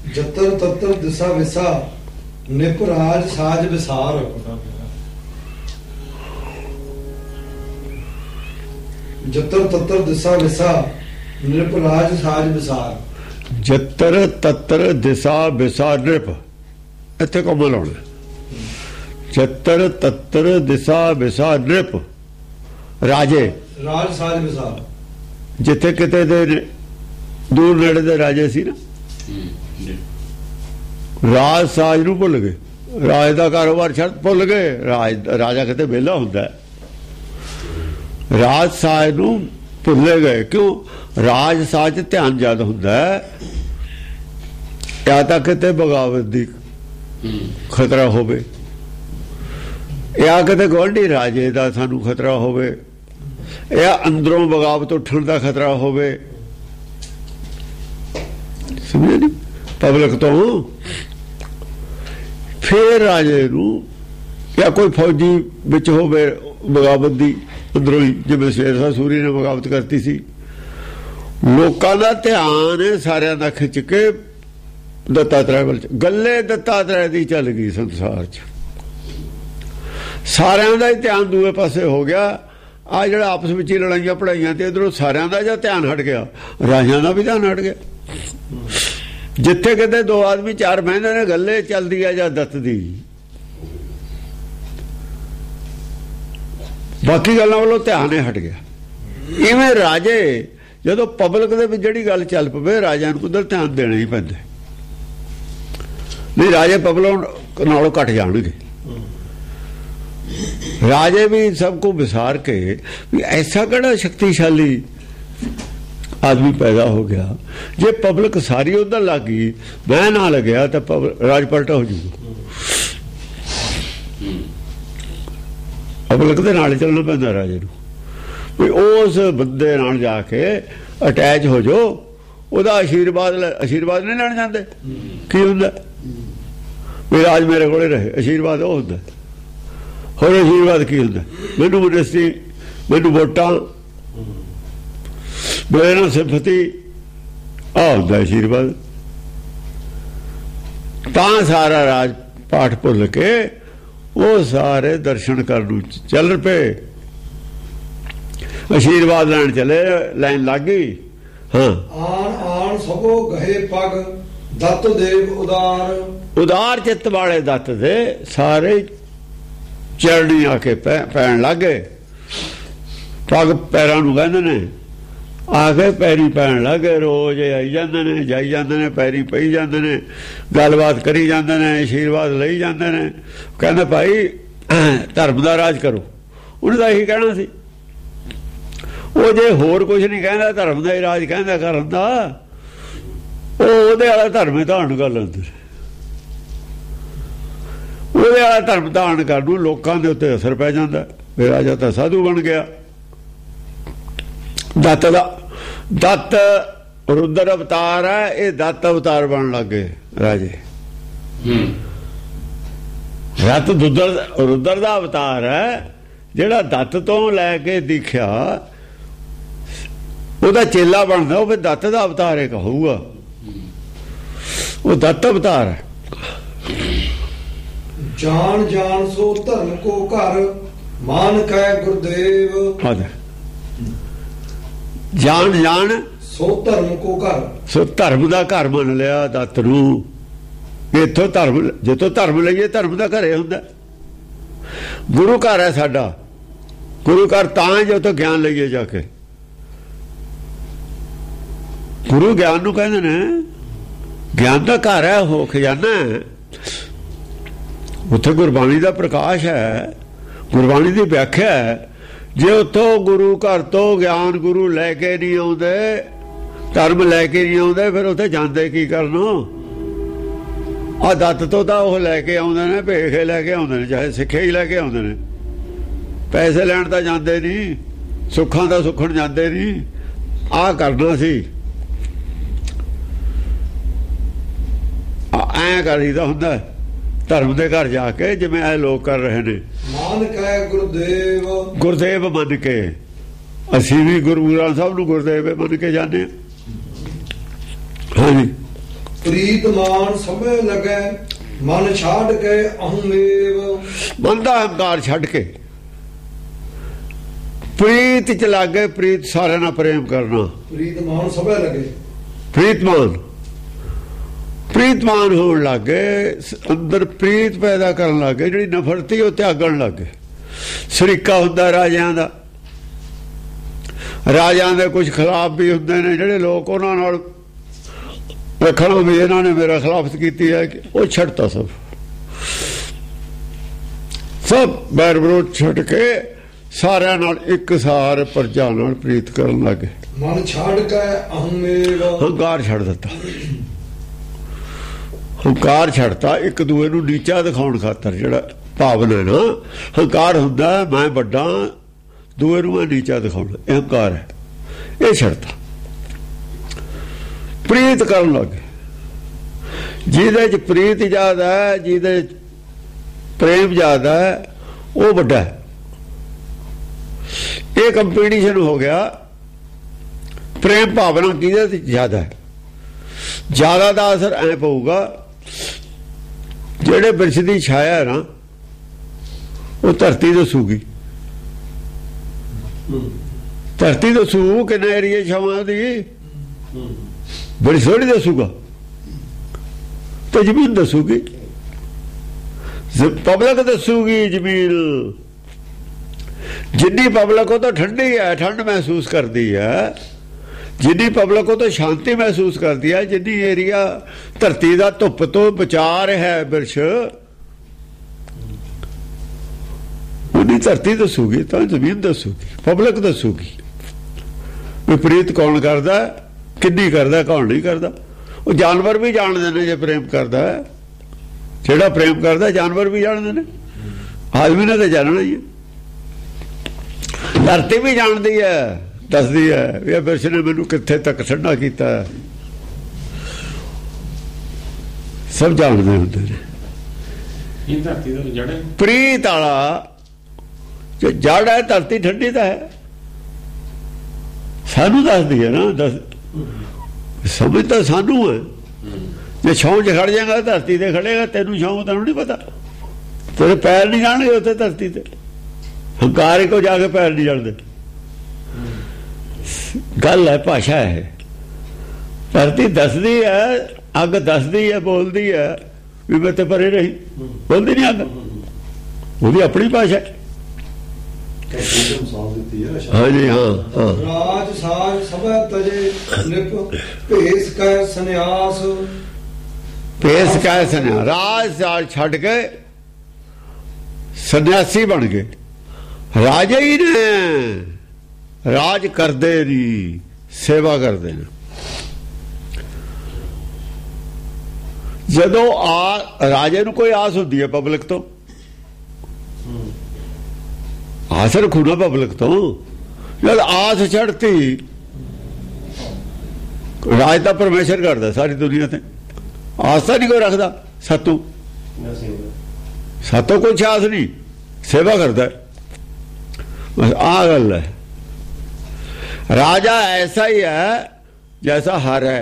ਜਤਰ ਤਤਰ ਦਿਸਾ ਵਿਸਾ nip ਰਾਜ ਸਾਜ ਵਿਸਾਰ। ਜਤਰ ਤਤਰ ਦਿਸਾ ਵਿਸਾ nip ਰਾਜ ਸਾਜ ਵਿਸਾਰ। ਜਤਰ ਤਤਰ ਦਿਸਾ ਵਿਸਾ nip, ਇੱਥੇ ਕੋਮਲ ਲਾਉਣਾ। ਜਤਰ ਤਤਰ ਦਿਸਾ ਵਿਸਾ ਨਿਪ ਰਾਜੇ ਰਾਜ ਸਾਜ ਵਿਸਾਰ। ਜਿੱਥੇ ਕਿਤੇ ਦੇ ਦੂਰ ਨੇੜੇ ਦੇ ਰਾਜੇ ਸੀ ਨਾ, ਰਾਜ ਸਾਜ ਨੂੰ ਭੁੱਲ ਗਏ। ਰਾਜ ਦਾ ਕਾਰੋਬਾਰ ਛੱਡ ਭੁੱਲ ਗਏ। ਰਾਜਾ ਕਿਤੇ ਵਿਹਲਾ ਹੁੰਦਾ, ਰਾਜ ਸਾਜ ਨੂੰ ਭੁੱਲੇ ਗਏ। ਕਿਉਂ? ਰਾਜ ਸਾਜ ਧਿਆਨ ਜ਼ਿਆਦਾ ਹੁੰਦਾ ਜਾਂ ਤਾਂ ਕਿਤੇ ਬਗਾਵਤ ਦੀ ਖਤਰਾ ਹੋਵੇ, ਜਾਂ ਕਿਤੇ ਗੁਆਂਢੀ ਰਾਜੇ ਦਾ ਸਾਨੂੰ ਖਤਰਾ ਹੋਵੇ, ਜਾਂ ਅੰਦਰੋਂ ਬਗਾਵਤ ਉੱਠਣ ਦਾ ਖਤਰਾ ਹੋਵੇ। ਸਮਝੇ ਨਹੀਂ? ਪਬਲਿਕ ਤੋਂ ਫਿਰ ਰਾਜੇ ਨੂੰ, ਜਾਂ ਕੋਈ ਫੌਜੀ ਵਿੱਚ ਹੋਵੇ ਬਗਾਵਤ ਦੀ ਅੰਦਰੋਂ ਹੀ, ਜਿਵੇਂ ਸ਼ੇਰ ਸ਼ਾਹ ਸੂਰੀ ਨੇ ਬਗਾਵਤ ਕਰਤੀ ਸੀ। ਲੋਕਾਂ ਦਾ ਧਿਆਨ ਸਾਰਿਆਂ ਦਾ ਖਿੱਚ ਕੇ ਦੱਤਾਤਰੇय ਵੱਲ, ਗੱਲੇ ਦੱਤਾਤਰੇय ਦੀ ਚੱਲ ਗਈ ਸੰਸਾਰ 'ਚ। ਸਾਰਿਆਂ ਦਾ ਹੀ ਧਿਆਨ ਦੂਏ ਪਾਸੇ ਹੋ ਗਿਆ। ਆ ਜਿਹੜਾ ਆਪਸ ਵਿੱਚ ਹੀ ਲੜਾਈਆਂ ਪੜਾਈਆਂ ਤੇ ਇਧਰੋਂ ਸਾਰਿਆਂ ਦਾ ਜਾਂ ਧਿਆਨ ਹਟ ਗਿਆ, ਰਾਜਾਂ ਦਾ ਵੀ ਧਿਆਨ ਹਟ ਗਿਆ। ਜਿੱਥੇ ਕਿਤੇ ਦੋ ਆਦਮੀ ਚਾਰ ਬਹਿੰਦੇ ਨੇ, ਗੱਲੇ ਚੱਲਦੀ ਆ ਜਾਂ ਦੱਤ ਦੀ, ਬਾਕੀ ਗੱਲਾਂ ਵੱਲੋਂ ਧਿਆਨ ਹੀ ਹਟ ਗਿਆ। ਇਵੇਂ ਰਾਜੇ ਜਦੋਂ ਪਬਲਿਕ ਦੇ ਵਿੱਚ ਜਿਹੜੀ ਗੱਲ ਚੱਲ ਪਵੇ, ਰਾਜਿਆਂ ਨੂੰ ਉਧਰ ਧਿਆਨ ਦੇਣਾ ਹੀ ਪੈਂਦਾ, ਨਹੀਂ ਰਾਜੇ ਪਬਲਿਕ ਨਾਲੋਂ ਘਟ ਜਾਣਗੇ। ਰਾਜੇ ਵੀ ਸਭ को ਵਿਸਾਰ ਕੇ ਵੀ ਐਸਾ ਕਿਹੜਾ ਸ਼ਕਤੀਸ਼ਾਲੀ ਆਦਮੀ ਪੈਦਾ ਹੋ ਗਿਆ, ਜੇ ਪਬਲਿਕ ਸਾਰੀ ਉਧਰ ਲੱਗ ਗਈ, ਮੈਂ ਨਾ ਲੱਗਿਆ ਤਾਂ ਰਾਜ ਪਲਟਾ ਹੋ ਜੂਗਾ। ਪਬਲਿਕ ਦੇ ਨਾਲ ਚੱਲਣਾ ਪੈਂਦਾ ਰਾਜੇ ਨੂੰ, ਵੀ ਉਸ ਬੰਦੇ ਨਾਲ ਜਾ ਕੇ ਅਟੈਚ ਹੋ ਜਾਓ, ਉਹਦਾ ਆਸ਼ੀਰਵਾਦ ਨਹੀਂ ਲੈਣ ਜਾਂਦੇ। ਕੀ ਹੁੰਦਾ? ਵੀ ਰਾਜ ਮੇਰੇ ਕੋਲੇ ਰਹੇ, ਆਸ਼ੀਰਵਾਦ ਉਹ ਹੁੰਦਾ। ਹੋਰ ਆਸ਼ੀਰਵਾਦ ਕੀ ਹੁੰਦਾ? ਮੈਨੂੰ ਮਿਨਿਸਟਰੀ, ਮੈਨੂੰ ਵੋਟਾਂ, ਮੇਰੇ ਨਾਲ ਸਿੰਪਥੀ, ਆ ਹੁੰਦਾ ਆਸ਼ੀਰਵਾਦ। ਤਾਂ ਸਾਰਾ ਰਾਜ ਪਾਠ ਭੁੱਲ ਕੇ ਉਹ ਸਾਰੇ ਦਰਸ਼ਨ ਕਰਨ ਨੂੰ ਚੱਲ ਪਏ, ਆਸ਼ੀਰਵਾਦ ਲੈਣ ਚਲੇ, ਲਾਈਨ ਲੱਗ ਗਈ। ਹਾਂ, ਆਣ ਆਣ ਸਭੋ ਗਹੇ ਪਗ ਦੱਤ ਦੇਵ ਉਦਾਰ। ਉਦਾਰ ਚਿੱਤ ਵਾਲੇ ਦੱਤ ਦੇ ਸਾਰੇ ਚਰਣੀ ਆ ਕੇ ਪੈਣ ਲੱਗ ਗਏ। ਪੱਗ ਪੈਰਾਂ ਨੂੰ ਕਹਿੰਦੇ ਨੇ, ਆ ਕੇ ਪੈਰੀ ਪੈਣ ਲੱਗ ਗਏ। ਰੋਜ਼ ਆਈ ਜਾਂਦੇ ਨੇ, ਜਾਈ ਜਾਂਦੇ ਨੇ, ਪੈਰੀ ਪਈ ਜਾਂਦੇ ਨੇ, ਗੱਲਬਾਤ ਕਰੀ ਜਾਂਦੇ ਨੇ, ਆਸ਼ੀਰਵਾਦ ਲਈ ਜਾਂਦੇ ਨੇ। ਕਹਿੰਦੇ ਭਾਈ ਧਰਮ ਦਾ ਰਾਜ ਕਰੋ। ਉਹਨੇ ਤਾਂ ਇਹੀ ਕਹਿਣਾ ਸੀ। ਉਹ ਜੇ ਹੋਰ ਕੁਝ ਨਹੀਂ ਕਹਿੰਦਾ, ਧਰਮ ਦਾ ਹੀ ਰਾਜ ਕਹਿੰਦਾ ਕਰਨ ਦਾ, ਉਹ ਉਹਦੇ ਵਾਲਾ ਧਰਮ ਧਾਰਨ ਕਰ ਲੈਂਦੇ। ਉਹਦੇ ਵਾਲਾ ਧਰਮ ਧਾਰਨ ਕਰਨ ਨੂੰ ਲੋਕਾਂ ਦੇ ਉੱਤੇ ਅਸਰ ਪੈ ਜਾਂਦਾ। ਫਿਰ ਰਾਜਾ ਤਾਂ ਸਾਧੂ ਬਣ ਗਿਆ। ਦੱਤ ਰੁਦਰ ਅਵਤਾਰ ਹੈ, ਇਹ ਦੱਤ ਅਵਤਾਰ ਬਣਨ ਲੱਗ ਗਏ ਰਾਜੇ। ਰੱਤ ਰੁਦਰ ਦਾ ਅਵਤਾਰ ਹੈ, ਜਿਹੜਾ ਦੱਤ ਤੋਂ ਲੈ ਕੇ ਦੇਖਿਆ ਉਹਦਾ ਚੇਲਾ ਬਣਦਾ, ਉਹ ਫਿਰ ਦੱਤ ਦਾ ਅਵਤਾਰ ਹੈ ਕਹੂਗਾ। ਉਹ ਦੱਤ ਅਵਤਾਰ ਹੈ। ਜਾਣ ਜਾਣ ਸੋ ਧਰਮ ਕੋ ਘਰ ਮਾਨ ਕੈ ਗੁਰਦੇਵ। ਜਾਣ ਜਾਣ ਸੋ ਧਰਮ ਕੋ ਘਰ, ਸੋ ਧਰਮ ਦਾ ਘਰ ਮੰਨ ਲਿਆ ਦੱਤ ਨੂੰ। ਇੱਥੋਂ ਧਰਮ, ਜਿੱਥੋਂ ਧਰਮ ਲਈਏ ਧਰਮ ਦਾ ਘਰੇ ਹੁੰਦਾ। ਗੁਰੂ ਘਰ ਹੈ ਸਾਡਾ, ਗੁਰੂ ਘਰ ਤਾਂ ਜੋ ਤੋਂ ਗਿਆਨ ਲਈਏ ਜਾ ਕੇ। ਗੁਰੂ ਗਿਆਨ ਨੂੰ ਕਹਿੰਦੇ ਨੇ, ਗਿਆਨ ਦਾ ਘਰ ਹੈ, ਉਹ ਖਜ਼ਾਨਾ ਹੈ। ਉੱਥੇ ਗੁਰਬਾਣੀ ਦਾ ਪ੍ਰਕਾਸ਼ ਹੈ, ਗੁਰਬਾਣੀ ਦੀ ਵਿਆਖਿਆ ਹੈ। ਜੇ ਉੱਥੋਂ ਗੁਰੂ ਘਰ ਤੋਂ ਗਿਆਨ ਗੁਰੂ ਲੈ ਕੇ ਨਹੀਂ ਆਉਂਦੇ, ਧਰਮ ਲੈ ਕੇ ਨਹੀਂ ਆਉਂਦੇ, ਫਿਰ ਉੱਥੇ ਜਾਂਦੇ ਕੀ ਕਰਨ? ਆ ਦੱਤ ਤੋਂ ਤਾਂ ਉਹ ਲੈ ਕੇ ਆਉਂਦੇ ਨੇ, ਭੇਖੇ ਲੈ ਕੇ ਆਉਂਦੇ ਨੇ, ਚਾਹੇ ਸਿੱਖੇ ਹੀ ਲੈ ਕੇ ਆਉਂਦੇ ਨੇ। ਪੈਸੇ ਲੈਣ ਤਾਂ ਜਾਂਦੇ ਨਹੀਂ, ਸੁੱਖਾਂ ਦਾ ਸੁੱਖਣ ਜਾਂਦੇ ਨਹੀਂ। ਆਹ ਕਰਨਾ ਸੀ, ਐਂ ਕਰੀਦਾ ਹੁੰਦਾ ਧਰਮ ਦੇ ਘਰ ਜਾ ਕੇ, ਜਿਵੇਂ ਇਹ ਲੋਕ ਕਰ ਰਹੇ ਨੇ। ਮਾਨ ਕੈ ਗੁਰਦੇਵ, ਗੁਰਦੇਵ ਮੰਨ ਕੇ। ਅਸੀਂ ਵੀ ਗੁਰੂ ਗ੍ਰੰਥ ਸਾਹਿਬ ਨੂੰ ਗੁਰਦੇਵ ਮੰਨ ਕੇ ਜਾਂਦੇ ਹਾਂ। ਹਾਂਜੀ, ਪ੍ਰੀਤ ਮਾਨ ਸਮਝ ਲਗੈ ਮਨ ਛਾੜ ਕੇ ਅਹਮੇਵ। ਮਨ ਦਾ ਹੰਕਾਰ ਛੱਡ ਕੇ ਪ੍ਰੀਤ ਚ ਲੱਗੇ, ਪ੍ਰੀਤ ਸਾਰਿਆਂ ਨਾਲ ਪ੍ਰੇਮ ਕਰਨਾ। ਪ੍ਰੀਤ ਮਾਨ ਸਮਝ ਲਗੇ, ਪ੍ਰੀਤਮਾਨ ਹੋਣ ਲੱਗੇ, ਅੰਦਰ ਪ੍ਰੀਤ ਪੈਦਾ ਕਰਨ ਲੱਗੇ, ਜਿਹੜੀ ਨਫ਼ਰਤੀ ਉਹ ਤਿਆਗਣ ਲੱਗੇ। ਸਰੀਕਾ ਹੁੰਦਾ ਰਾਜਿਆਂ ਦਾ, ਰਾਜਿਆਂ ਦੇ ਕੁਝ ਖਿਲਾਫ ਵੀ ਹੁੰਦੇ ਨੇ ਜਿਹੜੇ ਲੋਕ ਉਹਨਾਂ ਨਾਲ ਵੇਖਣਾ ਵੀ ਇਹਨਾਂ ਨੇ ਮੇਰਾ ਖਿਲਾਫਤ ਕੀਤੀ ਹੈ, ਕਿ ਉਹ ਛੱਡਤਾ ਸਭ ਬੈਰ ਵਿਰੋਧ ਛੱਡ ਕੇ ਸਾਰਿਆਂ ਨਾਲ ਇੱਕ ਸਾਰ ਪ੍ਰਜਾ ਨਾਲ ਪ੍ਰੀਤ ਕਰਨ ਲੱਗੇ। ਮਨ ਛੱਡ ਕੇ ਅਹਮੇਵ, ਹੰਕਾਰ ਛੱਡ ਦਿੱਤਾ, ਹੰਕਾਰ ਛੱਡਤਾ। ਇੱਕ ਦੂਏ ਨੂੰ ਨੀਚਾ ਦਿਖਾਉਣ ਖਾਤਰ ਜਿਹੜਾ ਭਾਵਨਾ ਨਾ, ਹੰਕਾਰ ਹੁੰਦਾ ਮੈਂ ਵੱਡਾ, ਦੂਏ ਨੂੰ ਮੈਂ ਨੀਚਾ ਦਿਖਾਉਣਾ, ਇਹ ਹੰਕਾਰ ਹੈ। ਇਹ ਛੱਡਤਾ, ਪ੍ਰੀਤ ਕਰਨ ਲੱਗੇ। ਜਿਹਦੇ ਚ ਪ੍ਰੀਤ ਜ਼ਿਆਦਾ ਹੈ, ਜਿਹਦੇ ਪ੍ਰੇਮ ਜ਼ਿਆਦਾ ਹੈ, ਉਹ ਵੱਡਾ ਹੈ। ਇਹ ਕੰਪੀਟੀਸ਼ਨ ਹੋ ਗਿਆ। ਪ੍ਰੇਮ ਭਾਵਨਾ ਕਿਹਦੇ ਤੇ ਜ਼ਿਆਦਾ ਹੈ? ਜ਼ਿਆਦਾ ਦਾ ਅਸਰ ਐ ਪਊਗਾ, ਜਿਹੜੇ ਬਿਰਛ ਦੀ ਛਾਇਆ ਨਾ ਉਹ ਧਰਤੀ ਦੱਸੂਗੀ, ਧਰਤੀ ਦੱਸੂ ਕਿੰਨਾ ਏਰੀਆ ਛਾਵਾਂ ਦੀ, ਬੜੀ ਸੋਹਣੀ ਦੱਸੂਗਾ। ਤੇ ਜ਼ਮੀਨ ਦੱਸੂਗੀ, ਪਬਲਿਕ ਦੱਸੂਗੀ ਜ਼ਮੀਨ। ਜਿੰਨੀ ਪਬਲਿਕ ਉਹ ਤਾਂ ਠੰਡੀ ਹੈ, ਠੰਡ ਮਹਿਸੂਸ ਕਰਦੀ ਹੈ। ਜਿੰਨੀ ਪਬਲਿਕ ਉਹ ਤਾਂ ਸ਼ਾਂਤੀ ਮਹਿਸੂਸ ਕਰਦੀ ਹੈ। ਜਿੰਨੀ ਏਰੀਆ ਧਰਤੀ ਦਾ ਧੁੱਪ ਤੋਂ ਬਚਾ ਰਿਹਾ ਹੈ ਬਿਰਛ, ਉਹਦੀ ਧਰਤੀ ਦੱਸੂਗੀ, ਤਾਂ ਜ਼ਮੀਨ ਦੱਸੂਗੀ, ਪਬਲਿਕ ਦੱਸੂਗੀ ਵੀ ਪ੍ਰੀਤ ਕੌਣ ਕਰਦਾ, ਕਿੰਨੀ ਕਰਦਾ, ਕੌਣ ਨਹੀਂ ਕਰਦਾ। ਉਹ ਜਾਨਵਰ ਵੀ ਜਾਣਦੇ ਨੇ ਜੇ ਪ੍ਰੇਮ ਕਰਦਾ। ਜਿਹੜਾ ਪ੍ਰੇਮ ਕਰਦਾ ਜਾਨਵਰ ਵੀ ਜਾਣਦੇ ਨੇ, ਆਦਮੀ ਨੇ ਤਾਂ ਜਾਣਨਾ ਹੀ ਹੈ। ਧਰਤੀ ਵੀ ਜਾਣਦੀ ਹੈ, ਦੱਸਦੀ ਹੈ ਵੀ ਇਹ ਬਿਰਛ ਨੇ ਮੈਨੂੰ ਕਿੱਥੇ ਤੱਕ ਠੰਡਾ ਕੀਤਾ। ਸਭ ਜਾਣਦੇ ਹੁੰਦੇ ਨੇ। ਇਹ ਧਰਤੀ ਦਾ ਜੜ ਹੈ, ਪ੍ਰੀਤ ਵਾਲਾ ਜੋ ਜੜ ਹੈ, ਧਰਤੀ ਠੰਡੀ ਤਾਂ ਹੈ। ਸਾਨੂੰ ਦੱਸਦੀ ਹੈ ਨਾ, ਸਮਝ ਤਾਂ ਸਾਨੂੰ ਹੈ। ਜੇ ਛਾਂ 'ਚ ਖੜ ਜਾਏਗਾ, ਧਰਤੀ ਤੇ ਖੜੇਗਾ, ਤੈਨੂੰ ਛਾਂ ਤੈਨੂੰ ਨਹੀਂ ਪਤਾ, ਤੇਰੇ ਪੈਰ ਨਹੀਂ ਜਾਣਗੇ ਉੱਥੇ ਧਰਤੀ ਤੇ। ਹੰਕਾਰ ਕੋ ਜਾ ਕੇ ਪੈਰ ਨਹੀਂ ਜਲਦੇ। ਗੱਲ ਹੈ, ਭਾਸ਼ਾ ਹੈ। ਧਰਤੀ ਦੱਸਦੀ ਹੈ, ਅੱਗ ਦੱਸਦੀ ਹੈ, ਬੋਲਦੀ ਹੈ ਵੀ ਮੈਂ ਤੇ ਪਰੇ ਰਹੀ, ਬੋਲਦੀ ਨਹੀਂ ਅੱਗ, ਉਹਦੀ ਆਪਣੀ ਭਾਸ਼ਾ ਹੈ। ਹਾਂਜੀ ਹਾਂ, ਰਾਜ ਸਾਜ ਸਭੈ ਤਜੇ ਨਿਪ ਭੇਸ ਕੈ ਸੰਨਿਆਸ। ਭੇਸ ਕੈ ਸੰਨਿਆਸ, ਰਾਜ ਸਾਜ ਛੱਡ ਕੇ ਸੰਨਿਆਸੀ ਬਣ ਗਏ। ਰਾਜੇ ਹੀ ਨੇ, ਰਾਜ ਕਰਦੇ ਨਹੀਂ, ਸੇਵਾ ਕਰਦੇ ਨੇ। ਜਦੋਂ ਰਾਜੇ ਨੂੰ ਕੋਈ ਆਸ ਹੁੰਦੀ ਹੈ ਪਬਲਿਕ ਤੋਂ, ਆਸ ਰੱਖੂ ਨਾ ਪਬਲਿਕ ਤੋਂ। ਜਦ ਆਸ ਛੱਡਤੀ, ਰਾਜ ਤਾਂ ਪਰਮੇਸ਼ਰ ਕਰਦਾ ਸਾਰੀ ਦੁਨੀਆ ਤੇ, ਆਸ ਤਾਂ ਨਹੀਂ ਕੋਈ ਰੱਖਦਾ। ਸਾਤੋਂ ਕੋਈ ਆਸ ਨਹੀਂ, ਸੇਵਾ ਕਰਦਾ। बस आ गल है। राजा ऐसा ही है जैसा हर है।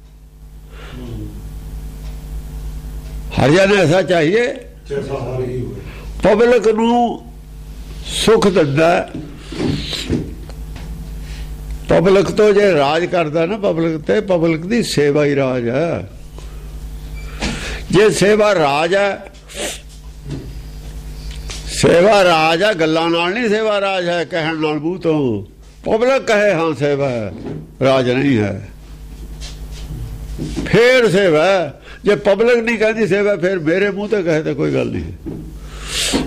हरियाणा ऐसा चाहिए पब्लिक नू सुख दिंदा। पब्लिक तो जे राज करता ना पब्लिक ते, पब्लिक दी सेवा ही राज है। जे सेवा राज है, सेवा राज है, गल्लां नाल नहीं सेवा राज है, कहण नाल मूंह तो। पब्लिक कहे हाँ सेवा है, राज नहीं है, फिर सेवा है। जे पब्लिक नहीं कहती सेवा, फिर मेरे मुंह तो कहे तो कोई गल नहीं है।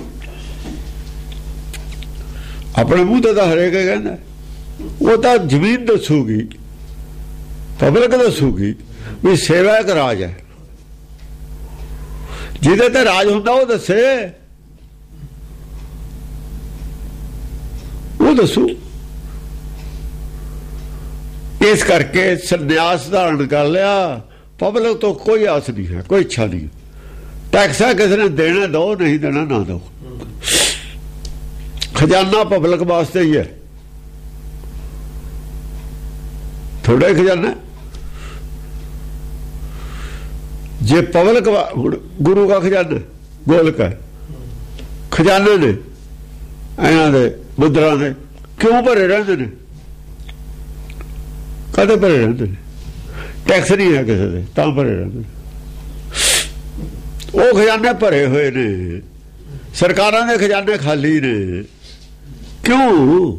अपने मुंह तो हरेक कहना, वो तो जमीन दसूगी, पब्लिक दसूगी भी सेवा एक राज है। जिदे ते राज हुंदा वो दसे, वो दसू। इस करके संन्यास धारण कर लिया। पब्लिक तो कोई आस नहीं है, कोई इच्छा नहीं। टैक्स है किसी ने देना दो, नहीं देना ना दो। खजाना पब्लिक वास्ते ही है, थोड़ा खजाना। ਜੇ ਪਬਲਿਕ ਗੁਰੂ ਦਾ ਖਜ਼ਾਨਾ ਗੋਲਕ ਹੈ, ਖਜ਼ਾਨੇ ਨੇ ਇਹਨਾਂ ਦੇ ਮੁਦਰਾ ਦੇ ਕਿਉਂ ਭਰੇ ਰਹਿੰਦੇ ਨੇ? ਕਦੇ ਭਰੇ ਰਹਿੰਦੇ ਨੇ? ਟੈਕਸ ਨਹੀਂ ਹੈ ਕਿਸੇ ਦੇ ਤਾਂ ਭਰੇ ਰਹਿੰਦੇ ਨੇ। ਉਹ ਖਜ਼ਾਨੇ ਭਰੇ ਹੋਏ ਨੇ, ਸਰਕਾਰਾਂ ਦੇ ਖਜ਼ਾਨੇ ਖਾਲੀ ਨੇ। ਕਿਉਂ?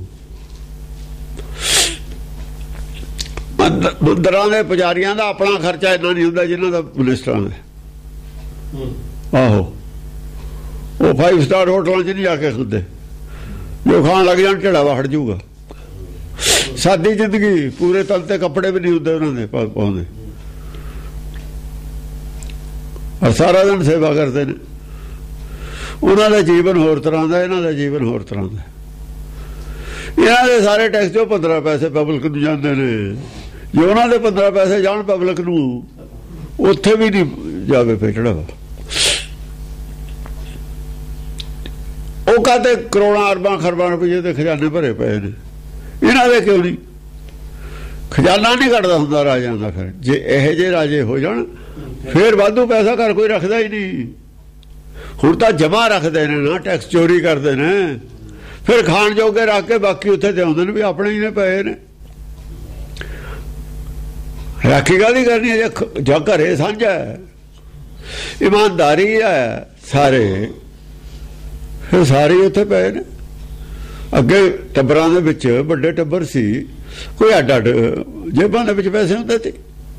ਮੰਦਰਾਂ ਦੇ ਪੁਜਾਰੀਆਂ ਦਾ ਆਪਣਾ ਖਰਚਾ ਇੰਨਾ ਨਹੀਂ ਹੁੰਦਾ ਜਿਨ੍ਹਾਂ ਦਾ ਮਿਨਿਸਟਰਾਂ ਦਾ। ਆਹੋ, ਉਹ 5 ਸਟਾਰ ਹੋਟਲਾਂ 'ਚ ਨਹੀਂ ਜਾ ਕੇ ਖਾਂਦੇ, ਜੋ ਖਾਣ ਲੱਗ ਜਾਣ ਢੇੜਾ ਵੜ ਜਾਊਗਾ। ਸਾਦੀ ਜ਼ਿੰਦਗੀ, ਪੂਰੇ ਤਨ ਤੇ ਕੱਪੜੇ ਵੀ ਨਹੀਂ ਹੁੰਦੇ ਉਹਨਾਂ ਦੇ ਪਾਉਂਦੇ, ਔਰ ਸਾਰਾ ਦਿਨ ਸੇਵਾ ਕਰਦੇ ਨੇ। ਉਹਨਾਂ ਦਾ ਜੀਵਨ ਹੋਰ ਤਰ੍ਹਾਂ ਦਾ, ਇਹਨਾਂ ਦਾ ਜੀਵਨ ਹੋਰ ਤਰ੍ਹਾਂ ਦਾ। ਇਹਨਾਂ ਦੇ ਸਾਰੇ ਟੈਕਸ ਚੋਂ 15 ਪੈਸੇ ਪਬਲਿਕ ਨੂੰ ਜਾਂਦੇ ਨੇ। ਜੇ ਉਹਨਾਂ ਦੇ 15 ਪੈਸੇ ਜਾਣ ਪਬਲਿਕ ਨੂੰ, ਉੱਥੇ ਵੀ ਨਹੀਂ ਜਾਵੇ ਫੇਟੜਾ। ਉਹ ਕਹਿੰਦੇ ਕਰੋੜਾਂ ਅਰਬਾਂ ਖਰਬਾਂ ਰੁਪਏ ਦੇ ਖਜ਼ਾਨੇ ਭਰੇ ਪਏ ਨੇ, ਇਹਨਾਂ ਦੇ ਕਿਉਂ ਨਹੀਂ? ਖਜ਼ਾਨਾ ਨਹੀਂ ਕੱਢਦਾ ਹੁੰਦਾ ਰਾਜਿਆਂ ਦਾ। ਫਿਰ ਜੇ ਇਹੋ ਜਿਹੇ ਰਾਜੇ ਹੋ ਜਾਣ ਫਿਰ ਵਾਧੂ ਪੈਸਾ ਘਰ ਕੋਈ ਰੱਖਦਾ ਹੀ ਨਹੀਂ। ਹੁਣ ਤਾਂ ਜਮਾ ਰੱਖਦੇ ਨੇ ਨਾ, ਟੈਕਸ ਚੋਰੀ ਕਰਦੇ ਨੇ, ਫਿਰ ਖਾਣ ਜੋਗੇ ਰੱਖ ਕੇ ਬਾਕੀ ਉੱਥੇ ਤੇ ਆਉਂਦੇ ਨੇ ਵੀ ਆਪਣੇ ਹੀ ਨੇ ਪਏ ਨੇ। ਰਾਖੀ ਕਾਹਦੀ ਕਰਨੀ ਹੈ? ਜੋ ਘਰੇ ਸਾਂਝਾ ਹੈ, ਇਮਾਨਦਾਰੀ ਹੈ, ਸਾਰੇ ਫਿਰ ਸਾਰੇ ਉੱਥੇ ਪਏ ਨੇ। ਅੱਗੇ ਟੱਬਰਾਂ ਦੇ ਵਿੱਚ ਵੱਡੇ ਟੱਬਰ ਸੀ, ਕੋਈ ਅੱਡ ਅੱਡ ਜੇਬਾਂ ਦੇ ਵਿੱਚ ਪੈਸੇ ਹੁੰਦੇ ਸੀ,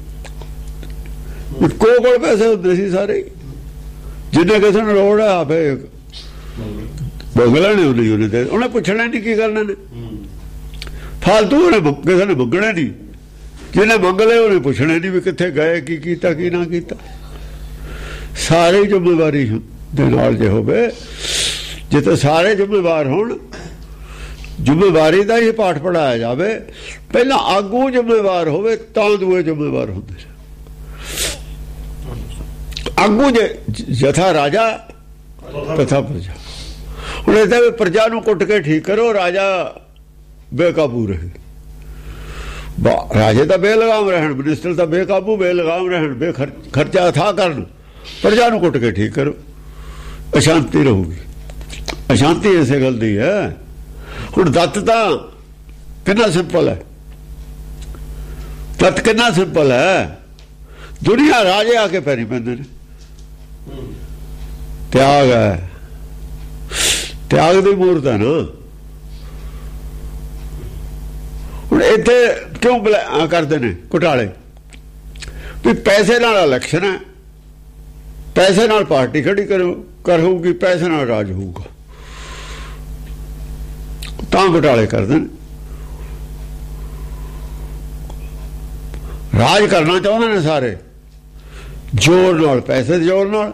ਕੋਲ ਪੈਸੇ ਹੁੰਦੇ ਸੀ ਸਾਰੇ। ਜਿੰਨੇ ਕਿਸੇ ਨੂੰ ਲੋੜ ਹੈ ਆਪੇ ਮੰਗ ਲੈਣੇ ਉਹਨੇ ਤੇ ਉਹਨੇ ਪੁੱਛਣਾ ਨਹੀਂ ਕੀ ਕਰਨਾ ਨੇ। ਫਾਲਤੂ ਉਹਨੇ ਕਿਸੇ ਨੇ ਮੰਗਣਾ ਨਹੀਂ, ਜਿਹਨੇ ਮੰਗ ਲਏ ਉਹਨੇ ਪੁੱਛਣਾ ਨਹੀਂ ਵੀ ਕਿੱਥੇ ਗਏ, ਕੀ ਕੀਤਾ, ਕੀ ਨਾ ਕੀਤਾ। ਸਾਰੇ ਜ਼ਿੰਮੇਵਾਰੀ ਦੇ ਨਾਲ ਜੇ ਹੋਵੇ, ਜਿੱਥੇ ਸਾਰੇ ਜ਼ਿੰਮੇਵਾਰ ਹੋਣ, ਜ਼ਿੰਮੇਵਾਰੀ ਦਾ ਹੀ ਪਾਠ ਪੜਾਇਆ ਜਾਵੇ। ਪਹਿਲਾਂ ਆਗੂ ਜ਼ਿੰਮੇਵਾਰ ਹੋਵੇ ਤਾਂ ਦੂਏ ਜ਼ਿੰਮੇਵਾਰ ਹੁੰਦੇ ਨੇ। ਆਗੂ ਜਥਾ ਰਾਜਾ ਤਥਾ ਪ੍ਰਜਾ। ਹੁਣ ਇਹਦੇ ਪ੍ਰਜਾ ਨੂੰ ਕੁੱਟ ਕੇ ਠੀਕ ਕਰੋ, ਰਾਜਾ ਬੇਕਾਬੂ ਰਹੇ। ਰਾਜੇ ਤਾਂ ਬੇਲਗਾਮ ਰਹਿਣ, ਮਿਨਿਸਟਰ ਤਾਂ ਬੇਕਾਬੂ ਬੇਲਗਾਮ ਰਹਿਣ, ਬੇਖਰਚਾ ਅਥਾ ਕਰਨ। ਪ੍ਰਜਾ ਨੂੰ ਕੁੱਟ ਕੇ ਠੀਕ ਕਰੋ, ਅਸ਼ਾਂਤੀ ਰਹੂਗੀ। ਅਸ਼ਾਂਤੀ ਇਸੇ ਗੱਲ ਦੀ ਹੈ। ਹੁਣ ਦੱਤ ਤਾਂ ਕਿੰਨਾ ਸਿੰਪਲ ਹੈ, ਦੱਤ ਕਿੰਨਾ ਸਿੰਪਲ ਹੈ। ਦੁਨੀਆ ਰਾਜੇ ਆ ਕੇ ਪੈਰੀ ਪੈਂਦੇ ਨੇ। ਤਿਆਗ ਹੈ, ਤਿਆਗ ਦੀ ਮੂਰਤ ਹੈ ਨਾ। ਹੁਣ ਇੱਥੇ ਕਿਉਂ ਕਰਦੇ ਨੇ ਘੁਟਾਲੇ? ਵੀ ਪੈਸੇ ਨਾਲ ਇਲੈਕਸ਼ਨ ਹੈ, ਪੈਸੇ ਨਾਲ ਪਾਰਟੀ ਖੜੀ ਕਰੂਗੀ, ਪੈਸੇ ਨਾਲ ਰਾਜ ਹੋਊਗਾ, ਤਾਂ ਘੁਟਾਲੇ ਕਰਦੇ ਨੇ। ਰਾਜ ਕਰਨਾ ਚਾਹੁੰਦੇ ਨੇ ਸਾਰੇ ਜ਼ੋਰ ਨਾਲ, ਪੈਸੇ ਦੇ ਜ਼ੋਰ ਨਾਲ।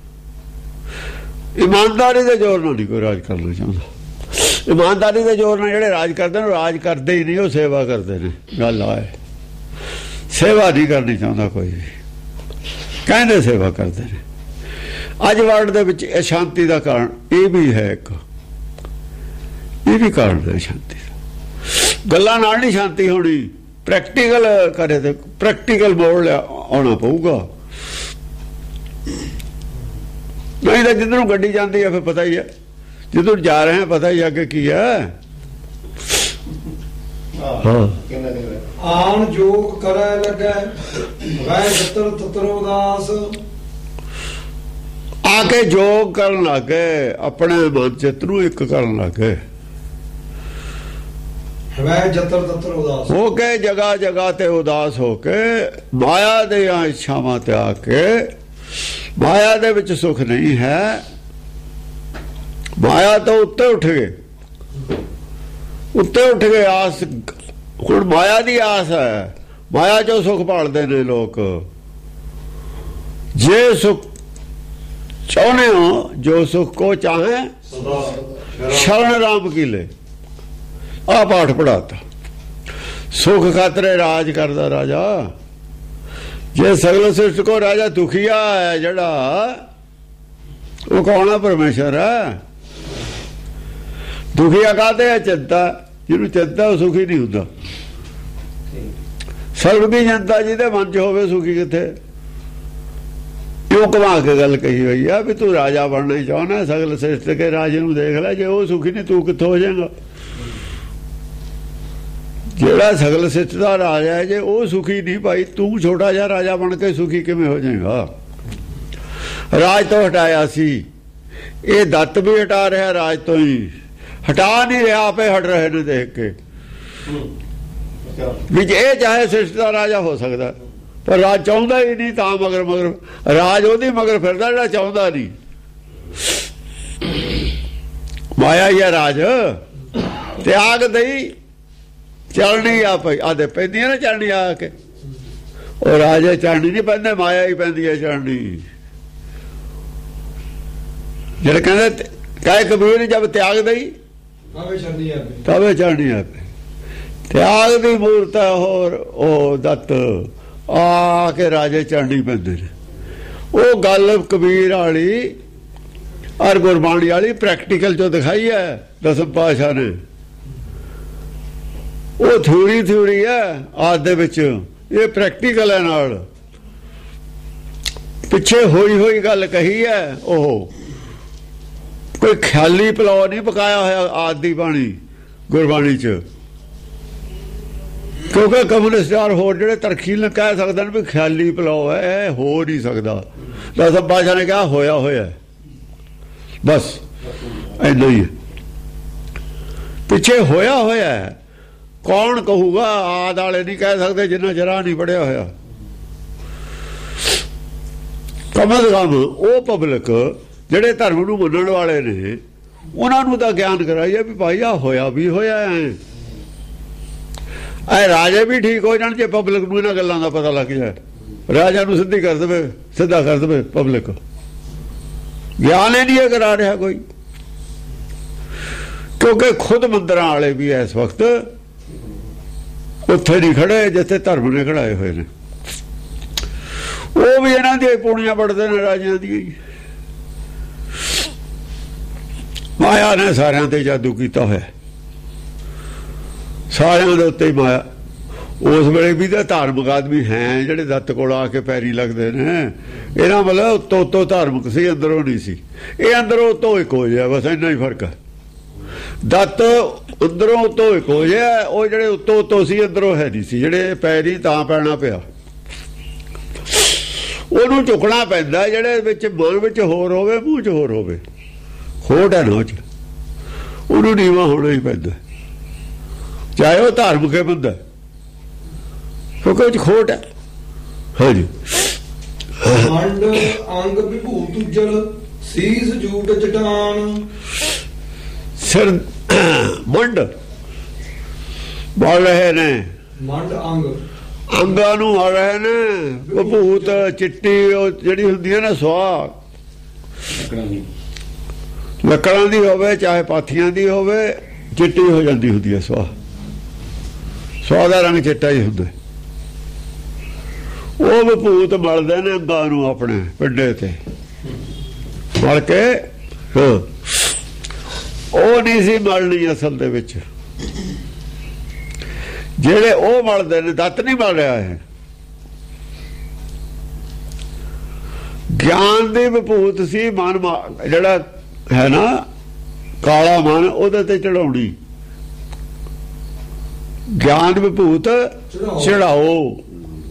ਇਮਾਨਦਾਰੀ ਦੇ ਜ਼ੋਰ ਨਾਲ ਨਹੀਂ ਕੋਈ ਰਾਜ ਕਰਨਾ ਚਾਹੁੰਦਾ। ਇਮਾਨਦਾਰੀ ਦੇ ਜ਼ੋਰ ਨਾਲ ਜਿਹੜੇ ਰਾਜ ਕਰਦੇ ਨੇ, ਰਾਜ ਕਰਦੇ ਹੀ ਨਹੀਂ, ਉਹ ਸੇਵਾ ਕਰਦੇ ਨੇ। ਗੱਲ ਆਏ, ਸੇਵਾ ਨਹੀਂ ਕਰਨੀ ਚਾਹੁੰਦਾ ਕੋਈ ਵੀ, ਕਹਿੰਦੇ ਸੇਵਾ ਕਰਦੇ ਨੇ। ਅੱਜ ਵਰਲਡ ਦੇ ਵਿੱਚ ਅਸ਼ਾਂਤੀ ਦਾ ਕਾਰਨ ਇਹ ਵੀ ਹੈ, ਇੱਕ ਇਹ ਵੀ ਕਾਰਨ ਹੈ ਸ਼ਾਂਤੀ ਦਾ। ਗੱਲਾਂ ਨਾਲ ਨਹੀਂ ਸ਼ਾਂਤੀ ਹੋਣੀ, ਪ੍ਰੈਕਟੀਕਲ ਕਰੇ ਤੇ ਪ੍ਰੈਕਟੀਕਲ ਮੋੜ ਆਉਣਾ ਪਊਗਾ। ਨਹੀਂ ਤਾਂ ਜਿੱਧਰ ਨੂੰ ਗੱਡੀ ਜਾਂਦੀ ਹੈ ਫਿਰ ਪਤਾ ਹੀ ਹੈ, ਜਿੱਧਰ ਜਾ ਰਹੇ ਹਾਂ ਪਤਾ ਹੀ ਅੱਗੇ ਕੀ ਹੈ। ਆਣ ਜੋਗ ਕਰੈ ਲੱਗੈ ਵੈ ਜਤਰ ਤਤਰ ਉਦਾਸ। ਆ ਕੇ ਜੋਗ ਕਰਨ ਲੱਗੇ, ਆਪਣੇ ਮਨ ਚਿੱਤ ਨੂੰ ਇੱਕ ਕਰਨ ਲੱਗੇ। ਵੈ ਜਤਰ ਤਤਰ ਉਦਾਸ ਹੋ ਕੇ ਜਗ੍ਹਾ ਜਗ੍ਹਾ ਤੇ ਉਦਾਸ ਹੋ ਕੇ, ਮਾਇਆ ਦੀਆਂ ਇੱਛਾਵਾਂ ਤੇ ਆ ਕੇ। ਮਾਇਆ ਦੇ ਵਿੱਚ ਸੁੱਖ ਨਹੀਂ ਹੈ, ਮਾਇਆ ਤੋਂ ਉੱਤੇ ਉੱਠ ਗਏ, ਉੱਤੇ ਉੱਠ ਗਏ। ਆਸ ਹੁਣ ਮਾਇਆ ਦੀ ਆਸ ਹੈ, ਮਾਇਆ ਚੋਂ ਸੁੱਖ ਭਾਲਦੇ ਨੇ ਲੋਕ। ਜੇ ਸੁੱਖ ਚਾਹੁੰਦੇ ਹੋ, ਜੋ ਸੁੱਖ ਕੋ ਚਾਹੇ ਸ਼ਰਨ ਰਾਮ ਕੀ ਲੈ। ਆ ਪਾਠ ਪੜਾਤਾ। ਸੁਖ ਖਾਤਰੇ ਰਾਜ ਕਰਦਾ ਰਾਜਾ। ਜੇ ਸਗਲ ਸ੍ਰਿਸ਼ਟ ਕੋ ਰਾਜਾ ਦੁਖੀਆ ਹੈ ਜਿਹੜਾ, ਉਹ ਕੌਣ ਹੈ? ਪਰਮੇਸ਼ਰ ਹੈ। ਦੁਖੀਆ ਕਾਹਦੇ ਹੈ? ਚਿੰਤਾ। ਜਿਹਨੂੰ ਚਿੰਤਾ ਉਹ ਸੁਖੀ ਨਹੀਂ ਹੁੰਦਾ। ਸਰਬ ਦੀ ਜਨਤਾ ਜਿਹਦੇ ਮਨ 'ਚ ਹੋਵੇ, ਸੁਖੀ ਕਿੱਥੇ? ਕਿਉਂ ਘੁਮਾ ਕੇ ਗੱਲ ਕਹੀ ਹੋਈ ਆ ਵੀ ਤੂੰ ਰਾਜਾ ਬਣਨਾ ਹੀ ਚਾਹੁੰਦਾ, ਸਗਲ ਸ੍ਰਿਸ਼ਟ ਕੇ ਰਾਜੇ ਨੂੰ ਦੇਖ ਲੈ, ਜੇ ਉਹ ਸੁਖੀ ਨਹੀਂ ਤੂੰ ਕਿੱਥੋਂ ਹੋ ਜਾਏਗਾ? ਜਿਹੜਾ ਸਗਲ ਸ੍ਰਿਸ਼ਟ ਦਾ ਰਾਜਾ ਹੈ, ਜੇ ਉਹ ਸੁਖੀ ਨਹੀਂ ਭਾਈ, ਤੂੰ ਛੋਟਾ ਜਿਹਾ ਰਾਜਾ ਬਣ ਕੇ ਸੁਖੀ ਕਿਵੇਂ ਹੋ ਜਾਏਗਾ? ਰਾਜ ਤੋਂ ਹਟਾਇਆ ਸੀ, ਇਹ ਦੱਤ ਵੀ ਹਟਾ ਰਿਹਾ ਰਾਜ ਤੋਂ ਹੀ, ਹਟਾ ਨਹੀਂ ਰਿਹਾ, ਆਪੇ ਹਟ ਰਹੇ ਨੇ ਦੇਖ ਕੇ ਵੀ ਜੇ ਇਹ ਚਾਹੇ ਸ੍ਰਿਸ਼ਟ ਦਾ ਰਾਜਾ ਹੋ ਸਕਦਾ, ਪਰ ਰਾਜ ਚਾਹੁੰਦਾ ਹੀ ਨਹੀਂ, ਤਾਂ ਮਗਰ ਰਾਜ ਉਹਦੀ ਮਗਰ ਫਿਰਦਾ ਜਿਹੜਾ ਚਾਹੁੰਦਾ ਨਹੀਂ। ਮਾਇਆ ਹੀ ਹੈ ਰਾਜ, ਤਿਆਗ ਦਈ ਚਲਣੀ ਆ ਪਈ ਆਦੇ ਪੈਂਦੀਆਂ ਨਾ ਚੜਨੀ ਆ ਕੇ, ਉਹ ਰਾਜੇ ਚੜਨੀ ਨਹੀਂ ਪੈਂਦੇ, ਮਾਇਆ ਹੀ ਪੈਂਦੀ ਹੈ ਚੜਨੀ। ਜਿਹੜੇ ਕਹਿੰਦੇ ਕਹੇ ਕਬੀਰ ਜਬ ਤਿਆਗ ਦਈ ਤਵੇ ਚੜਨੀ ਆ ਪਈ, ਤਿਆਗ ਦੀ ਮੂਰਤ ਹੈ ਹੋਰ ਉਹ ਦੱਤ ਆ ਕੇ ਰਾਜੇ ਚੜਨੀ ਪੈਂਦੇ ਨੇ। ਉਹ ਗੱਲ ਕਬੀਰ ਵਾਲੀ ਔਰ ਗੁਰਬਾਣੀ ਵਾਲੀ ਪ੍ਰੈਕਟੀਕਲ ਚੋਂ ਦਿਖਾਈ ਹੈ ਦਸਮ ਪਾਤਸ਼ਾਹ ਨੇ। ਉਹ ਥਿਊਰੀ ਹੈ ਆਦ ਦੇ ਵਿੱਚ, ਇਹ ਪ੍ਰੈਕਟੀਕਲ ਹੈ ਨਾਲ। ਪਿੱਛੇ ਹੋਈ ਗੱਲ ਕਹੀ ਹੈ, ਉਹ ਕੋਈ ਖਿਆਲੀ ਪਲਾਉ ਨਹੀਂ ਪਕਾਇਆ ਹੋਇਆ ਆਦ ਦੀ ਬਾਣੀ ਗੁਰਬਾਣੀ ਚ। ਕਿਉਂਕਿ ਕਮਿਊਨਿਸਟ ਯਾਰ ਹੋਰ ਜਿਹੜੇ ਤਰਖੀਲ ਨੇ ਕਹਿ ਸਕਦੇ ਨੇ ਵੀ ਖਿਆਲੀ ਪਲਾਉ ਹੈ, ਇਹ ਹੋ ਨਹੀਂ ਸਕਦਾ। ਦਸਮ ਪਾਤਸ਼ਾਹ ਨੇ ਕਿਹਾ ਹੋਇਆ ਬਸ ਇੰਨਾ ਹੀ। ਪਿੱਛੇ ਹੋਇਆ ਕੌਣ ਕਹੂਗਾ? ਆਦ ਵਾਲੇ ਨਹੀਂ ਕਹਿ ਸਕਦੇ ਜਿੰਨਾ ਜਰਾ ਨਹੀਂ ਪੜਿਆ ਹੋਇਆ। ਕਮ ਅਜ਼ ਕਮ ਉਹ ਪਬਲਿਕ ਜਿਹੜੇ ਧਰਮ ਨੂੰ ਮੰਨਣ ਵਾਲੇ ਨੇ, ਉਹਨਾਂ ਨੂੰ ਤਾਂ ਗਿਆਨ ਕਰਾਈਏ ਵੀ ਭਾਈ ਆ ਹੋਇਆ ਵੀ ਹੋਇਆ ਐ। ਰਾਜੇ ਵੀ ਠੀਕ ਹੋ ਜਾਣ ਜੇ ਪਬਲਿਕ ਨੂੰ ਇਹਨਾਂ ਗੱਲਾਂ ਦਾ ਪਤਾ ਲੱਗ ਜਾਏ, ਰਾਜਾ ਨੂੰ ਸਿੱਧਾ ਕਰ ਦੇਵੇ ਪਬਲਿਕ। ਗਿਆਨ ਹੀ ਨਹੀਂ ਕਰਾ ਰਿਹਾ ਕੋਈ, ਕਿਉਂਕਿ ਖੁਦ ਮੰਦਰਾਂ ਵਾਲੇ ਵੀ ਇਸ ਵਕਤ ਉੱਥੇ ਨਹੀਂ ਖੜੇ ਜਿੱਥੇ ਧਰਮ ਨੇ ਖੜਾਏ ਹੋਏ ਨੇ। ਉਹ ਵੀ ਇਹਨਾਂ ਦੀਆਂ ਪੂਣੀਆਂ ਪੜਦੇ ਨੇ ਰਾਜਿਆਂ ਦੀਆਂ। ਮਾਇਆ ਨੇ ਸਾਰਿਆਂ ਤੇ ਜਾਦੂ ਕੀਤਾ ਹੋਇਆ, ਸਾਰਿਆਂ ਦੇ ਉੱਤੇ ਹੀ ਮਾਇਆ। ਉਸ ਵੇਲੇ ਵੀ ਤਾਂ ਧਾਰਮਿਕ ਆਦਮੀ ਹੈ ਜਿਹੜੇ ਦੱਤ ਕੋਲ ਆ ਕੇ ਪੈਰੀ ਲੱਗਦੇ ਨੇ। ਇਹਨਾਂ ਮਤਲਬ ਉੱਤੋਂ ਧਾਰਮਿਕ ਸੀ, ਅੰਦਰੋਂ ਨਹੀਂ ਸੀ। ਇਹ ਅੰਦਰੋਂ ਉੱਤੋਂ ਇੱਕ ਹੋ ਜਾਏ, ਬਸ ਇੰਨਾ ਹੀ ਫਰਕ ਹੈ। ਦੱਤ ਅੰਦਰੋਂ ਉੱਤੋਂ ਇੱਕ ਹੋ ਜਾਏ, ਉਹ ਜਿਹੜੇ ਉੱਤੋਂ ਸੀ ਅੰਦਰੋਂ ਹੈ ਨਹੀਂ ਸੀ। ਜਿਹੜੇ ਪੈਰੀ ਤਾਂ ਪੈਣਾ ਪਿਆ, ਉਹਨੂੰ ਝੁਕਣਾ ਪੈਂਦਾ। ਜਿਹੜੇ ਵਿੱਚ ਮਨ ਵਿੱਚ ਹੋਰ ਹੋਵੇ, ਮੂੰਹ 'ਚ ਹੋਰ ਹੋਵੇ, ਖੋਟ ਹੈ ਨਾ, ਉਹਨੂੰ ਨੀਵਾਂ ਹੋਣਾ ਹੀ ਪੈਂਦਾ, ਚਾਹੇ ਉਹ ਧਾਰਮਿਕ ਹੈ ਬੰਦਾ, ਕਿਉਂਕਿ ਉਹ 'ਚ ਖੋਟ ਹੈ। ਹਾਂਜੀ। ਮੰਡ ਅੰਗ ਵਿਭੂਤ ਉਜਲ ਸੀਸ ਜੂਟ ਚਟਾਨ। ਸਿਰ ਮੰਡ ਬੋਲ ਰਹੇ ਨੇ, ਮੰਡ ਅੰਗਾਂ ਨੂੰ ਆ ਰਹੇ ਨੇ। ਵਿਭੂਤ ਚਿੱਟੀ ਉਹ ਜਿਹੜੀ ਹੁੰਦੀ ਹੈ ਨਾ ਸੁਆਹ, ਲੱਕੜਾਂ ਦੀ ਹੋਵੇ ਚਾਹੇ ਪਾਥੀਆਂ ਦੀ ਹੋਵੇ, ਚਿੱਟੀ ਹੋ ਜਾਂਦੀ ਹੁੰਦੀ ਹੈ ਸੁਆਹ ਦਾ ਰੰਗ ਚਿੱਟਾ ਹੀ ਹੁੰਦਾ। ਉਹ ਵਿਭੂਤ ਮਲਦੇ ਨੇ ਅੰਗਾਂ ਨੂੰ ਆਪਣੇ ਪਿੰਡੇ ਤੇ ਮਲ ਕੇ। ਉਹ ਨਹੀਂ ਸੀ ਮਲਣੀ ਅਸਲ ਦੇ ਵਿੱਚ, ਜਿਹੜੇ ਉਹ ਮਲਦੇ ਨੇ। ਦੱਤ ਨਹੀਂ ਮਲ ਰਿਹਾ ਹੈ, ਗਿਆਨ ਦੀ ਵਿਭੂਤ ਸੀ। ਮਨ ਜਿਹੜਾ ਹੈ ਨਾ ਕਾਲਾ ਮਨ, ਉਹਦੇ ਤੇ ਚੜਾਉਣੀ। ਗਿਆਨ ਵਿਭੂਤ ਚੜਾਓ,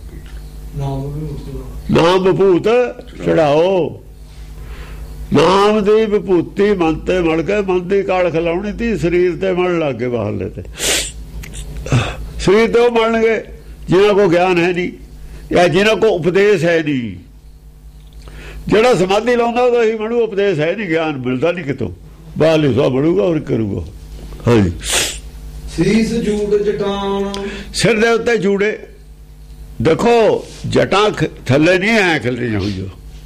ਨਾਮ ਵਿਭੂਤ ਚੜਾਓ। ਨਾਮ ਦੀ ਵਿਭੂਤੀ ਮਨ ਤੇ ਮਲ ਕੇ, ਮਨ ਦੀ ਕਾਲ ਖਿਲਾਉਣੀ ਤੀ, ਸਰੀਰ ਤੇ ਮਲ ਲੱਗ ਗਏ ਬਾਹਰਲੇ ਤੇ। ਸਰੀਰ ਤੇ ਉਹ ਮਲਣਗੇ ਜਿਹਨਾਂ ਕੋਲ ਗਿਆਨ ਹੈ ਨਹੀਂ, ਜਾਂ ਜਿਹਨਾਂ ਕੋਲ ਉਪਦੇਸ਼ ਹੈ ਨਹੀਂ। ਜਿਹੜਾ ਸਮਾਧੀ ਲਾਉਂਦਾ ਉਹਦਾ ਹੀ ਬਣੂ, ਉਪਦੇਸ਼ ਹੈ ਨਹੀਂ, ਗਿਆਨ ਮਿਲਦਾ ਨਹੀਂ ਕਿਤੋਂ। ਬਾਹਰਲੇ ਸਵਾ ਬਣੂਗਾ ਔਰ ਕਰੂਗਾ। ਹਾਂਜੀ। ਸੀਸ ਜੂਟ ਜਟਾਨ, ਸਿਰ ਦੇ ਉੱਤੇ ਜੂੜੇ। ਦੇਖੋ ਜਟਾਂ ਥੱਲੇ ਨਹੀਂ ਐ ਖਿਲ ਰਹੀਆਂ ਹੋਈਆਂ,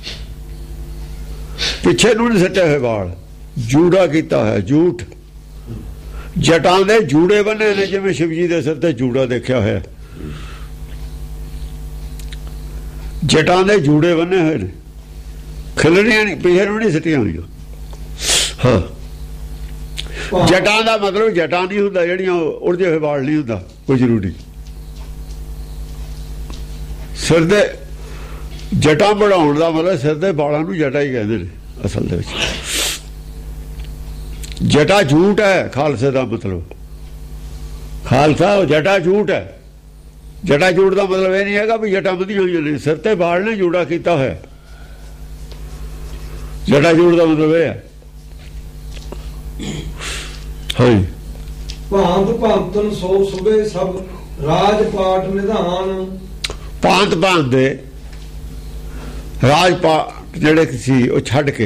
ਪਿੱਛੇ ਨੂੰ ਨਹੀਂ ਸੱਟੇ ਹੋਏ ਵਾਲ, ਜੂੜਾ ਕੀਤਾ ਹੋਇਆ, ਜੂਠ। ਜਟਾਂ ਦੇ ਜੂੜੇ ਬਣੇ ਨੇ, ਜਿਵੇਂ ਸ਼ਿਵ ਜੀ ਦੇ ਸਿਰ ਤੇ ਜੂੜਾ ਦੇਖਿਆ ਹੋਇਆ। ਜਟਾਂ ਦੇ ਜੂੜੇ ਬਣੇ ਹੋਏ ਨੇ, ਖਿਲਰੀਆਂ ਨਹੀਂ, ਪਿੱਛੇ ਨੂੰ ਨਹੀਂ ਸੱਟੀਆਂ ਹੋਈਆਂ। ਹਾਂ, ਜਟਾਂ ਦਾ ਮਤਲਬ ਜਟਾਂ ਨਹੀਂ ਹੁੰਦਾ ਜਿਹੜੀਆਂ ਉੜਦੇ ਹੋਏ ਵਾਲ ਨਹੀਂ ਹੁੰਦਾ ਕੋਈ ਜ਼ਰੂਰੀ। ਸਿਰ ਦੇ ਜਟਾਂ ਬਣਾਉਣ ਦਾ ਮਤਲਬ ਸਿਰ ਦੇ ਵਾਲਾਂ ਨੂੰ ਜਟਾ ਹੀ ਕਹਿੰਦੇ ਨੇ ਅਸਲ ਦੇ ਵਿੱਚ। ਜਟਾ ਝੂਠ ਹੈ ਖਾਲਸੇ ਦਾ ਮਤਲਬ, ਖਾਲਸਾ ਉਹ ਜਟਾ ਝੂਠ ਹੈ। ਜਟਾ ਝੂਠ ਦਾ ਮਤਲਬ ਇਹ ਨਹੀਂ ਹੈਗਾ ਵੀ ਜਟਾਂ ਵਧੀਆਂ ਹੋਈਆਂ ਨੇ, ਸਿਰ ਤੇ ਵਾਲ ਨੇ ਜੂੜਾ ਕੀਤਾ ਹੋਇਆ। ਜਟਾ ਝੂਠ ਦਾ ਮਤਲਬ ਇਹ ਹੈ। ਹਾਂਜੀ, ਭਾਂਤ ਭਾਂਤਨ ਸੋ ਸੁਬੇ ਸਭ ਰਾਜ ਪਾਠ ਨਿਧਾਨ। ਭਾਂਤ ਭਾਂਤ ਦੇ ਰਾਜ ਪਾਠ ਜਿਹੜੇ ਸੀ ਉਹ ਛੱਡ ਕੇ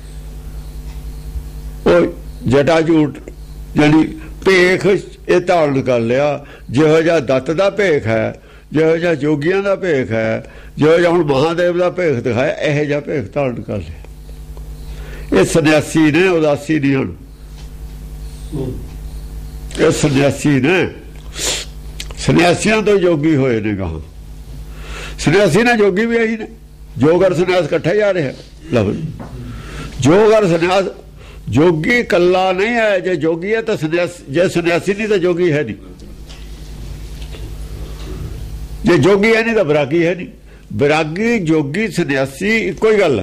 ਉਹ ਜਟਾ ਝੂਠ ਯਾਨੀ ਭੇਖ ਇਹ ਧਾਰਨ ਕਰ ਲਿਆ। ਜਿਹੋ ਜਿਹਾ ਦੱਤ ਦਾ ਭੇਖ ਹੈ, ਜਿਹੋ ਜਿਹਾ ਜੋਗੀਆਂ ਦਾ ਭੇਖ ਹੈ, ਜਿਹੋ ਜਿਹਾ ਹੁਣ ਮਹਾਦੇਵ ਦਾ ਭੇਖ ਦਿਖਾਇਆ, ਇਹੋ ਜਿਹਾ ਭੇਖ ਧਾਰਨ ਕਰ ਲਿਆ। ਇਹ ਸੰਨਿਆਸੀ ਨੇ, ਉਦਾਸੀ ਨਹੀਂ ਹੁਣ। ਇਹ ਸੰਨਿਆਸੀ ਨੇ, ਸੰਨਿਆਸੀਆਂ ਤੋਂ ਜੋਗੀ ਹੋਏ ਨੇ। ਗਾਹਾਂ ਸੰਨਿਆਸੀ ਨੇ ਜੋਗੀ ਵੀ ਆਹੀ ਨੇ। ਜੋਗ ਔਰ ਸੰਨਿਆਸ ਇਕੱਠੇ ਜਾ ਰਿਹਾ ਲਫ਼ਜ਼। ਜੋਗ ਔਰ ਸੰਨਿਆਸ, ਜੋਗੀ ਕੱਲਾ ਨਹੀਂ ਹੈ। ਜੇ ਜੋਗੀ ਹੈ ਤਾਂ ਸੰਨਿਆਸ, ਜੇ ਸੰਨਿਆਸੀ ਨਹੀਂ ਤਾਂ ਜੋਗੀ ਹੈ ਨਹੀਂ। ਜੇ ਜੋਗੀ ਹੈ ਨਹੀਂ ਤਾਂ ਵਿਰਾਗੀ ਹੈ ਨਹੀਂ। ਵਿਰਾਗੀ ਜੋਗੀ ਸੰਨਿਆਸੀ ਇੱਕੋ ਹੀ ਗੱਲ ਹੈ।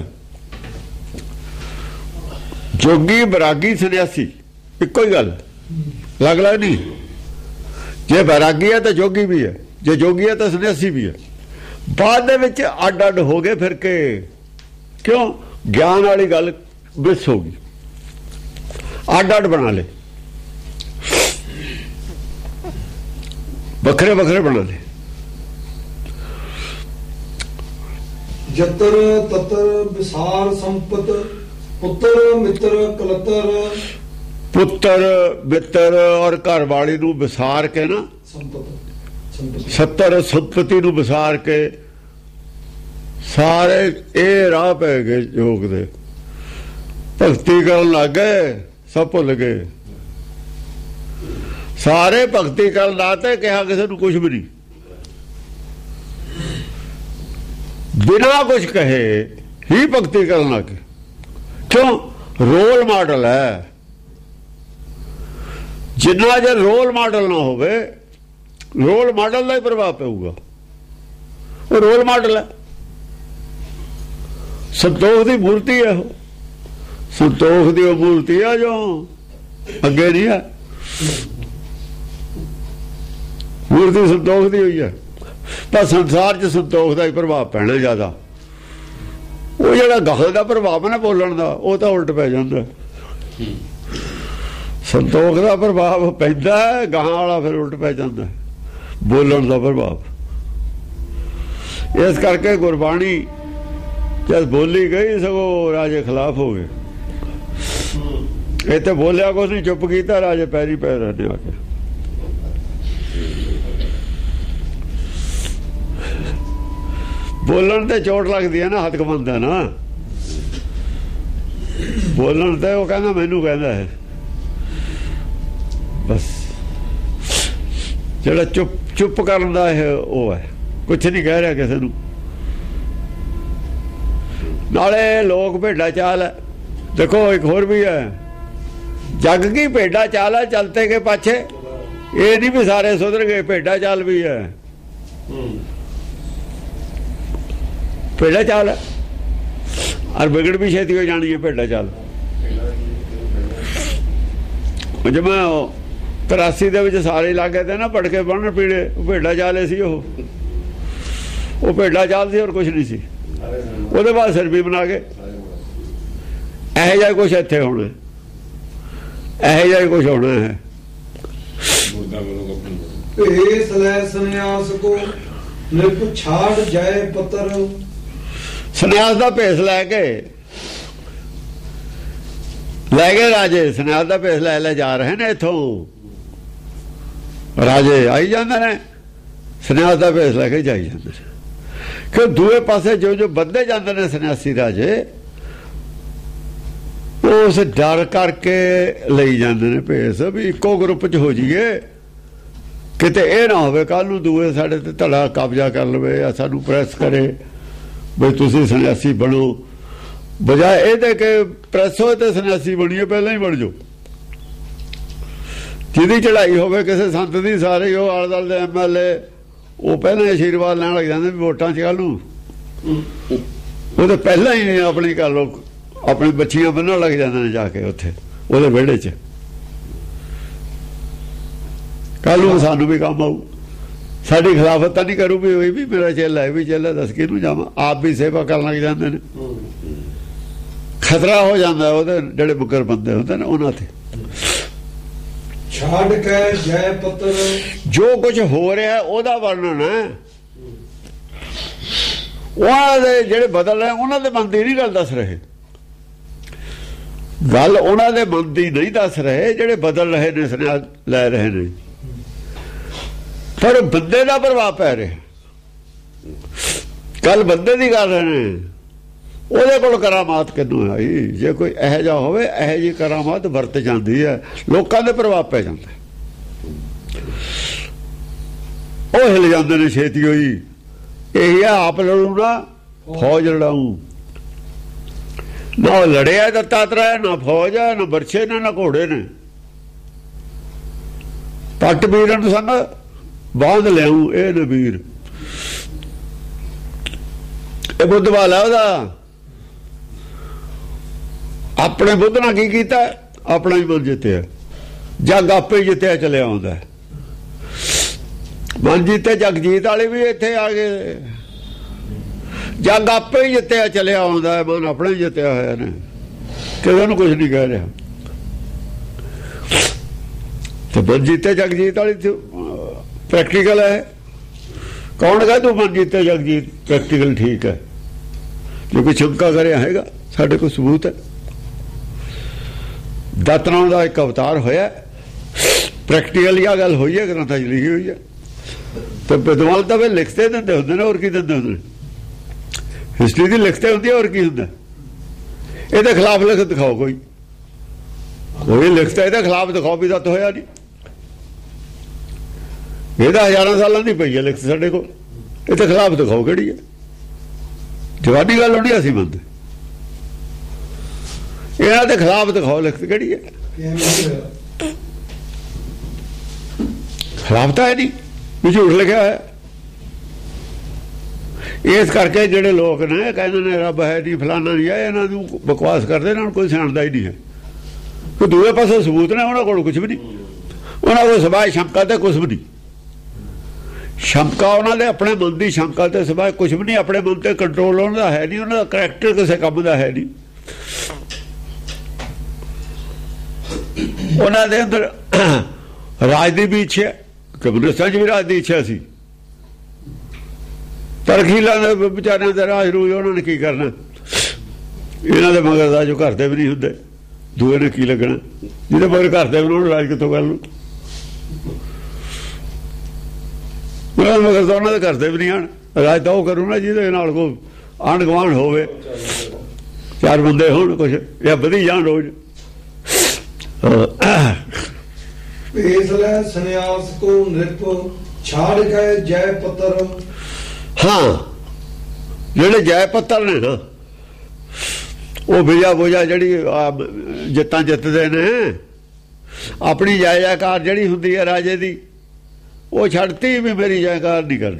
ਜੋਗੀ ਵਿਰਾਗੀ ਸੰਨਿਆਸੀ ਇੱਕੋ ਹੀ ਗੱਲ, ਅਲੱਗ ਅਲੱਗ ਨਹੀਂ। ਜੇ ਵਿਰਾਗੀ ਹੈ ਤਾਂ ਜੋਗੀ ਵੀ ਹੈ, ਜੇ ਜੋਗੀ ਹੈ ਤਾਂ ਸੰਨਿਆਸੀ ਵੀ ਹੈ। ਬਾਅਦ ਦੇ ਵਿੱਚ ਅੱਡ ਅੱਡ ਹੋ ਗਏ ਫਿਰ ਕੇ। ਕਿਉਂ? ਗਿਆਨ ਵਾਲੀ ਗੱਲ ਮਿਸ ਹੋ ਗਈ, ਅੱਡ ਅੱਡ ਬਣਾ ਲਏ, ਵੱਖਰੇ ਵੱਖਰੇ ਬਣਾ ਲਏ। ਜਤਰ ਤਤਰ ਵਿਸਾਰ ਸੰਪਤ ਪੁੱਤਰ ਮਿੱਤਰ ਕਲਤਰ। ਪੁੱਤਰ ਮਿੱਤਰ ਔਰ ਘਰ ਵਾਲੀ ਨੂੰ ਵਿਸਾਰ ਕੇ ਨਾ, ਸੱਤਰ ਸੰਪਤੀ ਨੂੰ ਵਿਸਾਰ ਕੇ ਸਾਰੇ ਇਹ ਰਾਹ ਪੈ ਗਏ ਯੋਗ ਦੇ। ਭਗਤੀ ਕਰਨ ਲੱਗ ਗਏ, ਸਭ ਭੁੱਲ ਗਏ। ਸਾਰੇ ਭਗਤੀ ਕਰਨ ਲਾਤੇ, ਕਿਹਾ ਕਿਸੇ ਨੂੰ ਕੁਝ ਵੀ ਨਹੀਂ, ਬਿਨਾਂ ਕੁਝ ਕਹੇ ਹੀ ਭਗਤੀ ਕਰਨ ਲੱਗ ਗਏ। ਕਿਉਂ? ਰੋਲ ਮਾਡਲ ਹੈ। ਜਿੰਨਾ ਜੇ ਰੋਲ ਮਾਡਲ ਨਾ ਹੋਵੇ, ਰੋਲ ਮਾਡਲ ਦਾ ਹੀ ਪ੍ਰਭਾਵ ਪਊਗਾ। ਉਹ ਰੋਲ ਮਾਡਲ ਹੈ, ਸੰਤੋਖ ਦੀ ਮੂਰਤੀ ਹੈ। ਉਹ ਸੰਤੋਖ ਦੀ ਉਹ ਮੂਰਤੀ ਆ ਜੋ ਅੱਗੇ ਨਹੀਂ ਹੈ। ਮੂਰਤੀ ਸੰਤੋਖ ਦੀ ਹੋਈ ਹੈ, ਪਰ ਸੰਸਾਰ 'ਚ ਸੰਤੋਖ ਦਾ ਹੀ ਪ੍ਰਭਾਵ ਪੈਣਾ ਜ਼ਿਆਦਾ। ਉਹ ਜਿਹੜਾ ਗਾਹਾਂ ਦਾ ਪ੍ਰਭਾਵ ਹੈ ਨਾ ਬੋਲਣ ਦਾ, ਉਹ ਤਾਂ ਉਲਟ ਪੈ ਜਾਂਦਾ। ਸੰਤੋਖ ਦਾ ਪ੍ਰਭਾਵ ਪੈਂਦਾ, ਗਾਹਾਂ ਵਾਲਾ ਫਿਰ ਉਲਟ ਪੈ ਜਾਂਦਾ, ਬੋਲਣ ਦਾ ਪ੍ਰਭਾਵ। ਇਸ ਕਰਕੇ ਗੁਰਬਾਣੀ ਜਦ ਬੋਲੀ ਗਈ ਸਗੋਂ ਰਾਜੇ ਖਿਲਾਫ ਹੋ ਗਏ। ਇਹ ਤੇ ਬੋਲਿਆ ਕੁਛ ਨਹੀਂ, ਚੁੱਪ ਕੀਤਾ, ਰਾਜੇ ਪੈਰੀ ਪੈ ਰਹੇ ਨੇ ਆ ਕੇ। ਬੋਲਣ ਤੇ ਚੋਟ ਲੱਗਦੀ ਹੈ ਨਾ, ਹੱਥ ਕਮਾਉਂਦਾ ਨਾ ਬੋਲਣ ਤੇ। ਉਹ ਕਹਿੰਦਾ ਮੈਨੂੰ ਕਹਿੰਦਾ ਹੈ ਬਸ। ਜਿਹੜਾ ਚੁੱਪ ਕਰਨ ਦਾ ਹੈ ਉਹ ਹੈ, ਕੁਛ ਨਹੀਂ ਕਹਿ ਰਿਹਾ ਕਿਸੇ ਨੂੰ। ਨਾਲੇ ਲੋਕ ਭੇਡਾਂ ਚਾਲ ਹੈ। ਦੇਖੋ ਇੱਕ ਹੋਰ ਵੀ ਹੈ, ਜੱਗ ਕੀ ਭੇਡਾਂ ਚਾਲ ਹੈ ਚਲਤੇ ਕੇ ਪਾਛੇ। ਇਹ ਨਹੀਂ ਵੀ ਸਾਰੇ ਸੁਧਰ ਗਏ, ਭੇਡਾਂ ਚਾਲ ਵੀ ਹੈ। ਭੇਡਾਂ ਚਾਲ ਹੈ ਔਰ ਵਿਗੜ ਵੀ ਛੇਤੀ ਹੋ ਜਾਣੀ ਹੈ ਭੇਡਾਂ ਚਾਲ। ਜਿਵੇਂ 83 ਦੇ ਵਿੱਚ ਸਾਰੇ ਇਲਾਕੇ ਤੇ ਨਾ ਪਟਕੇ ਬੰਨ੍ਹਣ ਪੀੜੇ, ਭੇਡਾਂ ਚਾਲੇ ਸੀ। ਉਹ ਭੇਡਾਂ ਚਾਲ ਸੀ, ਹੋਰ ਕੁਛ ਨਹੀਂ ਸੀ। ਉਹਦੇ ਬਾਅਦ ਸਿਰ ਵੀ ਬਣਾ ਕੇ ਇਹੋ ਜਿਹਾ ਕੁਛ ਇੱਥੇ ਹੋਣਾ, ਇਹੋ ਜਿਹਾ ਕੁਛ ਹੋਣਾ ਹੈ। ਭੇਸ ਲੈ ਸੰਨਿਆਸ ਕੋ ਨਿਰਭ ਛਾੜ ਜਾਏ ਪਤਰ। ਸੰਨਿਆਸ ਦਾ ਭੇਸ ਲੈ ਗਏ ਰਾਜੇ। ਸੰਨਿਆਸ ਦਾ ਭੇਸ ਲੈ ਜਾ ਰਹੇ ਨੇ ਇੱਥੋਂ। ਰਾਜੇ ਆਈ ਜਾਂਦੇ ਨੇ, ਸੰਨਿਆਸ ਦਾ ਭੇਸ ਲੈ ਕੇ ਜਾਈ ਜਾਂਦੇ ਨੇ। ਕਿ ਦੂਏ ਪਾਸੇ ਜੋ ਵੱਧਦੇ ਜਾਂਦੇ ਨੇ ਸੰਨਿਆਸੀ ਰਾਜੇ, ਉਸ ਡਰ ਕਰਕੇ ਲਈ ਜਾਂਦੇ ਨੇ ਭੇਸ ਵੀ ਇੱਕੋ ਗਰੁੱਪ 'ਚ ਹੋ ਜਾਈਏ, ਕਿਤੇ ਇਹ ਨਾ ਹੋਵੇ ਕੱਲ ਨੂੰ ਦੂਏ ਸਾਡੇ ਤੇ ਧੜਾ ਕਬਜ਼ਾ ਕਰ ਲਵੇ ਜਾਂ ਸਾਨੂੰ ਪ੍ਰੈਸ ਕਰੇ ਬਈ ਤੁਸੀਂ ਸੰਨਿਆਸੀ ਬਣੋ। ਬਜਾਏ ਇਹਦੇ ਕਿ ਪ੍ਰੈਸ ਹੋਏ ਤੇ ਸੰਨਿਆਸੀ ਬਣੀਏ, ਪਹਿਲਾਂ ਹੀ ਬਣ ਜਾਓ। ਜਿਹਦੀ ਚੜਾਈ ਹੋਵੇ ਕਿਸੇ ਸੰਤ ਦੀ, ਸਾਰੇ ਉਹ ਆਲੇ ਦੁਆਲੇ ਦੇ MLA ਉਹ ਪਹਿਲਾਂ ਆਸ਼ੀਰਵਾਦ ਲੈਣ ਲੱਗ ਜਾਂਦੇ ਵੀ ਵੋਟਾਂ 'ਚ ਕੱਲ ਨੂੰ ਉਹ ਤਾਂ ਪਹਿਲਾਂ ਹੀ ਆਪਣੀ ਗੱਲ ਆਪਣੀ ਬੱਚੀਆਂ ਬੰਨਣ ਲੱਗ ਜਾਂਦੇ ਨੇ ਜਾ ਕੇ ਉੱਥੇ ਉਹਦੇ ਵਿਹੜੇ 'ਚ। ਕੱਲ ਨੂੰ ਸਾਨੂੰ ਵੀ ਕੰਮ ਆਊ, ਸਾਡੀ ਖਿਲਾਫਤ ਤਾਂ ਨਹੀਂ ਕਰੂ ਵੀ ਵੀ ਮੇਰਾ ਚੇਲਾ ਹੈ, ਵੀ ਚੇਲਾ ਦੱਸ ਕਿਹਨੂੰ ਜਾਵਾਂ, ਆਪ ਵੀ ਸੇਵਾ ਕਰਨ ਲੱਗ ਜਾਂਦੇ ਨੇ। ਖਤਰਾ ਹੋ ਜਾਂਦਾ ਉਹਦੇ ਜਿਹੜੇ ਮੁਕਰ ਬੰਦੇ ਹੁੰਦੇ ਨੇ ਉਹਨਾਂ ਤੇ। ਛਾੜ ਕੇ ਜੈ ਪੁੱਤਰ, ਜੋ ਕੁਝ ਹੋ ਰਿਹਾ ਉਹਦਾ ਵਰਣਨ ਹੈ, ਉਹਨਾਂ ਦੇ ਜਿਹੜੇ ਬਦਲ ਰਹੇ ਉਹਨਾਂ ਦੇ ਮਨ ਦੀ ਨਹੀਂ ਗੱਲ ਦੱਸ ਰਹੇ, ਗੱਲ ਉਹਨਾਂ ਦੇ ਮਨ ਦੀ ਨਹੀਂ ਦੱਸ ਰਹੇ ਜਿਹੜੇ ਬਦਲ ਰਹੇ ਨੇ, ਸੁਨੇਹਾ ਲੈ ਰਹੇ ਨੇ, ਪਰ ਬੰਦੇ ਦਾ ਪ੍ਰਭਾਵ ਪੈ ਰਿਹਾ। ਕੱਲ ਬੰਦੇ ਦੀ ਗੱਲ ਰਹੇ ਨੇ, ਉਹਦੇ ਕੋਲ ਕਰਾਮਾਤ ਕਿੰਨੂੰ ਆਈ? ਜੇ ਕੋਈ ਇਹੋ ਜਿਹਾ ਹੋਵੇ, ਇਹੋ ਜਿਹੀ ਕਰਾਮਾਤ ਵਰਤ ਜਾਂਦੀ ਹੈ, ਲੋਕਾਂ ਦੇ ਪ੍ਰਭਾਵ ਪੈ ਜਾਂਦਾ, ਉਹ ਹਿਲ ਜਾਂਦੇ ਨੇ ਛੇਤੀ ਹੋਈ। ਇਹੀ ਆ, ਆਪ ਲੜੂ ਨਾ ਫੌਜ ਲੜਾਊ, ਨਾ ਲੜਿਆ ਦੱਤਾਤਰਾ, ਨਾ ਫੌਜ ਹੈ, ਨਾ ਬਰਛੇ ਨੇ, ਨਾ ਘੋੜੇ ਨੇ, ਪੱਟ ਵੀਰਾਂ ਨੂੰ ਸੰਗ ਬਾਂਧ ਲਿਆਊ, ਇਹ ਨਬੀਰ। ਇਹ ਬੁੱਧ ਵਾਲਾ ਉਹਦਾ ਆਪਣੇ ਬੁੱਧ ਨਾਲ ਕੀ ਕੀਤਾ? ਆਪਣਾ ਹੀ ਮਨ ਜਿੱਤਿਆ, ਜੱਗ ਆਪੇ ਜਿੱਤਿਆ ਚਲਿਆ ਆਉਂਦਾ। ਮਨ ਜਿੱਤੇ ਜਗ ਜੀਤ ਵਾਲੇ ਵੀ ਇੱਥੇ ਆ ਗਏ, ਜੱਗ ਆਪੇ ਹੀ ਜਿੱਤਿਆ ਚਲਿਆ ਆਉਂਦਾ, ਮਨ ਆਪਣਾ ਹੀ ਜਿੱਤਿਆ ਹੋਇਆ ਨੇ, ਕਿਸੇ ਨੂੰ ਕੁਝ ਨਹੀਂ ਕਹਿ ਰਿਹਾ। ਤੇ ਮਨ ਜਿੱਤੇ ਜਗ ਜੀਤ ਵਾਲੀ ਪ੍ਰੈਕਟੀਕਲ ਹੈ। ਕੌਣ ਕਹੇ ਤੂੰ ਮਨ ਜਿੱਤੇ ਜਗ ਜੀਤ ਪ੍ਰੈਕਟੀਕਲ ਠੀਕ ਹੈ? ਜੇ ਕੋਈ ਸ਼ੰਕਾ ਕਰਿਆ ਹੈਗਾ, ਸਾਡੇ ਕੋਲ ਸਬੂਤ ਹੈ। ਦਾਤਰਾਂ ਦਾ ਇੱਕ ਅਵਤਾਰ ਹੋਇਆ, ਪ੍ਰੈਕਟੀਕਲ ਇਹ ਗੱਲ ਹੋਈ ਹੈ, ਗ੍ਰੰਥਾਂ 'ਚ ਲਿਖੀ ਹੋਈ ਹੈ। ਤੇ ਵਿਦਵਾਨ ਤਾਂ ਵੇ ਲਿਖਤੇ ਦਿੰਦੇ ਹੁੰਦੇ ਨੇ, ਹੋਰ ਕੀ ਦਿੰਦੇ ਹੁੰਦੇ ਨੇ? ਹਿਸਟਰੀ ਦੀ ਲਿਖਤੇ ਹੁੰਦੀ ਹੈ, ਹੋਰ ਕੀ ਹੁੰਦਾ? ਇਹਦੇ ਖਿਲਾਫ ਲਿਖ ਦਿਖਾਓ, ਕੋਈ ਲਿਖਤਾ ਇਹਦੇ ਖਿਲਾਫ ਦਿਖਾਓ ਵੀ ਦੱਤ ਹੋਇਆ ਨਹੀਂ। ਇਹਦਾ ਹਜ਼ਾਰਾਂ ਸਾਲਾਂ ਦੀ ਪਈ ਹੈ ਲਿਖਤ ਸਾਡੇ ਕੋਲ, ਇਹਦੇ ਖਿਲਾਫ ਦਿਖਾਓ ਕਿਹੜੀ ਹੈ? ਜਵਾਨੀ ਗੱਲ ਹੋਣੀ, ਅਸੀਂ ਮੰਨਦੇ। ਇਹਨਾਂ ਦੇ ਖਿਲਾਫ ਦਿਖਾਓ ਲਿਖਤ ਕਿਹੜੀ ਹੈ? ਖਿਲਾਫ ਤਾਂ ਹੈ ਨਹੀਂ, ਵੀ ਝੂਠ ਲਿਖਿਆ ਹੋਇਆ। ਇਸ ਕਰਕੇ ਜਿਹੜੇ ਲੋਕ ਨੇ ਕਹਿੰਦੇ ਨੇ ਰੱਬ ਹੈ ਨਹੀਂ, ਫਲਾਨਾ ਨਹੀਂ ਹੈ, ਇਹਨਾਂ ਨੂੰ ਬਕਵਾਸ ਕਰਦੇ, ਇਹਨਾਂ ਨੂੰ ਕੋਈ ਸਿਆਣਦਾ ਹੀ ਨਹੀਂ ਹੈ। ਕੋਈ ਦੂਏ ਪਾਸੇ ਸਬੂਤ ਨੇ, ਉਹਨਾਂ ਕੋਲ ਕੁਝ ਵੀ ਨਹੀਂ, ਉਹਨਾਂ ਕੋਲ ਸਿਵਾਏ ਸ਼ੰਕਾ ਤੇ ਕੁਝ ਵੀ ਨਹੀਂ। ਸ਼ੰਕਾ ਉਹਨਾਂ ਦੇ ਆਪਣੇ ਮਨ ਦੀ ਸ਼ੰਕਾ ਤੇ ਸਿਵਾਏ ਕੁਝ ਵੀ ਨਹੀਂ। ਆਪਣੇ ਮਨ ਤੇ ਕੰਟਰੋਲ ਉਹਨਾਂ ਦਾ ਹੈ ਨਹੀਂ, ਉਹਨਾਂ ਦਾ ਕਰੈਕਟਰ ਕਿਸੇ ਕੰਮ ਦਾ ਹੈ ਨਹੀਂ। ਉਹਨਾਂ ਦੇ ਅੰਦਰ ਰਾਜ ਦੀ ਵੀ ਇੱਛਾ, ਕਮਿਊਨਿਸਟਾਂ 'ਚ ਵੀ ਰਾਜ ਦੀ ਇੱਛਾ ਸੀ, ਪਰ ਖੀਲਾਂ ਦੇ ਵਿਚਾਰਿਆਂ ਦੇ ਰਾਜ ਰੂਜ ਉਹਨਾਂ ਨੇ ਕੀ ਕਰਨਾ? ਇਹਨਾਂ ਦੇ ਮਗਰ ਦਾ ਜੋ ਘਰ ਦੇ ਵੀ ਨਹੀਂ ਹੁੰਦੇ, ਦੂਏ ਨੇ ਕੀ ਲੱਗਣਾ? ਜਿਹਦੇ ਮਗਰ ਘਰ ਦੇ ਵੀ ਉਹਨੂੰ ਰਾਜ ਕਿੱਥੋਂ ਕਰ ਲੂ? ਉਹਨਾਂ ਮਗਰ ਤਾਂ ਉਹਨਾਂ ਦੇ ਘਰ ਦੇ ਵੀ ਨਹੀਂ ਆਣ, ਰਾਜ ਤਾਂ ਉਹ ਕਰੂ ਨਾ ਜਿਹਦੇ ਨਾਲ ਕੋਈ ਆਂਢ ਗੁਆਂਢ ਹੋਵੇ, ਚਾਰ ਬੰਦੇ ਹੋਣ ਕੁਛ, ਜਾਂ ਵਧੀ ਜਾਣ ਰੋਜ਼। ਭੇਸ ਲੈ ਸੰਨਿਆਸ ਕੋ ਨਿਰਪ, ਛਾੜ ਕੇ ਜੈ ਪੁੱਤਰ। ਹਾਂ, ਜਿਹੜੇ ਜੈ ਪੁੱਤਰ ਨੇ ਨਾ, ਉਹ ਬਿਜਾ ਬੋਝਾ ਜਿਹੜੀ ਜਿੱਤਾਂ ਜਿੱਤਦੇ ਨੇ, ਆਪਣੀ ਜੈ ਜੈਕਾਰ ਜਿਹੜੀ ਹੁੰਦੀ ਹੈ ਰਾਜੇ ਦੀ, ਉਹ ਛੱਡਤੀ ਵੀ ਮੇਰੀ ਜੈਕਾਰ ਨਹੀਂ ਕਰਨੀ।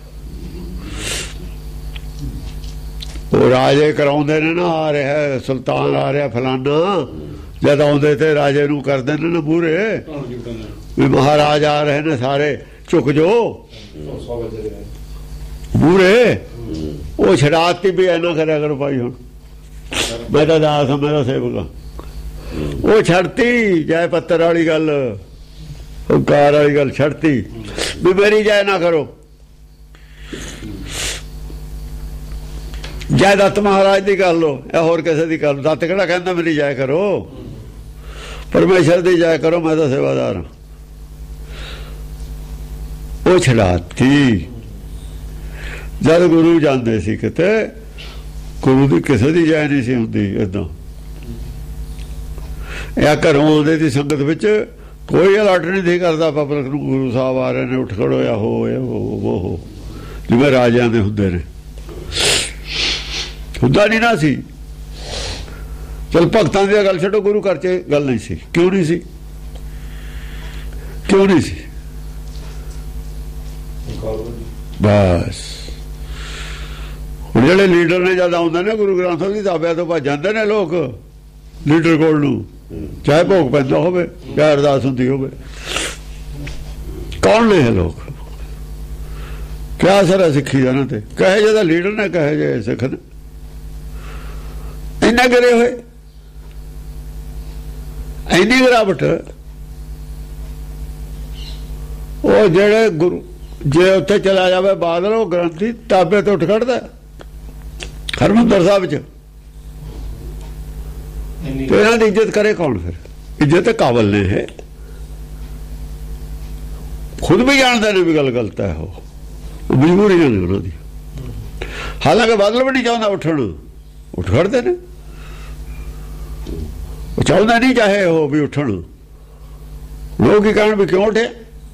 ਉਹ ਰਾਜੇ ਕਰਾਉਂਦੇ ਨੇ ਨਾ, ਆ ਰਿਹਾ ਸੁਲਤਾਨ, ਆ ਰਿਹਾ ਫਲਾਨਾ, ਜਦ ਆਉਂਦੇ ਤੇ ਰਾਜੇ ਨੂੰ ਕਰਦੇ ਨੇ ਨਾ ਮੂਹਰੇ ਵੀ ਮਹਾਰਾਜ ਆ ਰਹੇ ਨੇ, ਸਾਰੇ ਝੁਕ ਜੋ ਮੂਹਰੇ। ਉਹ ਛਡਾਤੀ ਵੀ ਐਨਾ ਕਰਿਆ ਕਰੋ ਭਾਈ, ਹੁਣ ਮੈਂ ਤਾਂ ਦਾਸ ਹਾਂ, ਮੇਰਾ ਸੇਵਕ ਹਾਂ। ਉਹ ਛੱਡਤੀ ਜੈ ਪੱਤਰ ਵਾਲੀ ਗੱਲ, ਓਂਕਾਰ ਵਾਲੀ ਗੱਲ ਛੱਡਤੀ ਵੀ ਮੇਰੀ ਜੈ ਨਾ ਕਰੋ। ਜੈ ਦੱਤ ਮਹਾਰਾਜ ਦੀ ਕਰ ਲੋ, ਇਹ ਹੋਰ ਕਿਸੇ ਦੀ ਕਰ ਲੋ। ਦੱਤ ਕਿਹੜਾ ਕਹਿੰਦਾ ਮੇਰੀ ਜੈ ਕਰੋ? ਪਰਮੇਸ਼ਰ ਦੀ ਜੈ ਕਰੋ, ਮੈਂ ਤਾਂ ਸੇਵਾਦਾਰ ਹਾਂ। ਉਹ ਛਡਾਤੀ। ਜਦ ਗੁਰੂ ਜਾਂਦੇ ਸੀ ਕਿਤੇ, ਗੁਰੂ ਦੀ ਕਿਸੇ ਦੀ ਜੈ ਨਹੀਂ ਸੀ ਹੁੰਦੀ। ਏਦਾਂ ਇਹ ਘਰੋਂ ਆਉਂਦੇ ਦੀ ਸੰਗਤ ਵਿੱਚ ਕੋਈ ਅਲਰਟ ਨਹੀਂ ਸੀ ਕਰਦਾ ਪਬਲਿਕ ਨੂੰ, ਗੁਰੂ ਸਾਹਿਬ ਆ ਰਹੇ ਨੇ, ਉੱਠ ਖੜੋ ਜਾਂ ਹੋ ਜਿਵੇਂ ਰਾਜਿਆਂ ਦੇ ਹੁੰਦੇ ਨੇ, ਹੁੰਦਾ ਨਹੀਂ ਨਾ ਸੀ। ਚਲ ਭਗਤਾਂ ਦੀ ਗੱਲ ਛੱਡੋ, ਗੁਰੂ ਘਰ 'ਚ ਗੱਲ ਨਹੀਂ ਸੀ। ਕਿਉਂ ਨਹੀਂ ਸੀ? ਕਿਉਂ ਨਹੀਂ ਸੀ? ਬਸ ਹੁਣ ਜਿਹੜੇ ਲੀਡਰ ਨੇ ਜਦ ਆਉਂਦੇ ਨੇ ਗੁਰੂ ਗ੍ਰੰਥ ਸਾਹਿਬ ਦੀ ਤਾਬਿਆਂ ਤੋਂ ਭੱਜ ਜਾਂਦੇ ਨੇ ਲੋਕ ਲੀਡਰ ਕੋਲ ਨੂੰ, ਚਾਹੇ ਭੋਗ ਪੈਂਦਾ ਹੋਵੇ ਚਾਹੇ ਅਰਦਾਸ ਹੁੰਦੀ ਹੋਵੇ। ਕੌਣ ਨੇ ਇਹ ਲੋਕ? ਕਿਆ ਅਸਰ ਹੈ ਸਿੱਖੀ ਦਾ ਇਹਨਾਂ ਤੇ? ਕਹੇ ਜਿਹਦਾ ਲੀਡਰ ਨੇ, ਕਹੇ ਜੇ ਸਿੱਖ ਨੇ, ਇੰਨਾ ਗਿਰੇ ਹੋਏ, ਇੰਨੀ ਗਿਰਾਵਟ। ਉਹ ਜਿਹੜੇ ਗੁਰੂ ਜੇ ਉੱਥੇ ਚਲਾ ਜਾਵੇ ਬਾਦਲ, ਉਹ ਗ੍ਰੰਥੀ ਤਾਬੇ ਤੋਂ ਉੱਠ ਖੜਦਾ ਹਰਿਮੰਦਰ ਸਾਹਿਬ ਚ। ਤੇ ਇਹਨਾਂ ਦੀ ਇੱਜ਼ਤ ਕਰੇ ਕੌਣ ਫਿਰ? ਇੱਜ਼ਤ ਕਾਬਲ ਨੇ ਹੈ, ਖੁਦ ਵੀ ਜਾਣਦੇ ਨੇ ਵੀ ਗੱਲ ਗਲਤ ਹੈ, ਉਹ ਮਜਬੂਰੀਆਂ ਨੇ ਉਹਨਾਂ ਦੀ। ਹਾਲਾਂਕਿ ਬਾਦਲ ਵੀ ਨਹੀਂ ਚਾਹੁੰਦਾ ਉੱਠਣ, ਉੱਠ ਖੜਦੇ ਨੇ। ਉਹ ਚਾਹੁੰਦਾ ਨਹੀਂ ਚਾਹੇ ਉਹ ਵੀ ਉੱਠਣ, ਲੋਕ ਕੀ ਕਹਿਣ ਵੀ ਕਿਉਂ ਉੱਠੇ।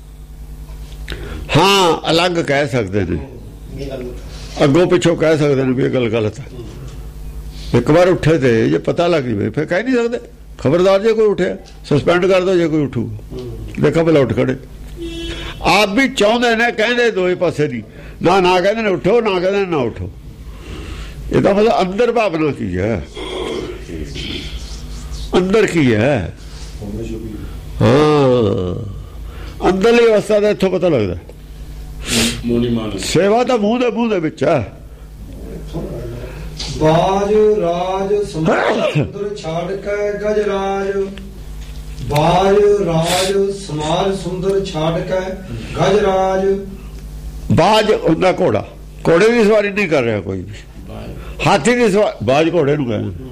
ਹਾਂ, ਅਲੱਗ ਕਹਿ ਸਕਦੇ ਨੇ, ਅੱਗੋਂ ਪਿੱਛੋਂ ਕਹਿ ਸਕਦੇ ਨੇ ਵੀ ਇਹ ਗੱਲ ਗਲਤ ਹੈ। ਇੱਕ ਵਾਰ ਉੱਠੇ ਤੇ ਜੇ ਪਤਾ ਲੱਗ ਜਾਵੇ ਫਿਰ ਕਹਿ ਨਹੀਂ ਸਕਦੇ। ਖਬਰਦਾਰ ਜੇ ਕੋਈ ਉੱਠਿਆ ਸਸਪੈਂਡ ਕਰ ਦੋ, ਜੇ ਕੋਈ ਉੱਠੂਗਾ ਦੇਖੋ ਭਲਾ ਉੱਠ ਖੜੇ। ਆਪ ਵੀ ਚਾਹੁੰਦੇ ਨੇ, ਕਹਿੰਦੇ ਦੋਏ ਪਾਸੇ ਦੀ, ਨਾ ਨਾ ਕਹਿੰਦੇ ਨੇ ਉੱਠੋ, ਨਾ ਕਹਿੰਦੇ ਨੇ ਨਾ ਉੱਠੋ। ਇਹਦਾ ਮਤਲਬ ਅੰਦਰ ਭਾਵਨਾ ਕੀ ਹੈ, ਅੰਦਰ ਕੀ ਹੈ। ਹਾਂ, ਅੰਦਰਲੀ ਅਵਸਥਾ ਦਾ ਇੱਥੋਂ ਪਤਾ ਲੱਗਦਾ। ਸੇਵਾ ਤਾਂ ਮੂੰਹ ਦੇ ਵਿੱਚ ਹੈ। ਬਾਜ ਰਾਜ ਸੁੰਦਰ ਛਾੜ ਕੇ ਗਜ ਰਾਜ, ਬਾਜ ਰਾਜ ਸਮਾਜ ਸੁੰਦਰ ਛਾੜ ਕੇ ਗਜ ਰਾਜ। ਬਾਜ ਹੁੰਦਾ ਘੋੜਾ, ਘੋੜੇ ਦੀ ਸਵਾਰੀ ਨਹੀਂ ਕਰ ਰਿਹਾ ਕੋਈ ਵੀ, ਹਾਥੀ ਦੀ ਸਵਾਰੀ, ਬਾਜ ਘੋੜੇ ਨੂੰ ਕਹਿੰਦੇ।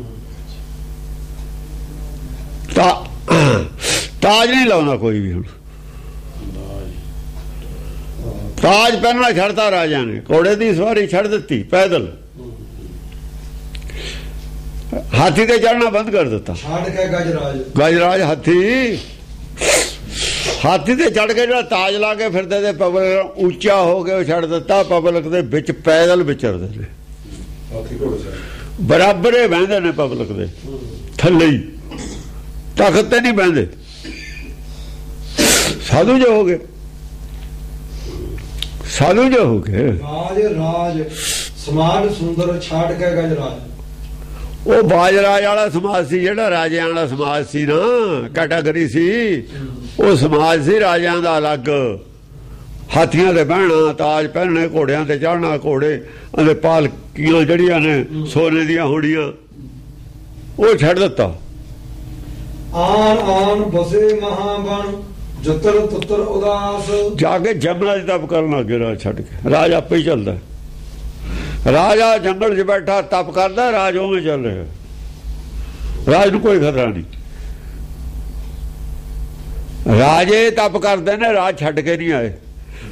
ਤਾਜ ਨਹੀਂ ਲਾਉਂਦਾ ਕੋਈ ਵੀ। ਹੁਣ ਤਾਜ ਪਹਿਨਣਾ ਛੱਡਤਾ ਰਾਜਾ ਨੇ, ਘੋੜੇ ਦੀ ਸਵਾਰੀ ਛੱਡ ਦਿੱਤੀ, ਪੈਦਲ ਹਾਥੀ ਤੇ ਚੜਨਾ ਬੰਦ ਕਰ ਦਿੱਤਾ। ਛੱਡ ਕੇ ਗਜਰਾਜ, ਗਜਰਾਜ ਹਾਥੀ ਤੇ ਚੜ ਕੇ ਜਿਹੜਾ ਤਾਜ ਲਾ ਕੇ ਫਿਰਦੇ ਤੇ ਪਬਲਿਕ ਉੱਚਾ ਹੋ ਕੇ ਛੱਡ ਦਿੱਤਾ। ਪਬਲਿਕ ਦੇ ਵਿੱਚ ਪੈਦਲ ਵਿਚਰਦੇ ਨੇ, ਬਰਾਬਰੇ ਬਹਿੰਦੇ ਨੇ ਪਬਲਿਕ ਦੇ ਥੱਲੇ ਹੀ, ਤਖਤ ਤੇ ਨਹੀਂ ਬਹਿੰਦੇ। ਸਾਧੂ ਜੋ ਹੋ ਗਏ, ਸਾਧੂ ਜੋ ਹੋ ਗਏ। ਰਾਜ ਰਾਜ ਸਮਾਜ ਸੁੰਦਰ ਛਾੜ ਕੇ ਗਜਰਾਜ। ਉਹ ਬਾਜਰਾਜ ਵਾਲਾ ਸਮਾਜ ਸੀ, ਜਿਹੜਾ ਰਾਜਿਆਂ ਵਾਲਾ ਸਮਾਜ ਸੀ ਨਾ, ਕੈਟਾਗਰੀ ਸੀ। ਉਹ ਸਮਾਜ ਸੀ ਰਾਜਿਆਂ ਦਾ ਅਲੱਗ, ਹਾਥੀਆਂ ਤੇ ਬਹਿਣਾ, ਤਾਜ ਪਹਿਨਣੇ, ਘੋੜਿਆਂ ਤੇ ਚੜ੍ਹਨਾ, ਘੋੜੇ ਅਤੇ ਪਾਲਕੀਆਂ ਜਿਹੜੀਆਂ ਨੇ ਸੋਨੇ ਦੀਆਂ ਹੋਣੀਆਂ, ਉਹ ਛੱਡ ਦਿੱਤਾ। ਆਨ ਆਨ ਬਸੇ ਮਹਾਬਣ ਜੁੱਤਰ ਤੁੱਤਰ ਉਦਾਸ। ਜਾ ਕੇ ਜੰਗਲਾਂ 'ਚ ਤਪ ਕਰਨ ਲੱਗੇ ਰਾਜ ਛੱਡ ਕੇ। ਰਾਜ ਆਪੇ ਹੀ ਚੱਲਦਾ, ਰਾਜਾ ਜੰਗਲ 'ਚ ਬੈਠਾ ਤਪ ਕਰਦਾ, ਰਾਜ ਉਵੇਂ ਚੱਲ ਰਿਹਾ। ਰਾਜ ਨੂੰ ਕੋਈ ਖਤਰਾ ਨਹੀਂ। ਰਾਜੇ ਤਪ ਕਰਦੇ ਨੇ, ਰਾਜ ਛੱਡ ਕੇ ਨਹੀਂ ਆਏ।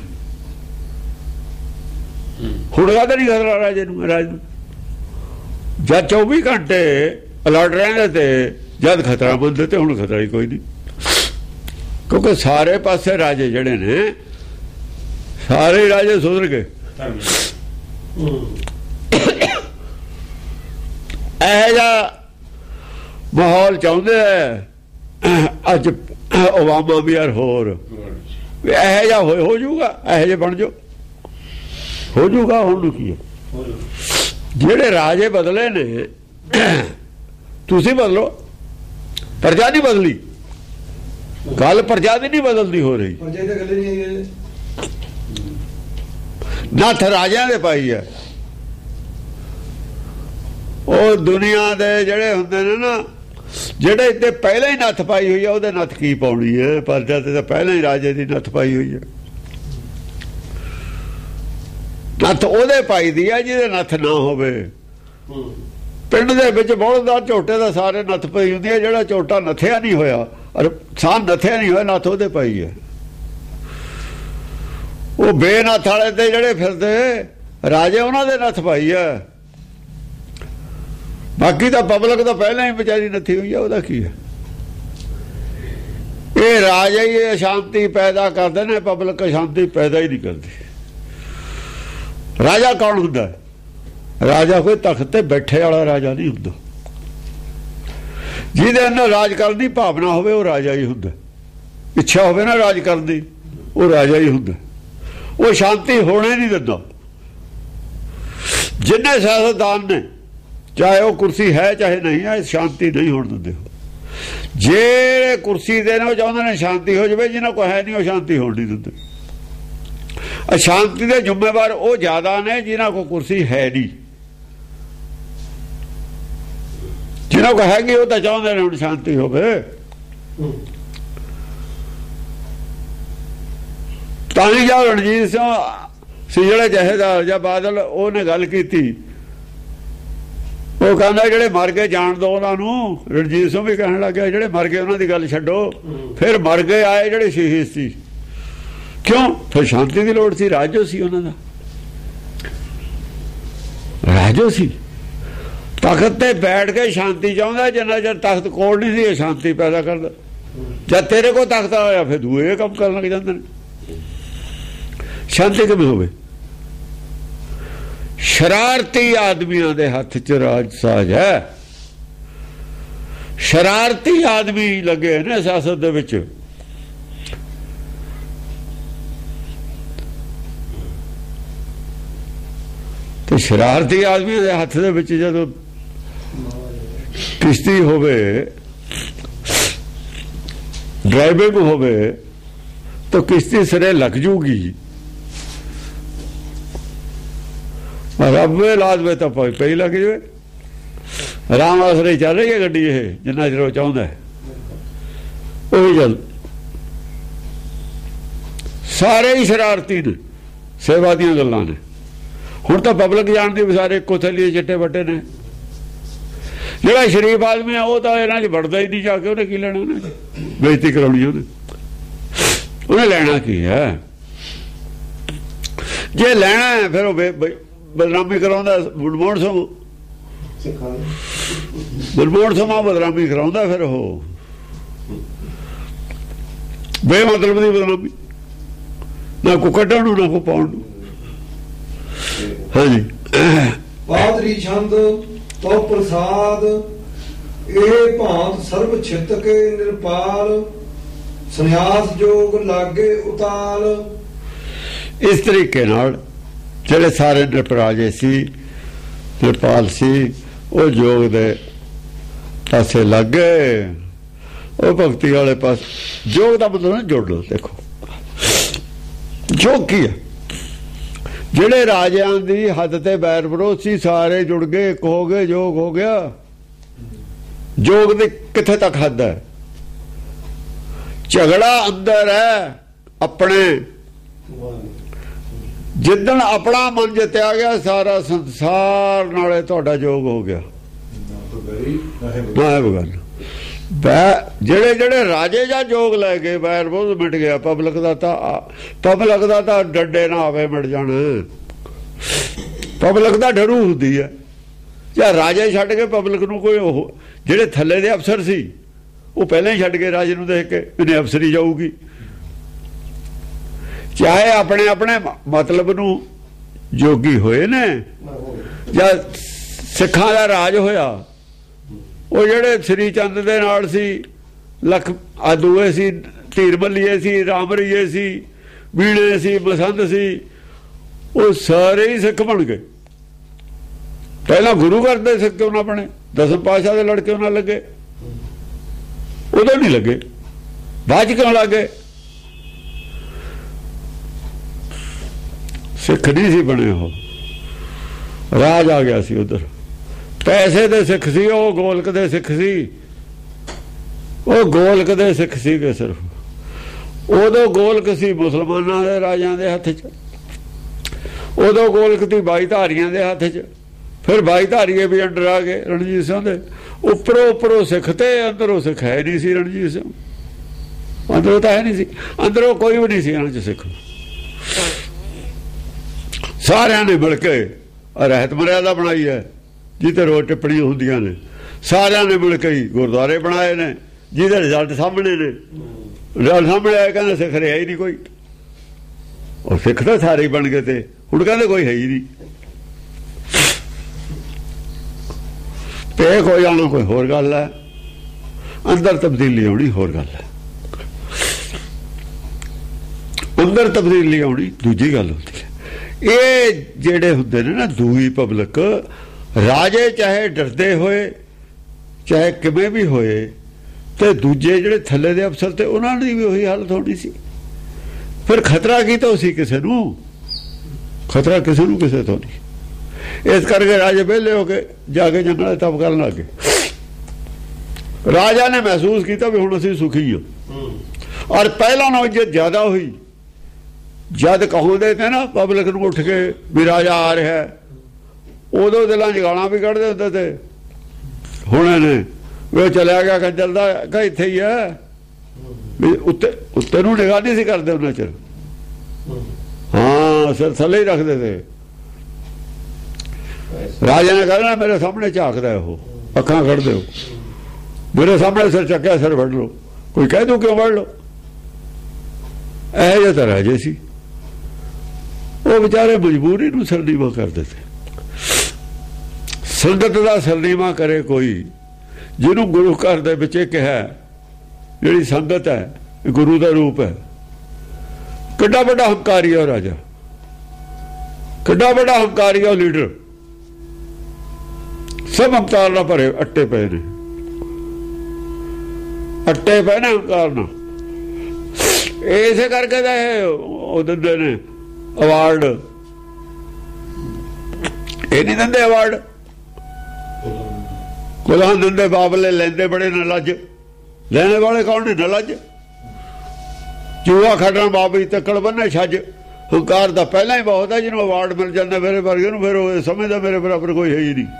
ਹੁਣ ਕਾਹਦਾ ਨਹੀਂ ਖਤਰਾ ਰਾਜੇ ਨੂੰ? ਰਾਜ ਨੂੰ ਜਦ 24 ਘੰਟੇ ਅਲਰਟ ਰਹਿੰਦੇ ਤੇ ਜਦ ਖਤਰਾ ਬੰਦੇ ਤੇ ਹੁਣ ਖਤਰਾ ਹੀ ਕੋਈ ਨਹੀਂ। ਕਿਉਂਕਿ ਸਾਰੇ ਪਾਸੇ ਰਾਜੇ ਜਿਹੜੇ ਨੇ, ਸਾਰੇ ਰਾਜੇ ਸੁਧਰ ਗਏ। ਇਹ ਜਿਹਾ ਮਾਹੌਲ ਚਾਹੁੰਦੇ ਆ ਅੱਜ ਓਬਾਮਾ ਵੀ ਯਾਰ, ਹੋਰ ਇਹ ਜਿਹਾ ਹੋ ਜਾਊਗਾ, ਇਹੋ ਜਿਹੇ ਬਣ ਜਾਓ, ਹੋ ਜਾਊਗਾ। ਹੁਣ ਨੂੰ ਕੀ ਹੈ, ਜਿਹੜੇ ਰਾਜੇ ਬਦਲੇ ਨੇ, ਤੁਸੀਂ ਬਦਲੋ, ਪ੍ਰਜਾ ਨਹੀਂ ਬਦਲੀ। ਗੱਲ ਪ੍ਰਜਾ ਦੀ ਨਹੀਂ ਬਦਲਦੀ ਹੋ ਰਹੀ, ਨੱਥ ਰਾਜਿਆਂ ਦੇ ਪਾਈ ਹੈ। ਉਹ ਦੁਨੀਆ ਦੇ ਜਿਹੜੇ ਹੁੰਦੇ ਨੇ ਨਾ, ਜਿਹੜੇ ਇੱਥੇ ਪਹਿਲਾਂ ਹੀ ਨੱਥ ਪਾਈ ਹੋਈ ਹੈ, ਉਹਦੇ ਨੱਥ ਕੀ ਪਾਉਣੀ ਹੈ? ਪ੍ਰਜਾ ਤੇ ਤਾਂ ਪਹਿਲਾਂ ਹੀ ਰਾਜੇ ਦੀ ਨੱਥ ਪਾਈ ਹੋਈ ਹੈ। ਨੱਥ ਉਹਦੇ ਪਾਈ ਦੀ ਹੈ ਜਿਹਦੇ ਨੱਥ ਨਾ ਹੋਵੇ। ਪਿੰਡ ਦੇ ਵਿੱਚ ਬੋਲਦਾ ਝੋਟੇ ਦਾ ਸਾਰੇ ਨੱਥ ਪਈ ਹੁੰਦੀ ਹੈ, ਜਿਹੜਾ ਝੋਟਾ ਨੱਥਿਆ ਨਹੀਂ ਹੋਇਆ, ਸਾਨ ਨੱਥਿਆ ਨਹੀਂ ਹੋਇਆ, ਨੱਥ ਉਹਦੇ ਪਾਈ ਹੈ। ਉਹ ਬੇਨੱਥ ਵਾਲੇ ਤੇ ਜਿਹੜੇ ਫਿਰਦੇ ਰਾਜੇ, ਉਹਨਾਂ ਦੇ ਨੱਥ ਪਾਈ ਹੈ। ਬਾਕੀ ਤਾਂ ਪਬਲਿਕ ਤਾਂ ਪਹਿਲਾਂ ਹੀ ਵਿਚਾਰੀ ਨੱਥੀ ਹੋਈ ਹੈ, ਉਹਦਾ ਕੀ ਹੈ? ਇਹ ਰਾਜੇ ਹੀ ਅਸ਼ਾਂਤੀ ਪੈਦਾ ਕਰਦੇ ਨੇ, ਪਬਲਿਕ ਅਸ਼ਾਂਤੀ ਪੈਦਾ ਹੀ ਨਹੀਂ ਕਰਦੀ। ਰਾਜਾ ਕੌਣ ਹੁੰਦਾ? ਰਾਜਾ ਕੋਈ ਤਖਤ ਤੇ ਬੈਠੇ ਵਾਲਾ ਰਾਜਾ ਨਹੀਂ ਹੁੰਦਾ। ਜਿਹਦੇ ਅੰਦਰ ਰਾਜ ਕਰਨ ਦੀ ਭਾਵਨਾ ਹੋਵੇ, ਉਹ ਰਾਜਾ ਹੀ ਹੁੰਦਾ। ਇੱਛਾ ਹੋਵੇ ਨਾ ਰਾਜ ਕਰਨ ਦੀ, ਉਹ ਰਾਜਾ ਹੀ ਹੁੰਦਾ। ਉਹ ਸ਼ਾਂਤੀ ਹੋਣੇ ਨਹੀਂ ਦਿੰਦਾ। ਜਿੰਨੇ ਸਿਆਸਤਦਾਨ ਨੇ, ਚਾਹੇ ਉਹ ਕੁਰਸੀ ਹੈ ਚਾਹੇ ਨਹੀਂ ਹੈ, ਸ਼ਾਂਤੀ ਨਹੀਂ ਹੋਣ ਦਿੰਦੇ। ਜਿਹੜੇ ਕੁਰਸੀ ਦੇ ਨੇ ਉਹ ਚਾਹੁੰਦੇ ਨੇ ਸ਼ਾਂਤੀ ਹੋ ਜਾਵੇ, ਜਿਹਨਾਂ ਕੋਲ ਹੈ ਨਹੀਂ ਉਹ ਸ਼ਾਂਤੀ ਹੋਣ ਨਹੀਂ ਦਿੰਦੇ। ਅਸ਼ਾਂਤੀ ਦੇ ਜ਼ਿੰਮੇਵਾਰ ਉਹ ਜ਼ਿਆਦਾ ਨੇ ਜਿਹਨਾਂ ਕੋਲ ਕੁਰਸੀ ਹੈ ਨਹੀਂ। ਜਿਹਨਾਂ ਕੋਲ ਹੈਗੀ ਉਹ ਤਾਂ ਚਾਹੁੰਦੇ ਨੇ ਹੁਣ ਸ਼ਾਂਤੀ ਹੋਵੇ। ਤਾਂ ਹੀ ਜਾਂ ਰਣਜੀਤ ਸਿੰਘ ਸੀ ਜਿਹੜੇ ਜਥੇਦਾਰ ਜਾਂ ਬਾਦਲ, ਉਹਨੇ ਗੱਲ ਕੀਤੀ, ਉਹ ਕਹਿੰਦਾ ਜਿਹੜੇ ਮਰ ਗਏ ਜਾਣ ਦੋ ਉਹਨਾਂ ਨੂੰ। ਰਣਜੀਤ ਸਿੰਘ ਵੀ ਕਹਿਣ ਲੱਗ ਗਿਆ ਜਿਹੜੇ ਮਰ ਗਏ ਉਹਨਾਂ ਦੀ ਗੱਲ ਛੱਡੋ, ਫਿਰ ਮਰ ਗਏ ਆਏ ਜਿਹੜੇ ਸ਼ਹੀਦ ਸੀ। ਕਿਉਂ? ਫਿਰ ਸ਼ਾਂਤੀ ਦੀ ਲੋੜ ਸੀ, ਰਾਜੋ ਸੀ ਉਹਨਾਂ ਦਾ, ਰਾਜੋ ਸੀ। ਤਖਤ ਤੇ ਬੈਠ ਕੇ ਸ਼ਾਂਤੀ ਚਾਹੁੰਦਾ, ਜਿੰਨਾ ਚਿਰ ਤਖਤ ਕੋਲ ਨਹੀਂ ਸੀ ਸ਼ਾਂਤੀ ਪੈਦਾ ਕਰਦਾ। ਜਦ ਤੇਰੇ ਕੋਲ ਤਖਤ ਆਇਆ ਫਿਰ ਦੂਏ ਕੰਮ ਕਰਨ ਲੱਗ ਜਾਂਦੇ ਨੇ। ਸ਼ਾਂਤੀ ਕਿਵੇਂ ਹੋਵੇ? ਸ਼ਰਾਰਤੀ ਆਦਮੀਆਂ ਦੇ ਹੱਥ 'ਚ ਰਾਜ ਸਾਜ ਹੈ। ਸ਼ਰਾਰਤੀ ਆਦਮੀ ਲੱਗੇ ਨੇ ਸਿਆਸਤ ਦੇ ਵਿੱਚ। ਤੇ ਸ਼ਰਾਰਤੀ ਆਦਮੀਆਂ ਦੇ ਹੱਥ ਦੇ ਵਿੱਚ ਜਦੋਂ ਕਿਸ਼ਤੀ ਹੋਵੇ, ਡਰਾਈਵਿੰਗ ਹੋਵੇ, ਤਾਂ ਕਿਸ਼ਤੀ ਸਿਰੇ ਲੱਗ ਜੂਗੀ। ਰੱਬੇ ਲਾਜ਼ਮੇ ਤਾਂ ਪਈ ਲੱਗ ਜਾਵੇ। ਆਰਾਮ ਆਸਰੇ ਚੱਲ ਰਹੀ ਹੈ ਗੱਡੀ, ਇਹ ਜਿੰਨਾ ਚਿਰ ਉਹ ਚਾਹੁੰਦਾ ਹੈ ਉਹੀ ਚੱਲ। ਸਾਰੇ ਹੀ ਸ਼ਰਾਰਤੀ ਨੇ, ਸੇਵਾ ਦੀਆਂ ਗੱਲਾਂ ਨੇ। ਹੁਣ ਤਾਂ ਪਬਲਿਕ ਜਾਣਦੀ ਵੀ ਸਾਰੇ ਇੱਕੋ ਥੱਲੇ ਚਿੱਟੇ ਵੱਟੇ ਨੇ। ਜਿਹੜਾ ਸ਼ਰੀਫ ਆਦਮੀ ਆ ਉਹ ਤਾਂ ਇਹਨਾਂ 'ਚ ਵੜਦਾ ਹੀ ਨਹੀਂ, ਜਾ ਕੇ ਉਹਨੇ ਕੀ ਲੈਣਾ? ਉਹਨੇ ਬੇਇੱਜ਼ਤੀ ਕਰਾਉਣੀ, ਉਹਨੇ ਲੈਣਾ ਕੀ ਹੈ? ਜੇ ਲੈਣਾ ਫਿਰ ਉਹ ਬਦਨਾਮੀ ਕਰਾਉਂਦਾ। ਮਨਮੋਹਨ ਸਿੰਘ ਬਦਨਾਮੀ ਕਰਾਉਂਦਾ, ਫਿਰ ਉਹ ਬੇਮਤਲਬ ਦੀ ਬਦਨਾਮੀ, ਨਾ ਕੋ ਕੱਢਣ ਨੂੰ ਨਾ ਕੋ ਪਾਉਣ ਨੂੰ। ਹਾਂਜੀ, ਬਾਦਰੀ ਛੰਦ ਤੋ ਪ੍ਰਸਾਦ ਇਹ ਭਾਂਤ ਸਰਬ ਛਿਤ ਕੇ ਨਿਰਪਾਲ ਸੰਨਿਆਸ ਜੋਗ ਲਾਗੇ ਉਤਾਲ। ਇਸ ਤਰੀਕੇ ਨਾਲ ਜਿਹੜੇ ਸਾਰੇ ਨਿਰਪਰਾਜੇ ਸੀ, ਨਿਰਪਾਲ ਸੀ, ਉਹ ਯੋਗ ਦੇ ਪਾਸੇ ਲੱਗ ਗਏ, ਉਹ ਭਗਤੀ ਵਾਲੇ ਪਾਸ। ਯੋਗ ਦਾ ਮਤਲਬ ਨਾ ਜੋੜ ਲਓ। ਦੇਖੋ ਯੋਗ ਕੀ ਹੈ? ਜਿਹੜੇ ਰਾਜਿਆਂ ਦੀ ਹੱਦ ਤੇ ਬੈਰ ਵਿਰੋਧ ਸੀ ਸਾਰੇ ਜੁੜ ਗਏ, ਇੱਕ ਹੋ ਗਏ, ਯੋਗ ਹੋ ਗਿਆ। ਯੋਗ ਦੀ ਕਿੱਥੇ ਤੱਕ ਹੱਦ ਹੈ? ਝਗੜਾ ਅੰਦਰ ਹੈ ਆਪਣੇ। ਜਿੱਦਣ ਆਪਣਾ ਮਨ ਜਿੱਤਿਆ ਗਿਆ, ਸਾਰਾ ਸੰਸਾਰ ਨਾਲੇ ਤੁਹਾਡਾ ਯੋਗ ਹੋ ਗਿਆ। ਜਿਹੜੇ ਰਾਜੇ ਜਾਂ ਯੋਗ ਲੈ ਕੇ ਬੈਰ ਵਿਰੋਧ ਮਿਟ ਗਿਆ। ਪਬਲਿਕ ਦਾ ਤਾਂ ਡੱਡੇ ਨਾ ਆਵੇ ਮਿਟ ਜਾਣਾ। ਪਬਲਿਕ ਦਾ ਡਰੂ ਹੁੰਦੀ ਹੈ। ਜਾਂ ਰਾਜੇ ਛੱਡ ਕੇ ਪਬਲਿਕ ਨੂੰ ਕੋਈ ਉਹ ਜਿਹੜੇ ਥੱਲੇ ਦੇ ਅਫਸਰ ਸੀ ਉਹ ਪਹਿਲਾਂ ਹੀ ਛੱਡ ਕੇ ਰਾਜੇ ਨੂੰ ਦੇਖ ਕੇ ਇਹਨੇ ਅਫਸਰੀ ਜਾਊਗੀ। ਚਾਹੇ ਆਪਣੇ ਆਪਣੇ ਮਤਲਬ ਨੂੰ ਜੋਗੀ ਹੋਏ ਨੇ, ਜਾਂ ਸਿੱਖਾਂ ਦਾ ਰਾਜ ਹੋਇਆ, ਉਹ ਜਿਹੜੇ ਸ੍ਰੀ ਚੰਦ ਦੇ ਨਾਲ ਸੀ, ਲੱਖ ਆਦੂਏ ਸੀ, ਧੀਰ ਮੱਲੀਏ ਸੀ, ਰਾਮਰੀਏ ਸੀ, ਬੀੜੇ ਸੀ, ਬਸੰਤ ਸੀ, ਉਹ ਸਾਰੇ ਹੀ ਸਿੱਖ ਬਣ ਗਏ। ਪਹਿਲਾਂ ਗੁਰੂ ਘਰ ਦੇ ਸਿੱਖ ਕਿਉਂ ਨਾ ਬਣੇ? ਦਸਮ ਪਾਤਸ਼ਾਹ ਦੇ ਲੜਕੇ ਉਹਨਾਂ ਲੱਗੇ, ਉਦੋਂ ਨਹੀਂ ਲੱਗੇ, ਬਾਅਦ ਕਿਉਂ ਲੱਗੇ? ਸਿੱਖ ਨਹੀਂ ਸੀ ਬਣੇ, ਉਹ ਰਾਜ ਆ ਗਿਆ ਸੀ ਉਧਰ। ਪੈਸੇ ਦੇ ਸਿੱਖ ਸੀ, ਉਹ ਗੋਲਕ ਦੇ ਸਿੱਖ ਸੀ। ਉਹ ਗੋਲਕ ਦੇ ਸਿੱਖ ਸੀਗੇ ਸਿਰਫ। ਉਦੋਂ ਗੋਲਕ ਸੀ ਮੁਸਲਮਾਨਾਂ ਦੇ ਰਾਜਾਂ ਦੇ ਹੱਥ 'ਚ, ਉਦੋਂ ਗੋਲਕ ਦੀ ਬਾਈਧਾਰੀਆਂ ਦੇ ਹੱਥ 'ਚ। ਫਿਰ ਬਾਈਧਾਰੀਏ ਵੀ ਅੰਡਰ ਆ ਗਏ ਰਣਜੀਤ ਸਿੰਘ ਦੇ। ਉੱਪਰੋਂ ਸਿੱਖ ਤੇ ਅੰਦਰੋਂ ਸਿੱਖ ਹੈ ਨਹੀਂ ਸੀ ਰਣਜੀਤ ਸਿੰਘ। ਅੰਦਰੋਂ ਤਾਂ ਹੈ ਨਹੀਂ ਸੀ, ਅੰਦਰੋਂ ਕੋਈ ਵੀ ਨਹੀਂ ਸੀ ਇਹਨਾਂ 'ਚ ਸਿੱਖ। ਸਾਰਿਆਂ ਨੇ ਮਿਲ ਕੇ ਰਹਿਤ ਮਰਿਆਦਾ ਬਣਾਈ ਹੈ, ਜਿਹਤੇ ਰੋਜ਼ ਟਿੱਪਣੀਆਂ ਹੁੰਦੀਆਂ ਨੇ। ਸਾਰਿਆਂ ਨੇ ਮਿਲ ਕੇ ਗੁਰਦੁਆਰੇ ਬਣਾਏ ਨੇ, ਜਿਹਦੇ ਰਿਜ਼ਲਟ ਸਾਹਮਣੇ ਨੇ। ਰਿਜ਼ਲਟ ਸਾਹਮਣੇ ਆਇਆ, ਕਹਿੰਦੇ ਸਿੱਖ ਰਿਹਾ ਹੀ ਨਹੀਂ ਕੋਈ। ਉਹ ਸਿੱਖ ਤਾਂ ਸਾਰੇ ਹੀ ਬਣ ਗਏ, ਤੇ ਹੁਣ ਕਹਿੰਦੇ ਕੋਈ ਹੈ ਹੀ ਨਹੀਂ। ਪੇਖ ਹੋ ਜਾਣਾ ਕੋਈ ਹੋਰ ਗੱਲ ਹੈ, ਅੰਦਰ ਤਬਦੀਲੀ ਆਉਣੀ ਹੋਰ ਗੱਲ ਹੈ। ਅੰਦਰ ਤਬਦੀਲੀ ਆਉਣੀ ਦੂਜੀ ਗੱਲ ਹੁੰਦੀ ਹੈ। ਇਹ ਜਿਹੜੇ ਹੁੰਦੇ ਨੇ ਨਾ ਦੂਈ ਪਬਲਿਕ, ਰਾਜੇ ਚਾਹੇ ਡਰਦੇ ਹੋਏ ਚਾਹੇ ਕਿਵੇਂ ਵੀ ਹੋਏ, ਤੇ ਦੂਜੇ ਜਿਹੜੇ ਥੱਲੇ ਦੇ ਅਫਸਰ ਤੇ ਉਹਨਾਂ ਦੀ ਵੀ ਉਹੀ ਹਾਲਤ ਹੋਣੀ ਸੀ। ਫਿਰ ਖਤਰਾ ਕੀ ਤਾਂ ਸੀ ਕਿਸੇ ਨੂੰ, ਖਤਰਾ ਕਿਸੇ ਨੂੰ ਕਿਸੇ ਤੋਂ ਨਹੀਂ। ਇਸ ਕਰਕੇ ਰਾਜੇ ਵਿਹਲੇ ਹੋ ਕੇ ਜਾ ਕੇ ਜੰਗਲਾਂ ਤਪ ਕਰਨ ਲੱਗੇ। ਰਾਜਾ ਨੇ ਮਹਿਸੂਸ ਕੀਤਾ ਵੀ ਹੁਣ ਅਸੀਂ ਸੁਖੀ ਹਾਂ। ਔਰ ਪਹਿਲਾਂ ਨਾਲੋਂ ਜੇ ਜ਼ਿਆਦਾ ਹੋਈ, ਜਦ ਕਹੋਂਦੇ ਤੇ ਨਾ ਪਬਲਿਕ ਨੂੰ ਉੱਠ ਕੇ ਵੀ ਰਾਜਾ ਆ ਰਿਹਾ, ਉਦੋਂ ਦਿਲਾਂ 'ਚ ਗਾਲਾਂ ਵੀ ਕੱਢਦੇ ਹੁੰਦੇ ਤੇ। ਹੁਣ ਇਹਨੇ ਉਹ ਚਲਿਆ ਗਿਆ ਕੰਜਰ ਦਾ ਕਿ ਇੱਥੇ ਹੀ ਹੈ ਵੀ ਉੱਤੇ ਨੂੰ ਨਿਗਾਹ ਨਹੀਂ ਸੀ ਕਰਦੇ ਉਹਨਾਂ ਚਿਰ। ਹਾਂ, ਸਿਰ ਥੱਲੇ ਹੀ ਰੱਖਦੇ ਤੇ। ਰਾਜਾ ਨੇ ਕਹਿਣਾ ਮੇਰੇ ਸਾਹਮਣੇ ਝਾਕਦਾ, ਉਹ ਅੱਖਾਂ ਕੱਢ ਦਿਓ, ਮੇਰੇ ਸਾਹਮਣੇ ਸਿਰ ਚੱਕਿਆ ਸਿਰ ਵੱਢ ਲਓ, ਕੋਈ ਕਹਿ ਦੂ ਕਿਉਂ ਵੱਢ ਲਓ। ਇਹੋ ਜਿਹਾ ਤਾਂ ਰਾਜੇ ਸੀ। ਉਹ ਵਿਚਾਰੇ ਮਜਬੂਰੀ ਨੂੰ ਸਰਨੀਵਾ ਕਰਦੇ ਤੇ। ਸੰਗਤ ਦਾ ਸਰਨੀਵਾ ਕਰੇ ਕੋਈ, ਜਿਹਨੂੰ ਗੁਰੂ ਘਰ ਦੇ ਵਿੱਚ ਕਿਹਾ ਜਿਹੜੀ ਸੰਗਤ ਹੈ ਗੁਰੂ ਦਾ ਰੂਪ ਹੈ। ਕਿੱਡਾ ਵੱਡਾ ਹੰਕਾਰੀ ਹੈ ਰਾਜਾ, ਕਿੱਡਾ ਵੱਡਾ ਹੰਕਾਰੀ ਹੈ ਲੀਡਰ। ਸਭ ਹੰਕਾਰ ਨਾਲ ਭਰੇ ਅੱਟੇ ਪਏ ਨੇ, ਅੱਟੇ ਪਏ ਨੇ ਹੰਕਾਰ ਨਾਲ। ਇਸੇ ਕਰਕੇ ਤਾਂ ਉਹ ਦਿੰਦੇ ਨੇ ਅਵਾਰਡ। ਇਹ ਨਹੀਂ ਦਿੰਦੇ ਅਵਾਰਡ, ਕੁਲਾਂ ਦਿੰਦੇ ਬਾਬਲੇ, ਲੈਂਦੇ ਬੜੇ ਨਲੱਜ। ਲੈਣੇ ਵਾਲੇ ਕੌਣ ਨੇ? ਨਲੱਜ। ਚੂਹਾ ਖੜਨ ਬਾਬੀ ਤੱਕੜ ਬੰਨੇ ਛੱਜ। ਹੰਕਾਰ ਦਾ ਪਹਿਲਾਂ ਹੀ ਬਹੁਤ ਹੈ, ਜਿਹਨੂੰ ਅਵਾਰਡ ਮਿਲ ਜਾਂਦਾ ਮੇਰੇ ਵਰਗੇ ਨੂੰ, ਫਿਰ ਉਹ ਸਮਝਦਾ ਮੇਰੇ ਬਰਾਬਰ ਕੋਈ ਹੈ ਹੀ ਨਹੀਂ।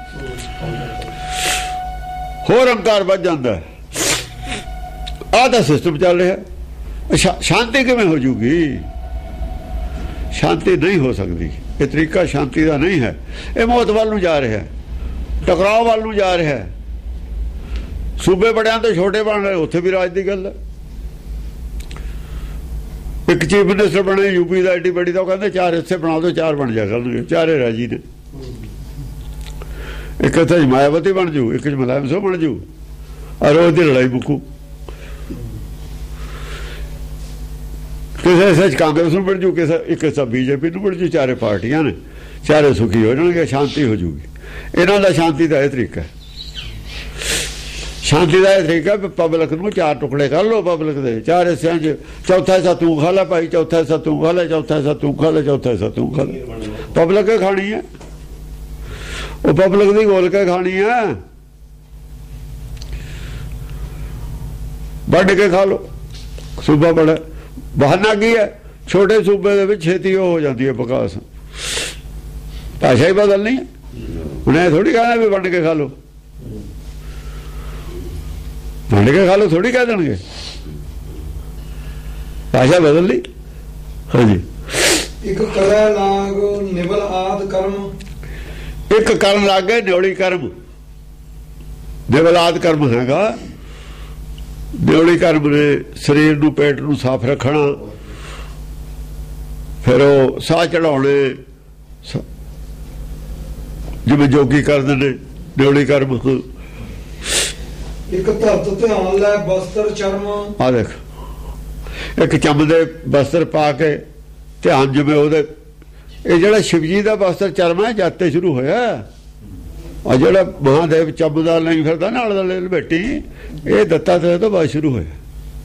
ਹੋਰ ਹੰਕਾਰ ਵੱਧ ਜਾਂਦਾ। ਆਹ ਤਾਂ ਸਿਸਟਮ ਚੱਲ ਰਿਹਾ। ਸ਼ਾਂਤੀ ਕਿਵੇਂ ਹੋ ਜੂਗੀ? ਸ਼ਾਂਤੀ ਨਹੀਂ ਹੋ ਸਕਦੀ। ਇਹ ਤਰੀਕਾ ਸ਼ਾਂਤੀ ਦਾ ਨਹੀਂ ਹੈ। ਇਹ ਮੌਤ ਵੱਲ ਨੂੰ ਜਾ ਰਿਹਾ, ਟਕਰਾਅ ਵੱਲ ਨੂੰ ਜਾ ਰਿਹਾ। ਸੂਬੇ ਬੜਿਆਂ ਤੋਂ ਛੋਟੇ ਬਣ ਰਹੇ, ਉੱਥੇ ਵੀ ਰਾਜ ਦੀ ਗੱਲ ਹੈ। ਇੱਕ ਚੀਫ ਮਿਨਿਸਟਰ ਬਣੇ ਯੂਪੀ ਦਾ, ਐਡੀ ਬੜੀ ਦਾ, ਉਹ ਕਹਿੰਦੇ 4 ਹਿੱਸੇ ਬਣਾ ਦਿਓ, 4 ਬਣ ਜਾ ਕਰਨਗੇ। 4 ਰਾਜੀ ਨੇ। ਇੱਕ ਇੱਥੇ ਮਾਇਆਵਤੀ ਬਣ ਜੂ, ਇੱਕ 'ਚ ਮੁਲਾਇਮ ਸਿੰਘ ਬਣ ਜੂ, ਔਰ ਉਹਦੀ ਲੜਾਈ ਮੁੱਕੂ। ਕਿਸੇ ਹਿੱਸੇ 'ਚ ਕਾਂਗਰਸ ਨੂੰ ਬਣ ਜੂ, ਇੱਕ ਹਿੱਸਾ ਬੀਜੇਪੀ ਨੂੰ ਬਣ ਜੂ। 4 ਪਾਰਟੀਆਂ ਨੇ, 4 ਸੁਖੀ ਹੋ ਜਾਣਗੇ, ਸ਼ਾਂਤੀ ਹੋ ਜੂਗੀ। ਇਹਨਾਂ ਦਾ ਸ਼ਾਂਤੀ ਦਾ ਇਹ ਤਰੀਕਾ। ਸ਼ਾਂਤੀ ਦਾ ਇਹ ਤਰੀਕਾ ਪਬਲਿਕ ਨੂੰ 4 ਟੁਕੜੇ ਕਰ ਲਓ। ਪਬਲਿਕ ਦੇ 4 ਹਿੱਸਿਆਂ 'ਚ ਚੌਥਾ ਹਿੱਸਾ ਤੂੰ ਖਾ ਲੈ ਭਾਈ, ਚੌਥਾ ਹਿੱਸਾ ਤੂੰ ਖਾ ਲੈ, ਚੌਥਾ ਹਿੱਸਾ ਤੂੰ ਖਾ ਲੈ, ਚੌਥਾ ਹਿੱਸਾ ਤੂੰ ਖਾ ਲੈ। ਪਬਲਿਕ ਹੀ ਖਾਣੀ ਹੈ, ਉਹ ਪਬਲਿਕ ਦੀ ਗੋਲ ਕੇ ਖਾਣੀ ਹੈ। ਵੱਢ ਕੇ ਖਾ ਲਓ। ਸੂਬਾ ਬੜਾ ਬਹਾਨਾ ਕੀ ਹੈ? ਛੋਟੇ ਸੂਬੇ ਦੇ ਵਿੱਚ ਛੇਤੀ ਉਹ ਹੋ ਜਾਂਦੀ ਹੈ ਵਿਕਾਸ। ਭਾਸ਼ਾ ਹੀ ਬਦਲਣੀ ਹੈ। ਹੁਣ ਇਹ ਥੋੜੀ ਕਹਿਣਾ ਵੀ ਵੰਡ ਕੇ ਖਾ ਲਓ, ਵੰਡ ਕੇ ਖਾ ਲਓ ਥੋੜੀ ਕਹਿ ਦੇਣਗੇ। ਭਾਸ਼ਾ ਬਦਲ ਲਈ। ਹਾਂਜੀ। ਇੱਕ ਕਰੈ ਲਾਗ ਨਿਵਲ ਆਦ ਕਰਮ। ਇੱਕ ਕਰਨ ਲੱਗ ਗਏ ਨਿਉਲੀ ਕਰਮ। ਨਿਵਲ ਆਦ ਕਰਮ ਹੈਗਾ। ਨਿਉਲੀ ਕਰਮ ਨੇ ਸਰੀਰ ਨੂੰ, ਪੇਟ ਨੂੰ ਸਾਫ਼ ਰੱਖਣਾ, ਫਿਰ ਉਹ ਸਾਹ ਚੜਾਉਣੇ, ਜਿਵੇਂ ਜੋਗੀ ਕਰਦੇ ਨੇ। ਨਿਉਲੀ ਕਰਮ। ਇੱਕ ਧਰਤ ਧਿਆਨ ਲੈ ਬਸਤਰ ਚਰਮ। ਆ ਦੇਖ, ਇੱਕ ਚੰਮ ਦੇ ਬਸਤਰ ਪਾ ਕੇ ਧਿਆਨ, ਜਿਵੇਂ ਉਹਦੇ। ਇਹ ਜਿਹੜਾ ਸ਼ਿਵਜੀ ਦਾ ਬਸਤਰ ਚਰਮ ਹੈ, ਜਾਤੇ ਸ਼ੁਰੂ ਹੋਇਆ। ਆ ਜਿਹੜਾ ਮਹਾਦੇਵ ਚੰਮ ਦਾ ਨਹੀਂ ਫਿਰਦਾ ਨਾਲ ਦਾ ਲਪੇਟੀ, ਇਹ ਦੱਤਾਤਰੇయ ਤੋਂ ਬਾਅਦ ਸ਼ੁਰੂ ਹੋਇਆ।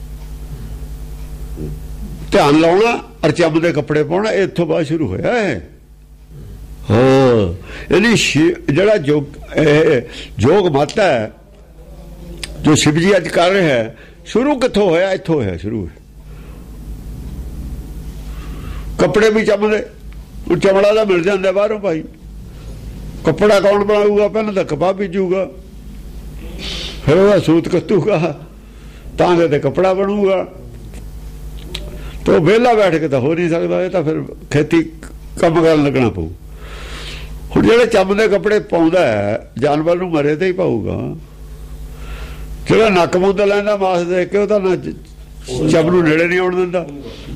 ਧਿਆਨ ਲਾਉਣਾ ਔਰ ਚੰਮ ਦੇ ਕੱਪੜੇ ਪਾਉਣਾ, ਇਹ ਇੱਥੋਂ ਬਾਅਦ ਸ਼ੁਰੂ ਹੋਇਆ ਹੈ। ਹਾਂ, ਇਹਨੀ ਜਿਹੜਾ ਜੋਗ ਮਤ ਹੈ ਜੋ ਸ਼ਿਵ ਜੀ ਅੱਜ ਕਰ ਰਿਹਾ ਹੈ, ਸ਼ੁਰੂ ਕਿੱਥੋਂ ਹੋਇਆ? ਇੱਥੋਂ ਹੋਇਆ ਸ਼ੁਰੂ। ਕੱਪੜੇ ਵੀ ਚੰਮ ਦੇ, ਚਮੜਾ ਦਾ ਮਿਲ ਜਾਂਦਾ ਬਾਹਰੋਂ ਭਾਈ। ਕੱਪੜਾ ਕੌਣ ਬਣਾਊਗਾ? ਪਹਿਲਾਂ ਤਾਂ ਕਪਾਹ ਬੀਜੂਗਾ, ਫਿਰ ਉਹਦਾ ਸੂਤ ਕੱਤੂਗਾ, ਤਾਂ ਤੇ ਕੱਪੜਾ ਬਣੂਗਾ। ਤੇ ਵਿਹਲਾ ਬੈਠ ਕੇ ਤਾਂ ਹੋ ਨਹੀਂ ਸਕਦਾ। ਇਹ ਤਾਂ ਫਿਰ ਖੇਤੀ ਕੰਮ ਕਰਨ ਲੱਗਣਾ ਪਊ। ਹੁਣ ਜਿਹੜੇ ਚੰਮ ਦੇ ਕੱਪੜੇ ਪਾਉਂਦਾ ਜਾਨਵਰ ਨੂੰ ਮਰੇ ਤੇ ਹੀ ਪਾਊਗਾ। ਜਿਹੜਾ ਨੱਕ ਮੁੰਦ ਲੈਂਦਾ ਮਾਸ ਦੇਖ ਕੇ, ਉਹ ਤਾਂ ਨਾ ਚੰਮ ਨੂੰ ਨੇੜੇ ਨਹੀਂ ਆਉਣ ਦਿੰਦਾ।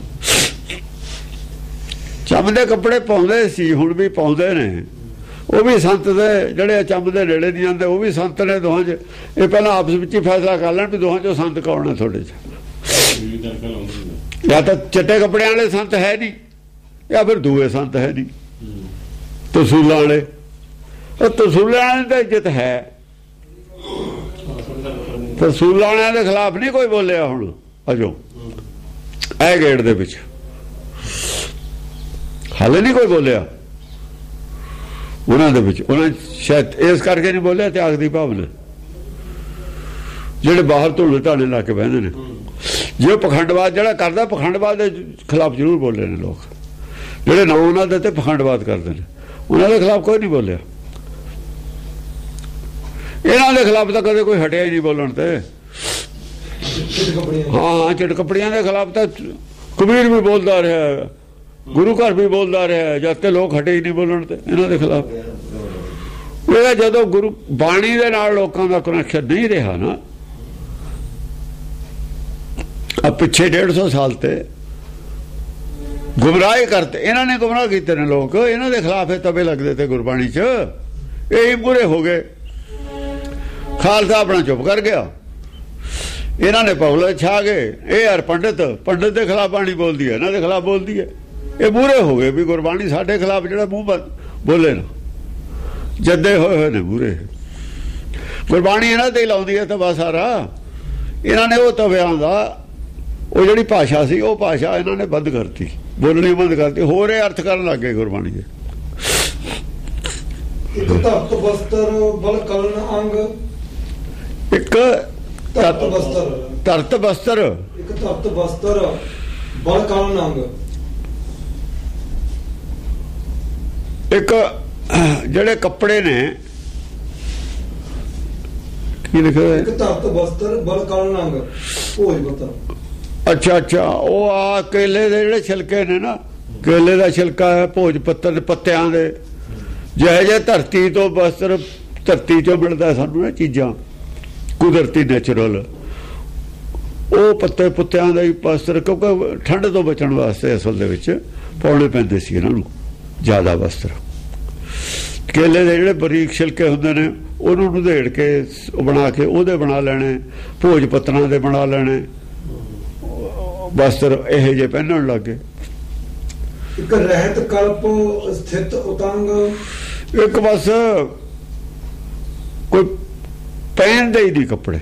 ਚੰਮ ਦੇ ਕੱਪੜੇ ਪਾਉਂਦੇ ਸੀ, ਹੁਣ ਵੀ ਪਾਉਂਦੇ ਨੇ। ਉਹ ਵੀ ਸੰਤ ਦੇ ਜਿਹੜੇ ਚੰਮ ਦੇ ਨੇੜੇ ਨਹੀਂ ਆਉਂਦੇ, ਉਹ ਵੀ ਸੰਤ ਨੇ ਦੋਹਾਂ 'ਚ। ਇਹ ਪਹਿਲਾਂ ਆਪਸ ਵਿੱਚ ਹੀ ਫੈਸਲਾ ਕਰ ਲੈਣ ਵੀ ਦੋਹਾਂ 'ਚੋਂ ਸੰਤ ਕੌਣ ਹੈ ਤੁਹਾਡੇ 'ਚ। ਜਾਂ ਤਾਂ ਚਿੱਟੇ ਕੱਪੜਿਆਂ ਵਾਲੇ ਸੰਤ ਹੈ ਨਹੀਂ, ਜਾਂ ਫਿਰ ਦੂਏ ਸੰਤ ਹੈ ਨਹੀਂ। ਤਸੂਲਾਂ ਵਾਲੇ, ਉਹ ਤਸੂਲਾਂ ਵਾਲਿਆਂ ਦੀ ਤਾਂ ਇੱਜ਼ਤ ਹੈ, ਤਸੂਲਾਂ ਵਾਲਿਆਂ ਦੇ ਖਿਲਾਫ ਨਹੀਂ ਕੋਈ ਬੋਲਿਆ ਹੁਣ ਅਜੋ ਇਹ ਗੇੜ ਦੇ ਵਿੱਚ ਹਾਲੇ ਨਹੀਂ ਕੋਈ ਬੋਲਿਆ ਉਹਨਾਂ ਦੇ ਵਿੱਚ। ਉਹਨਾਂ ਸ਼ਾਇਦ ਇਸ ਕਰਕੇ ਨਹੀਂ ਬੋਲਿਆ ਤਿਆਗ ਦੀ ਭਾਵਨਾ, ਜਿਹੜੇ ਬਾਹਰ ਧੁੱਲੇ ਢਾਣੇ ਲਾ ਕੇ ਬਹਿੰਦੇ ਨੇ। ਜੇ ਪਖੰਡਵਾਦ ਜਿਹੜਾ ਕਰਦਾ, ਪਖੰਡਵਾਦ ਦੇ ਖਿਲਾਫ ਜ਼ਰੂਰ ਬੋਲੇ ਨੇ ਲੋਕ, ਜਿਹੜੇ ਨਾ ਉਹਨਾਂ ਦੇ ਤੇ ਪਖੰਡਵਾਦ ਕਰਦੇ ਨੇ ਉਹਨਾਂ ਦੇ ਖਿਲਾਫ ਕੋਈ ਨਹੀਂ ਬੋਲਿਆ। ਇਹਨਾਂ ਦੇ ਖਿਲਾਫ ਤਾਂ ਕਦੇ ਕੋਈ ਹਟਿਆ ਹੀ ਨਹੀਂ ਬੋਲਣ ਤੇ। ਹਾਂ, ਚਿੜਕਪੜੀਆਂ ਦੇ ਖਿਲਾਫ ਤਾਂ ਕਬੀਰ ਵੀ ਬੋਲਦਾ ਰਿਹਾ, ਗੁਰੂ ਘਰ ਵੀ ਬੋਲਦਾ ਰਿਹਾ, ਜਦ ਤੇ ਲੋਕ ਹਟੇ ਹੀ ਨਹੀਂ ਬੋਲਣ ਤੇ ਇਹਨਾਂ ਦੇ ਖਿਲਾਫ। ਇਹ ਜਦੋਂ ਗੁਰੂ ਬਾਣੀ ਦੇ ਨਾਲ ਲੋਕਾਂ ਦਾ ਕਨੈਕਸ਼ਨ ਨਹੀਂ ਰਿਹਾ ਨਾ, ਆ ਪਿੱਛੇ 150 ਸਾਲ ਤੇ ਗੁੰਮਰਾਹ ਕਰਤੇ ਇਹਨਾਂ ਨੇ, ਗੁੰਮਰਾਹ ਕੀਤੇ ਨੇ ਲੋਕ, ਇਹਨਾਂ ਦੇ ਖਿਲਾਫ ਇਹ ਤਵੇ ਲੱਗਦੇ ਤੇ ਗੁਰਬਾਣੀ 'ਚ, ਇਹ ਪੂਰੇ ਹੋ ਗਏ। ਖਾਲਸਾ ਆਪਣਾ ਚੁੱਪ ਕਰ ਗਿਆ, ਇਹਨਾਂ ਨੇ ਪਗਲੇ ਛਾ ਗਏ। ਇਹ ਯਾਰ ਪੰਡਤ ਦੇ ਖਿਲਾਫ ਬਾਣੀ ਬੋਲਦੀ ਹੈ, ਇਹਨਾਂ ਦੇ ਖਿਲਾਫ ਬੋਲਦੀ ਹੈ। ਇਹ ਪੂਰੇ ਹੋ ਗਏ ਵੀ ਗੁਰਬਾਣੀ ਸਾਡੇ ਖਿਲਾਫ ਜਿਹੜਾ ਮੂੰਹ ਬੋਲੇ ਨਾ, ਜੱਦੇ ਹੋਏ ਨੇ ਪੂਰੇ। ਗੁਰਬਾਣੀ ਇਹਨਾਂ ਤੇ ਹੀ ਲਾਉਂਦੀ ਹੈ ਤਵਾ ਸਾਰਾ। ਇਹਨਾਂ ਨੇ ਉਹ ਤਵਿਆਂ ਦਾ, ਉਹ ਜਿਹੜੀ ਭਾਸ਼ਾ ਸੀ ਉਹ ਭਾਸ਼ਾ ਇਹਨਾਂ ਨੇ ਬੰਦ ਕਰਤੀ, ਬੋਲਣੀ ਬੰਦ ਕਰਤੀ, ਹੋਰ ਇਹ ਅਰਥ ਕਰਨ ਲੱਗ ਗਏ ਗੁਰਬਾਣੀ ਦੇ। ਇੱਕ ਧਰਤ ਬਸਤਰ ਬਲ ਕਲਨ ਅੰਗ, ਇੱਕ ਧਰਤ ਬਸਤਰ, ਇੱਕ ਧਰਤ ਬਸਤਰ ਬਲ ਕਲਨ ਅੰਗ, ਇੱਕ ਜਿਹੜੇ ਕੱਪੜੇ ਨੇ ਕੀ ਲਿਖਿਆ, ਇੱਕ ਧਰਤ ਬਸਤਰ ਬਲ ਕਲਨ ਅੰਗ ਭੋਜ ਪੱਤਰ। ਅੱਛਾ, ਉਹ ਆ ਕੇਲੇ ਦੇ ਜਿਹੜੇ ਛਿਲਕੇ ਨੇ ਨਾ, ਕੇਲੇ ਦਾ ਛਿਲਕਾ ਹੈ, ਭੋਜ ਪੱਤਰ ਦੇ ਪੱਤਿਆਂ ਦੇ, ਜਿਹੇ ਜਿਹੇ ਧਰਤੀ ਤੋਂ ਬਸਤਰ, ਧਰਤੀ ਚੋਂ ਮਿਲਦਾ ਸਾਨੂੰ ਇਹ ਚੀਜ਼ਾਂ ਕੁਦਰਤੀ ਨੈਚੁਰਲ, ਉਹ ਪੱਤੇ ਪੁੱਤਿਆਂ ਦਾ ਹੀ ਬਸਤਰ, ਕਿਉਂਕਿ ਠੰਡ ਤੋਂ ਬਚਣ ਵਾਸਤੇ ਅਸਲ ਦੇ ਵਿੱਚ ਪਾਉਣੇ ਪੈਂਦੇ ਸੀ ਇਹਨਾਂ ਨੂੰ ਜ਼ਿਆਦਾ ਬਸਤਰ। ਕੇਲੇ ਦੇ ਜਿਹੜੇ ਬਰੀਕ ਛਿਲਕੇ ਹੁੰਦੇ ਨੇ ਉਹਨੂੰ ਉਧੇੜ ਕੇ ਬਣਾ ਕੇ ਉਹਦੇ ਬਣਾ ਲੈਣੇ, ਭੋਜ ਪੱਤਰਾਂ ਦੇ ਬਣਾ ਲੈਣੇ ਬਸਤਰ, ਇਹੋ ਜਿਹੇ ਪਹਿਨਣ ਲੱਗ ਗਏ। ਇੱਕ ਰਹਿਤ ਕਲਪ ਸਥਿਤ ਉਤੰਗ, ਇੱਕ ਬਸ ਕੋਈ ਪਹਿਨਦੇ ਹੀ ਨਹੀਂ ਕੱਪੜੇ,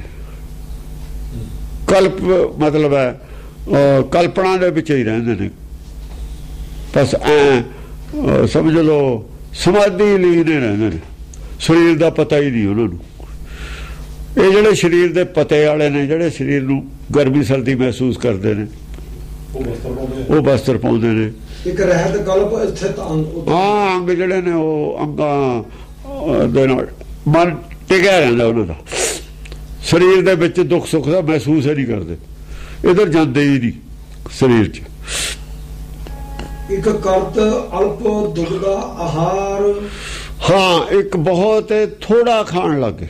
ਕਲਪ ਮਤਲਬ ਹੈ ਕਲਪਨਾ ਦੇ ਵਿੱਚ ਹੀ ਰਹਿੰਦੇ ਨੇ, ਬਸ ਐ ਸਮਝ ਲਓ ਸਮਾਧੀ ਲਈ ਨੇ ਰਹਿੰਦੇ ਨੇ, ਸਰੀਰ ਦਾ ਪਤਾ ਹੀ ਨਹੀਂ ਉਹਨਾਂ ਨੂੰ। ਇਹ ਜਿਹੜੇ ਸਰੀਰ ਦੇ ਪਤੇ ਵਾਲੇ ਨੇ, ਜਿਹੜੇ ਸਰੀਰ ਨੂੰ ਗਰਮੀ ਸਰਦੀ ਮਹਿਸੂਸ ਕਰਦੇ ਨੇ, ਉਹ ਬਸਤਰ ਪਾਉਂਦੇ ਨੇ। ਇੱਕ ਰਹਿਤ ਕਲਪ ਸਥਿਤ ਅੰਗ, ਹਾਂ, ਅੰਗ ਜਿਹੜੇ ਨੇ ਉਹ ਅੰਗਾਂ ਦੇ ਨਾਲ ਮਨ ਟਿਕਿਆ ਰਹਿੰਦਾ ਉਹਨਾਂ ਦਾ, ਸਰੀਰ ਦੇ ਵਿੱਚ ਦੁੱਖ ਸੁੱਖ ਦਾ ਮਹਿਸੂਸ ਹੀ ਨਹੀਂ ਕਰਦੇ, ਇਧਰ ਜਾਂਦੇ ਹੀ ਨਹੀਂ ਸਰੀਰ 'ਚ। ਇੱਕ ਕਰਤ ਅਲਪ ਦੁਗਦਾ ਆਹਾਰ, ਹਾਂ, ਇੱਕ ਬਹੁਤ ਥੋੜਾ ਖਾਣ ਲੱਗੇ,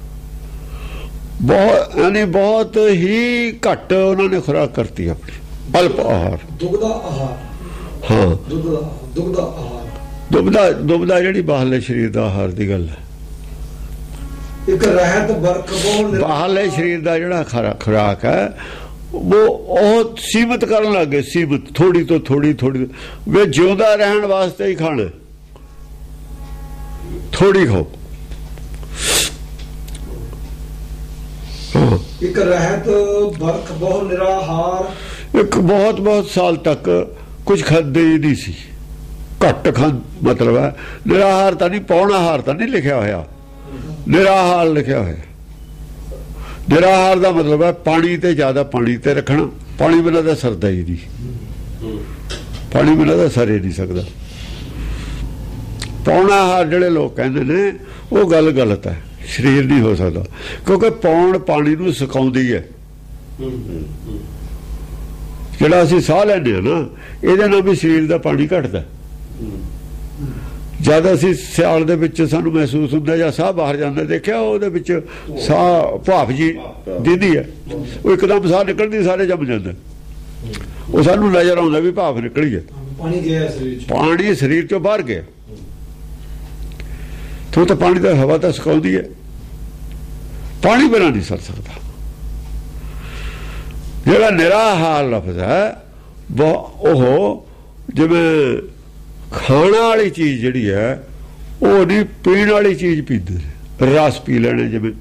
ਬਹੁਤ ਯਾਨੀ ਬਹੁਤ ਹੀ ਘੱਟ ਉਹਨਾਂ ਨੇ ਖੁਰਾਕ ਕਰਤੀ ਆਪਣੀ, ਅਲਪ ਆਹਾਰ, ਦੁਗਦਾ ਆਹਾਰ। ਹਾਂ, ਦੁਗਦਾ ਆਹਾਰ, ਦੁਬਦਾ ਜਿਹੜੀ ਬਾਹਰਲੇ ਸਰੀਰ ਦਾ ਆਹਾਰ ਦੀ ਗੱਲ ਹੈ। ਇੱਕ ਰਹਿਤ ਬਰਕ ਬੋਲ, ਬਾਹਰਲੇ ਸਰੀਰ ਦਾ ਜਿਹੜਾ ਖੁਰਾਕ ਹੈ ਉਹ ਸੀਮਤ ਕਰਨ ਲੱਗ ਗਏ, ਸੀਮਤ, ਥੋੜੀ ਤੋਂ ਥੋੜੀ ਵੇ ਜਿਉਂਦਾ ਰਹਿਣ ਵਾਸਤੇ ਹੀ ਖਾਣਾ, ਥੋੜੀ ਖਾਓ। ਇੱਕ ਰਹਿਤ ਬਰਕ ਬਹੁ ਨਿਰਾਹਾਰ, ਇੱਕ ਬਹੁਤ ਸਾਲ ਤੱਕ ਕੁਝ ਖਾਦੇ ਹੀ ਨਹੀਂ ਸੀ, ਘੱਟ ਖਾਂ, ਮਤਲਬ ਹੈ ਨਿਰਾਹਾਰ ਤਾਂ ਨਹੀਂ, ਪੌਣਾਹਾਰ ਤਾਂ ਨਹੀਂ ਲਿਖਿਆ ਹੋਇਆ, ਨਿਰਾਹਾਰ ਲਿਖਿਆ ਹੋਇਆ। ਨਿਰਾਹਾਰ ਦਾ ਮਤਲਬ ਹੈ ਪਾਣੀ ਤੇ ਜ਼ਿਆਦਾ ਪਾਣੀ ਤੇ ਰੱਖਣਾ, ਪਾਣੀ ਬਿਨਾਂ ਤਾਂ ਸਰਦਾ ਹੀ ਨਹੀਂ, ਪਾਣੀ ਬਿਨਾਂ ਤਾਂ ਸਰ ਹੀ ਨਹੀਂ ਸਕਦਾ। ਪੌਣਾਹਾਰ ਜਿਹੜੇ ਲੋਕ ਕਹਿੰਦੇ ਨੇ ਉਹ ਗੱਲ ਗਲਤ ਹੈ, ਸਰੀਰ ਨਹੀਂ ਹੋ ਸਕਦਾ, ਕਿਉਂਕਿ ਪੌਣ ਪਾਣੀ ਨੂੰ ਸੁਕਾਉਂਦੀ ਹੈ। ਜਿਹੜਾ ਅਸੀਂ ਸਾਹ ਲੈਂਦੇ ਹਾਂ ਨਾ, ਇਹਦੇ ਨਾਲ ਵੀ ਸਰੀਰ ਦਾ ਪਾਣੀ ਘਟਦਾ। ਜਦ ਅਸੀਂ ਸਿਆਲ ਦੇ ਵਿੱਚ ਸਾਨੂੰ ਮਹਿਸੂਸ ਹੁੰਦਾ ਜਾਂ ਸਾਹ ਬਾਹਰ ਜਾਂਦਾ, ਦੇਖਿਆ ਉਹਦੇ ਵਿੱਚ ਸਾਹ ਭਾਫ ਜੀ ਦਿੰਦੀ ਹੈ, ਉਹ ਇੱਕਦਮ ਸਾਹ ਨਿਕਲਦੀ ਸਾਰੇ ਜੰਮ ਜਾਂਦਾ, ਉਹ ਸਾਨੂੰ ਨਜ਼ਰ ਆਉਂਦਾ ਵੀ ਭਾਫ ਨਿਕਲੀ ਹੈ, ਪਾਣੀ ਗਿਆ ਸਰੀਰ 'ਚ, ਪਾਣੀ ਸਰੀਰ ਚੋਂ ਬਾਹਰ ਗਿਆ। ਤੋ ਤਾਂ ਪਾਣੀ ਦਾ ਹਵਾ ਤਾਂ ਸੁਕਾਉਂਦੀ ਹੈ, ਪਾਣੀ ਬਿਨਾਂ ਨਹੀਂ ਸਰ ਸਕਦਾ। ਜਿਹੜਾ ਨਿਰਾਹਾਰ ਲਫ਼ਜ਼ ਹੈ ਉਹ ਜਿਵੇਂ ਖਾਣਾ ਵਾਲੀ ਚੀਜ਼ ਜਿਹੜੀ ਹੈ ਉਹ ਨਹੀਂ, ਪੀਣ ਵਾਲੀ ਚੀਜ਼ ਪੀਂਦੇ ਨੇ। ਰਸ ਪੀ ਲੈਣੇ, ਜਿਵੇਂ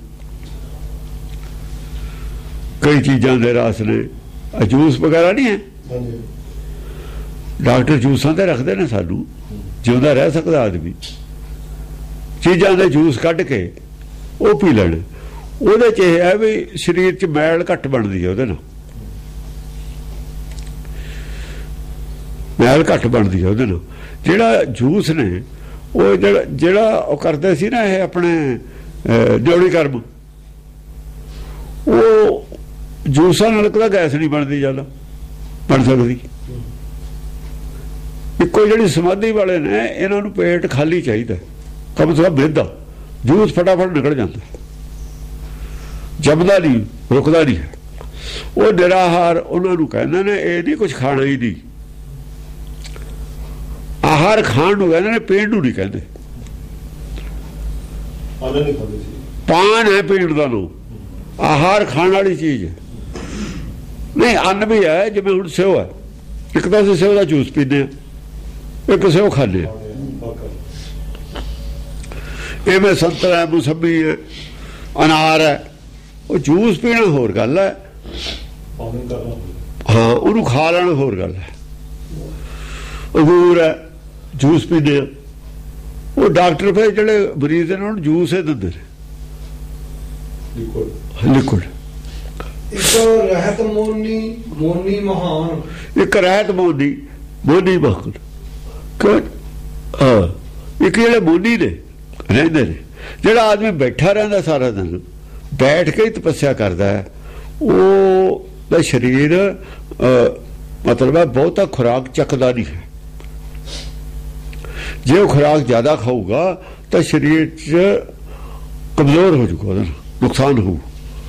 ਕਈ ਚੀਜ਼ਾਂ ਦੇ ਰਸ ਨੇ, ਜੂਸ ਵਗੈਰਾ ਨਹੀਂ ਹੈ। ਡਾਕਟਰ ਜੂਸਾਂ ਤੇ ਰੱਖਦੇ ਨੇ ਸਾਨੂੰ, ਜਿਉਂਦਾ ਰਹਿ ਸਕਦਾ ਆਦਮੀ, ਚੀਜ਼ਾਂ ਦੇ ਜੂਸ ਕੱਢ ਕੇ ਉਹ ਪੀ ਲੈਣ। ਉਹਦੇ ਚ ਇਹ ਹੈ ਵੀ ਸਰੀਰ ਚ ਮੈਲ ਘੱਟ ਬਣਦੀ ਹੈ, ਉਹਦੇ ਨਾਲ ਮੈਲ ਘੱਟ ਬਣਦੀ ਹੈ ਉਹਦੇ ਨਾਲ। ਜਿਹੜਾ ਜੂਸ ਨੇ ਉਹ ਜਿਹੜਾ ਉਹ ਕਰਦੇ ਸੀ ਨਾ, ਇਹ ਆਪਣੇ ਡਿਉੜੀ ਕਰਮ, ਉਹ ਜੂਸਾਂ ਨਾਲ ਕਦਾ ਗੈਸ ਨਹੀਂ ਬਣਦੀ, ਜ਼ਿਆਦਾ ਬਣ ਸਕਦੀ। ਇੱਕੋ ਜਿਹੜੀ ਸਮਾਧੀ ਵਾਲੇ ਨੇ, ਇਹਨਾਂ ਨੂੰ ਪੇਟ ਖਾਲੀ ਚਾਹੀਦਾ, ਕਮ ਸੇ ਕਮ ਬੇਦਾ ਜੂਸ ਫਟਾਫਟ ਨਿਕਲ ਜਾਂਦਾ, ਜੰਮਦਾ ਨਹੀਂ, ਰੁਕਦਾ ਨਹੀਂ। ਉਹ ਨਿਰਾਹਾਰ ਉਹਨਾਂ ਨੂੰ ਕਹਿੰਦੇ ਨੇ, ਇਹ ਨਹੀਂ ਕੁਝ ਖਾਣਾ ਹੀ ਨਹੀਂ। ਆਹਾਰ ਖਾਣ ਨੂੰ ਕਹਿੰਦੇ ਨੇ, ਪੀਣ ਨੂੰ ਨਹੀਂ ਕਹਿੰਦੇ। ਪਾਨ ਹੈ ਪੀਣ ਦਾ ਨੂੰ, ਆਹਾਰ ਖਾਣ ਵਾਲੀ ਚੀਜ਼ ਨਹੀਂ। ਅੰਨ ਵੀ ਹੈ, ਜਿਵੇਂ ਹੁਣ ਸਿਓ ਹੈ, ਇੱਕ ਤਾਂ ਅਸੀਂ ਸਿਓ ਦਾ ਜੂਸ ਪੀਂਦੇ ਹਾਂ, ਇੱਕ ਸਿਓ ਖਾਂਦੇ ਹਾਂ। ਇਵੇਂ ਸੰਤਰਾ, ਮੌਸੰਮੀ ਹੈ, ਅਨਾਰ ਹੈ, ਉਹ ਜੂਸ ਪੀਣਾ ਹੋਰ ਗੱਲ ਹੈ, ਹਾਂ ਉਹਨੂੰ ਖਾ ਲੈਣਾ ਹੋਰ ਗੱਲ ਹੈ। ਅੰਗੂਰ ਹੈ, ਜੂਸ ਪੀਂਦੇ ਆ। ਉਹ ਡਾਕਟਰ ਫਿਰ ਜਿਹੜੇ ਮਰੀਜ਼ ਨੇ ਉਹਨਾਂ ਨੂੰ ਜੂਸ ਹੀ ਦਿੰਦੇ ਨੇ, ਲਿਕੁਇਡ। ਇੱਕ ਰਹਿਤ ਮੋਨੀ ਮਹਾਨ, ਇੱਕ ਰਹਿਤ ਮੋਨੀ ਮਹਾਨ। ਹਾਂ, ਇੱਕ ਜਿਹੜੇ ਮੋਨੀ ਨੇ ਰਹਿੰਦੇ ਨੇ, ਜਿਹੜਾ ਆਦਮੀ ਬੈਠਾ ਰਹਿੰਦਾ ਸਾਰਾ ਦਿਨ, ਬੈਠ ਕੇ ਹੀ ਤਪੱਸਿਆ ਕਰਦਾ ਹੈ, ਉਹ ਦਾ ਸਰੀਰ ਮਤਲਬ ਹੈ ਬਹੁਤਾ ਖੁਰਾਕ ਚੱਕਦਾ ਨਹੀਂ ਹੈ। ਜੇ ਉਹ ਖੁਰਾਕ ਜ਼ਿਆਦਾ ਖਾਊਗਾ ਤਾਂ ਸਰੀਰ 'ਚ ਕਮਜ਼ੋਰ ਹੋ ਜਾਊਗਾ, ਉਹਦਾ ਨੁਕਸਾਨ ਹੋਊ।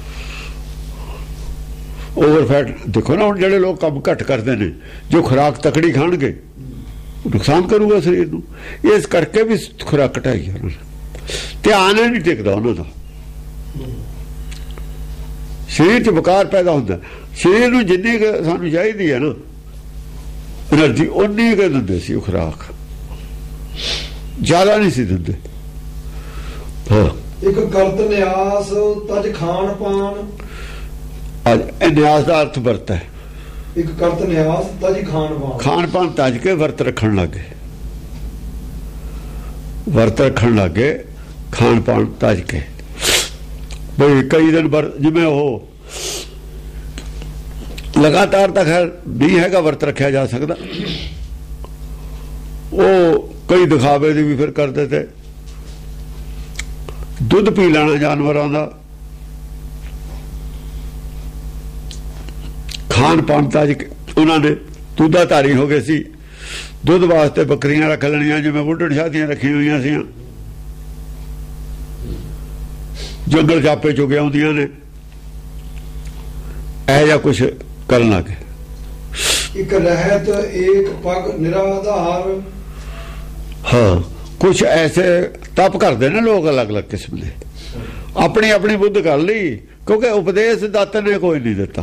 ਓਵਰਫੈਟ ਦੇਖੋ ਨਾ, ਹੁਣ ਜਿਹੜੇ ਲੋਕ ਕੰਮ ਘੱਟ ਕਰਦੇ ਨੇ, ਜੋ ਖੁਰਾਕ ਤਕੜੀ ਖਾਣਗੇ ਨੁਕਸਾਨ ਕਰੂਗਾ ਸਰੀਰ ਨੂੰ। ਇਸ ਕਰਕੇ ਵੀ ਖੁਰਾਕ ਘਟਾਈ ਉਹਨਾਂ ਨੇ, ਧਿਆਨ ਨਹੀਂ ਟਿਕਦਾ ਉਹਨਾਂ ਦਾ, ਸਰੀਰ 'ਚ ਵਿਕਾਰ ਪੈਦਾ ਹੁੰਦਾ। ਸਰੀਰ ਨੂੰ ਜਿੰਨੀ ਕੁ ਸਾਨੂੰ ਚਾਹੀਦੀ ਹੈ ਨਾ ਐਨਰਜੀ, ਉਨੀ ਕੁ ਦਿੰਦੇ ਸੀ ਉਹ ਖੁਰਾਕ, ਜ਼ਿਆਦਾ ਨਹੀਂ ਸੀ ਦਿੰਦੇ। ਹਾਂ, ਇੱਕ ਕਰਤ ਨਿਆਸ ਤਜ ਖਾਣ ਪਾਣ। ਅੱਜ ਨਿਆਸ ਦਾ ਅਰਥ ਵਰਤ ਹੈ। ਇੱਕ ਕਰਤ ਨਿਆਸ ਤਜ ਖਾਣ ਪਾਣ, ਖਾਣ ਪਾਣ ਤਜ ਕੇ ਵਰਤ ਰੱਖਣ ਲੱਗੇ, ਵਰਤ ਰੱਖਣ ਲੱਗੇ, ਖਾਣ ਪਾਣ ਤਜ ਕੇ। ਬਈ ਕਈ ਦਿਨ ਜਿਵੇਂ ਉਹ ਲਗਾਤਾਰ ਤਾਂ ਖੈਰ ਨਹੀਂ ਹੈਗਾ ਵਰਤ ਰੱਖਿਆ ਜਾ ਸਕਦਾ, ਉਹ ਕਈ ਦਿਖਾਵੇ ਦੀ ਵੀ ਫਿਰ ਕਰਦੇ ਤੇ। ਦੁੱਧ ਪੀ ਲੈਣਾ ਜਾਨਵਰਾਂ ਦਾ, ਖਾਣ ਪਾਣ ਤਾਂ ਉਹਨਾਂ ਨੇ ਦੁੱਧਾਧਾਰੀ ਹੋ ਗਏ ਸੀ, ਦੁੱਧ ਵਾਸਤੇ ਬੱਕਰੀਆਂ ਰੱਖ ਲੈਣੀਆਂ, ਜਿਵੇਂ ਬੁੱਢਣ ਸ਼ਾਦੀਆਂ ਰੱਖੀਆਂ ਹੋਈਆਂ ਸੀ, ਜੰਗਲ ਚਾਪੇ ਚੁਗੇ ਆਉਂਦੀਆਂ ਨੇ, ਇਹ ਜਿਹਾ ਕੁਛ ਕਰਨ ਲੱਗੇ। ਇੱਕ ਰਹਿਤ ਏਕ ਪਗ ਨਿਰਾਧਾਰ। ਹਾਂ, ਕੁਛ ਐਸੇ ਤਪ ਕਰਦੇ ਨੇ ਲੋਕ ਅਲੱਗ-ਅਲੱਗ ਕਿਸਮ ਦੇ, ਆਪਣੀ ਆਪਣੀ ਬੁੱਧ ਕਰ ਲਈ, ਕਿਉਂਕਿ ਉਪਦੇਸ਼ ਦਾਤਾ ਨੇ ਕੋਈ ਨਹੀਂ ਦਿੱਤਾ।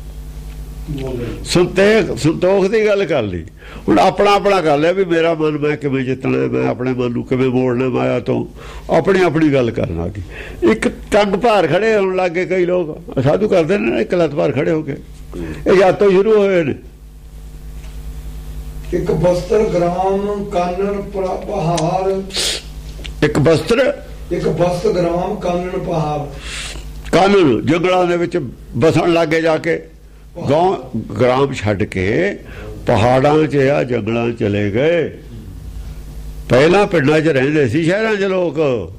ਸੰਤੋਖ ਦੀ ਗੱਲ ਕਰ ਲਈ, ਹੁਣ ਆਪਣਾ ਆਪਣਾ ਕਰ ਲਿਆ ਵੀ ਮੇਰਾ ਮਨ ਮੈਂ ਕਿਵੇਂ ਜਿੱਤਣਾ, ਮੈਂ ਆਪਣੇ ਮਨ ਨੂੰ ਕਿਵੇਂ ਮੋੜਨਾ ਮਾਇਆ ਤੋਂ, ਆਪਣੀ ਆਪਣੀ ਗੱਲ ਕਰਨ ਲੱਗੀ। ਇੱਕ ਟੰਗ ਭਾਰ ਖੜੇ ਹੋਣ ਲੱਗੇ ਕਈ ਲੋਕ, ਸਾਧੂ ਕਰਦੇ ਨੇ ਇੱਕ ਲੱਤ ਭਾਰ ਖੜੇ ਹੋ ਕੇ, ਇਹ ਜਾਤੋਂ ਸ਼ੁਰੂ ਹੋਏ ਨੇ। ਇੱਕ ਬਸਤਰ ਗ੍ਰਾਮ ਕਾਨਨ ਪਹਾੜ। ਇੱਕ ਬਸਤਰ ਗ੍ਰਾਮ ਕਾਨਨ ਪਹਾੜ। ਕਾਨਨ ਜੰਗਲਾਂ ਦੇ ਵਿੱਚ ਬਸਣ ਲੱਗੇ, ਜਾ ਕੇ ਗ੍ਰਾਮ ਛੱਡ ਕੇ ਪਹਾੜਾਂ 'ਚ ਆ ਜੰਗਲਾਂ ਚਲੇ ਗਏ। ਪਹਿਲਾਂ ਪਿੰਡਾਂ 'ਚ ਰਹਿੰਦੇ ਸੀ, ਸ਼ਹਿਰਾਂ 'ਚ ਲੋਕ,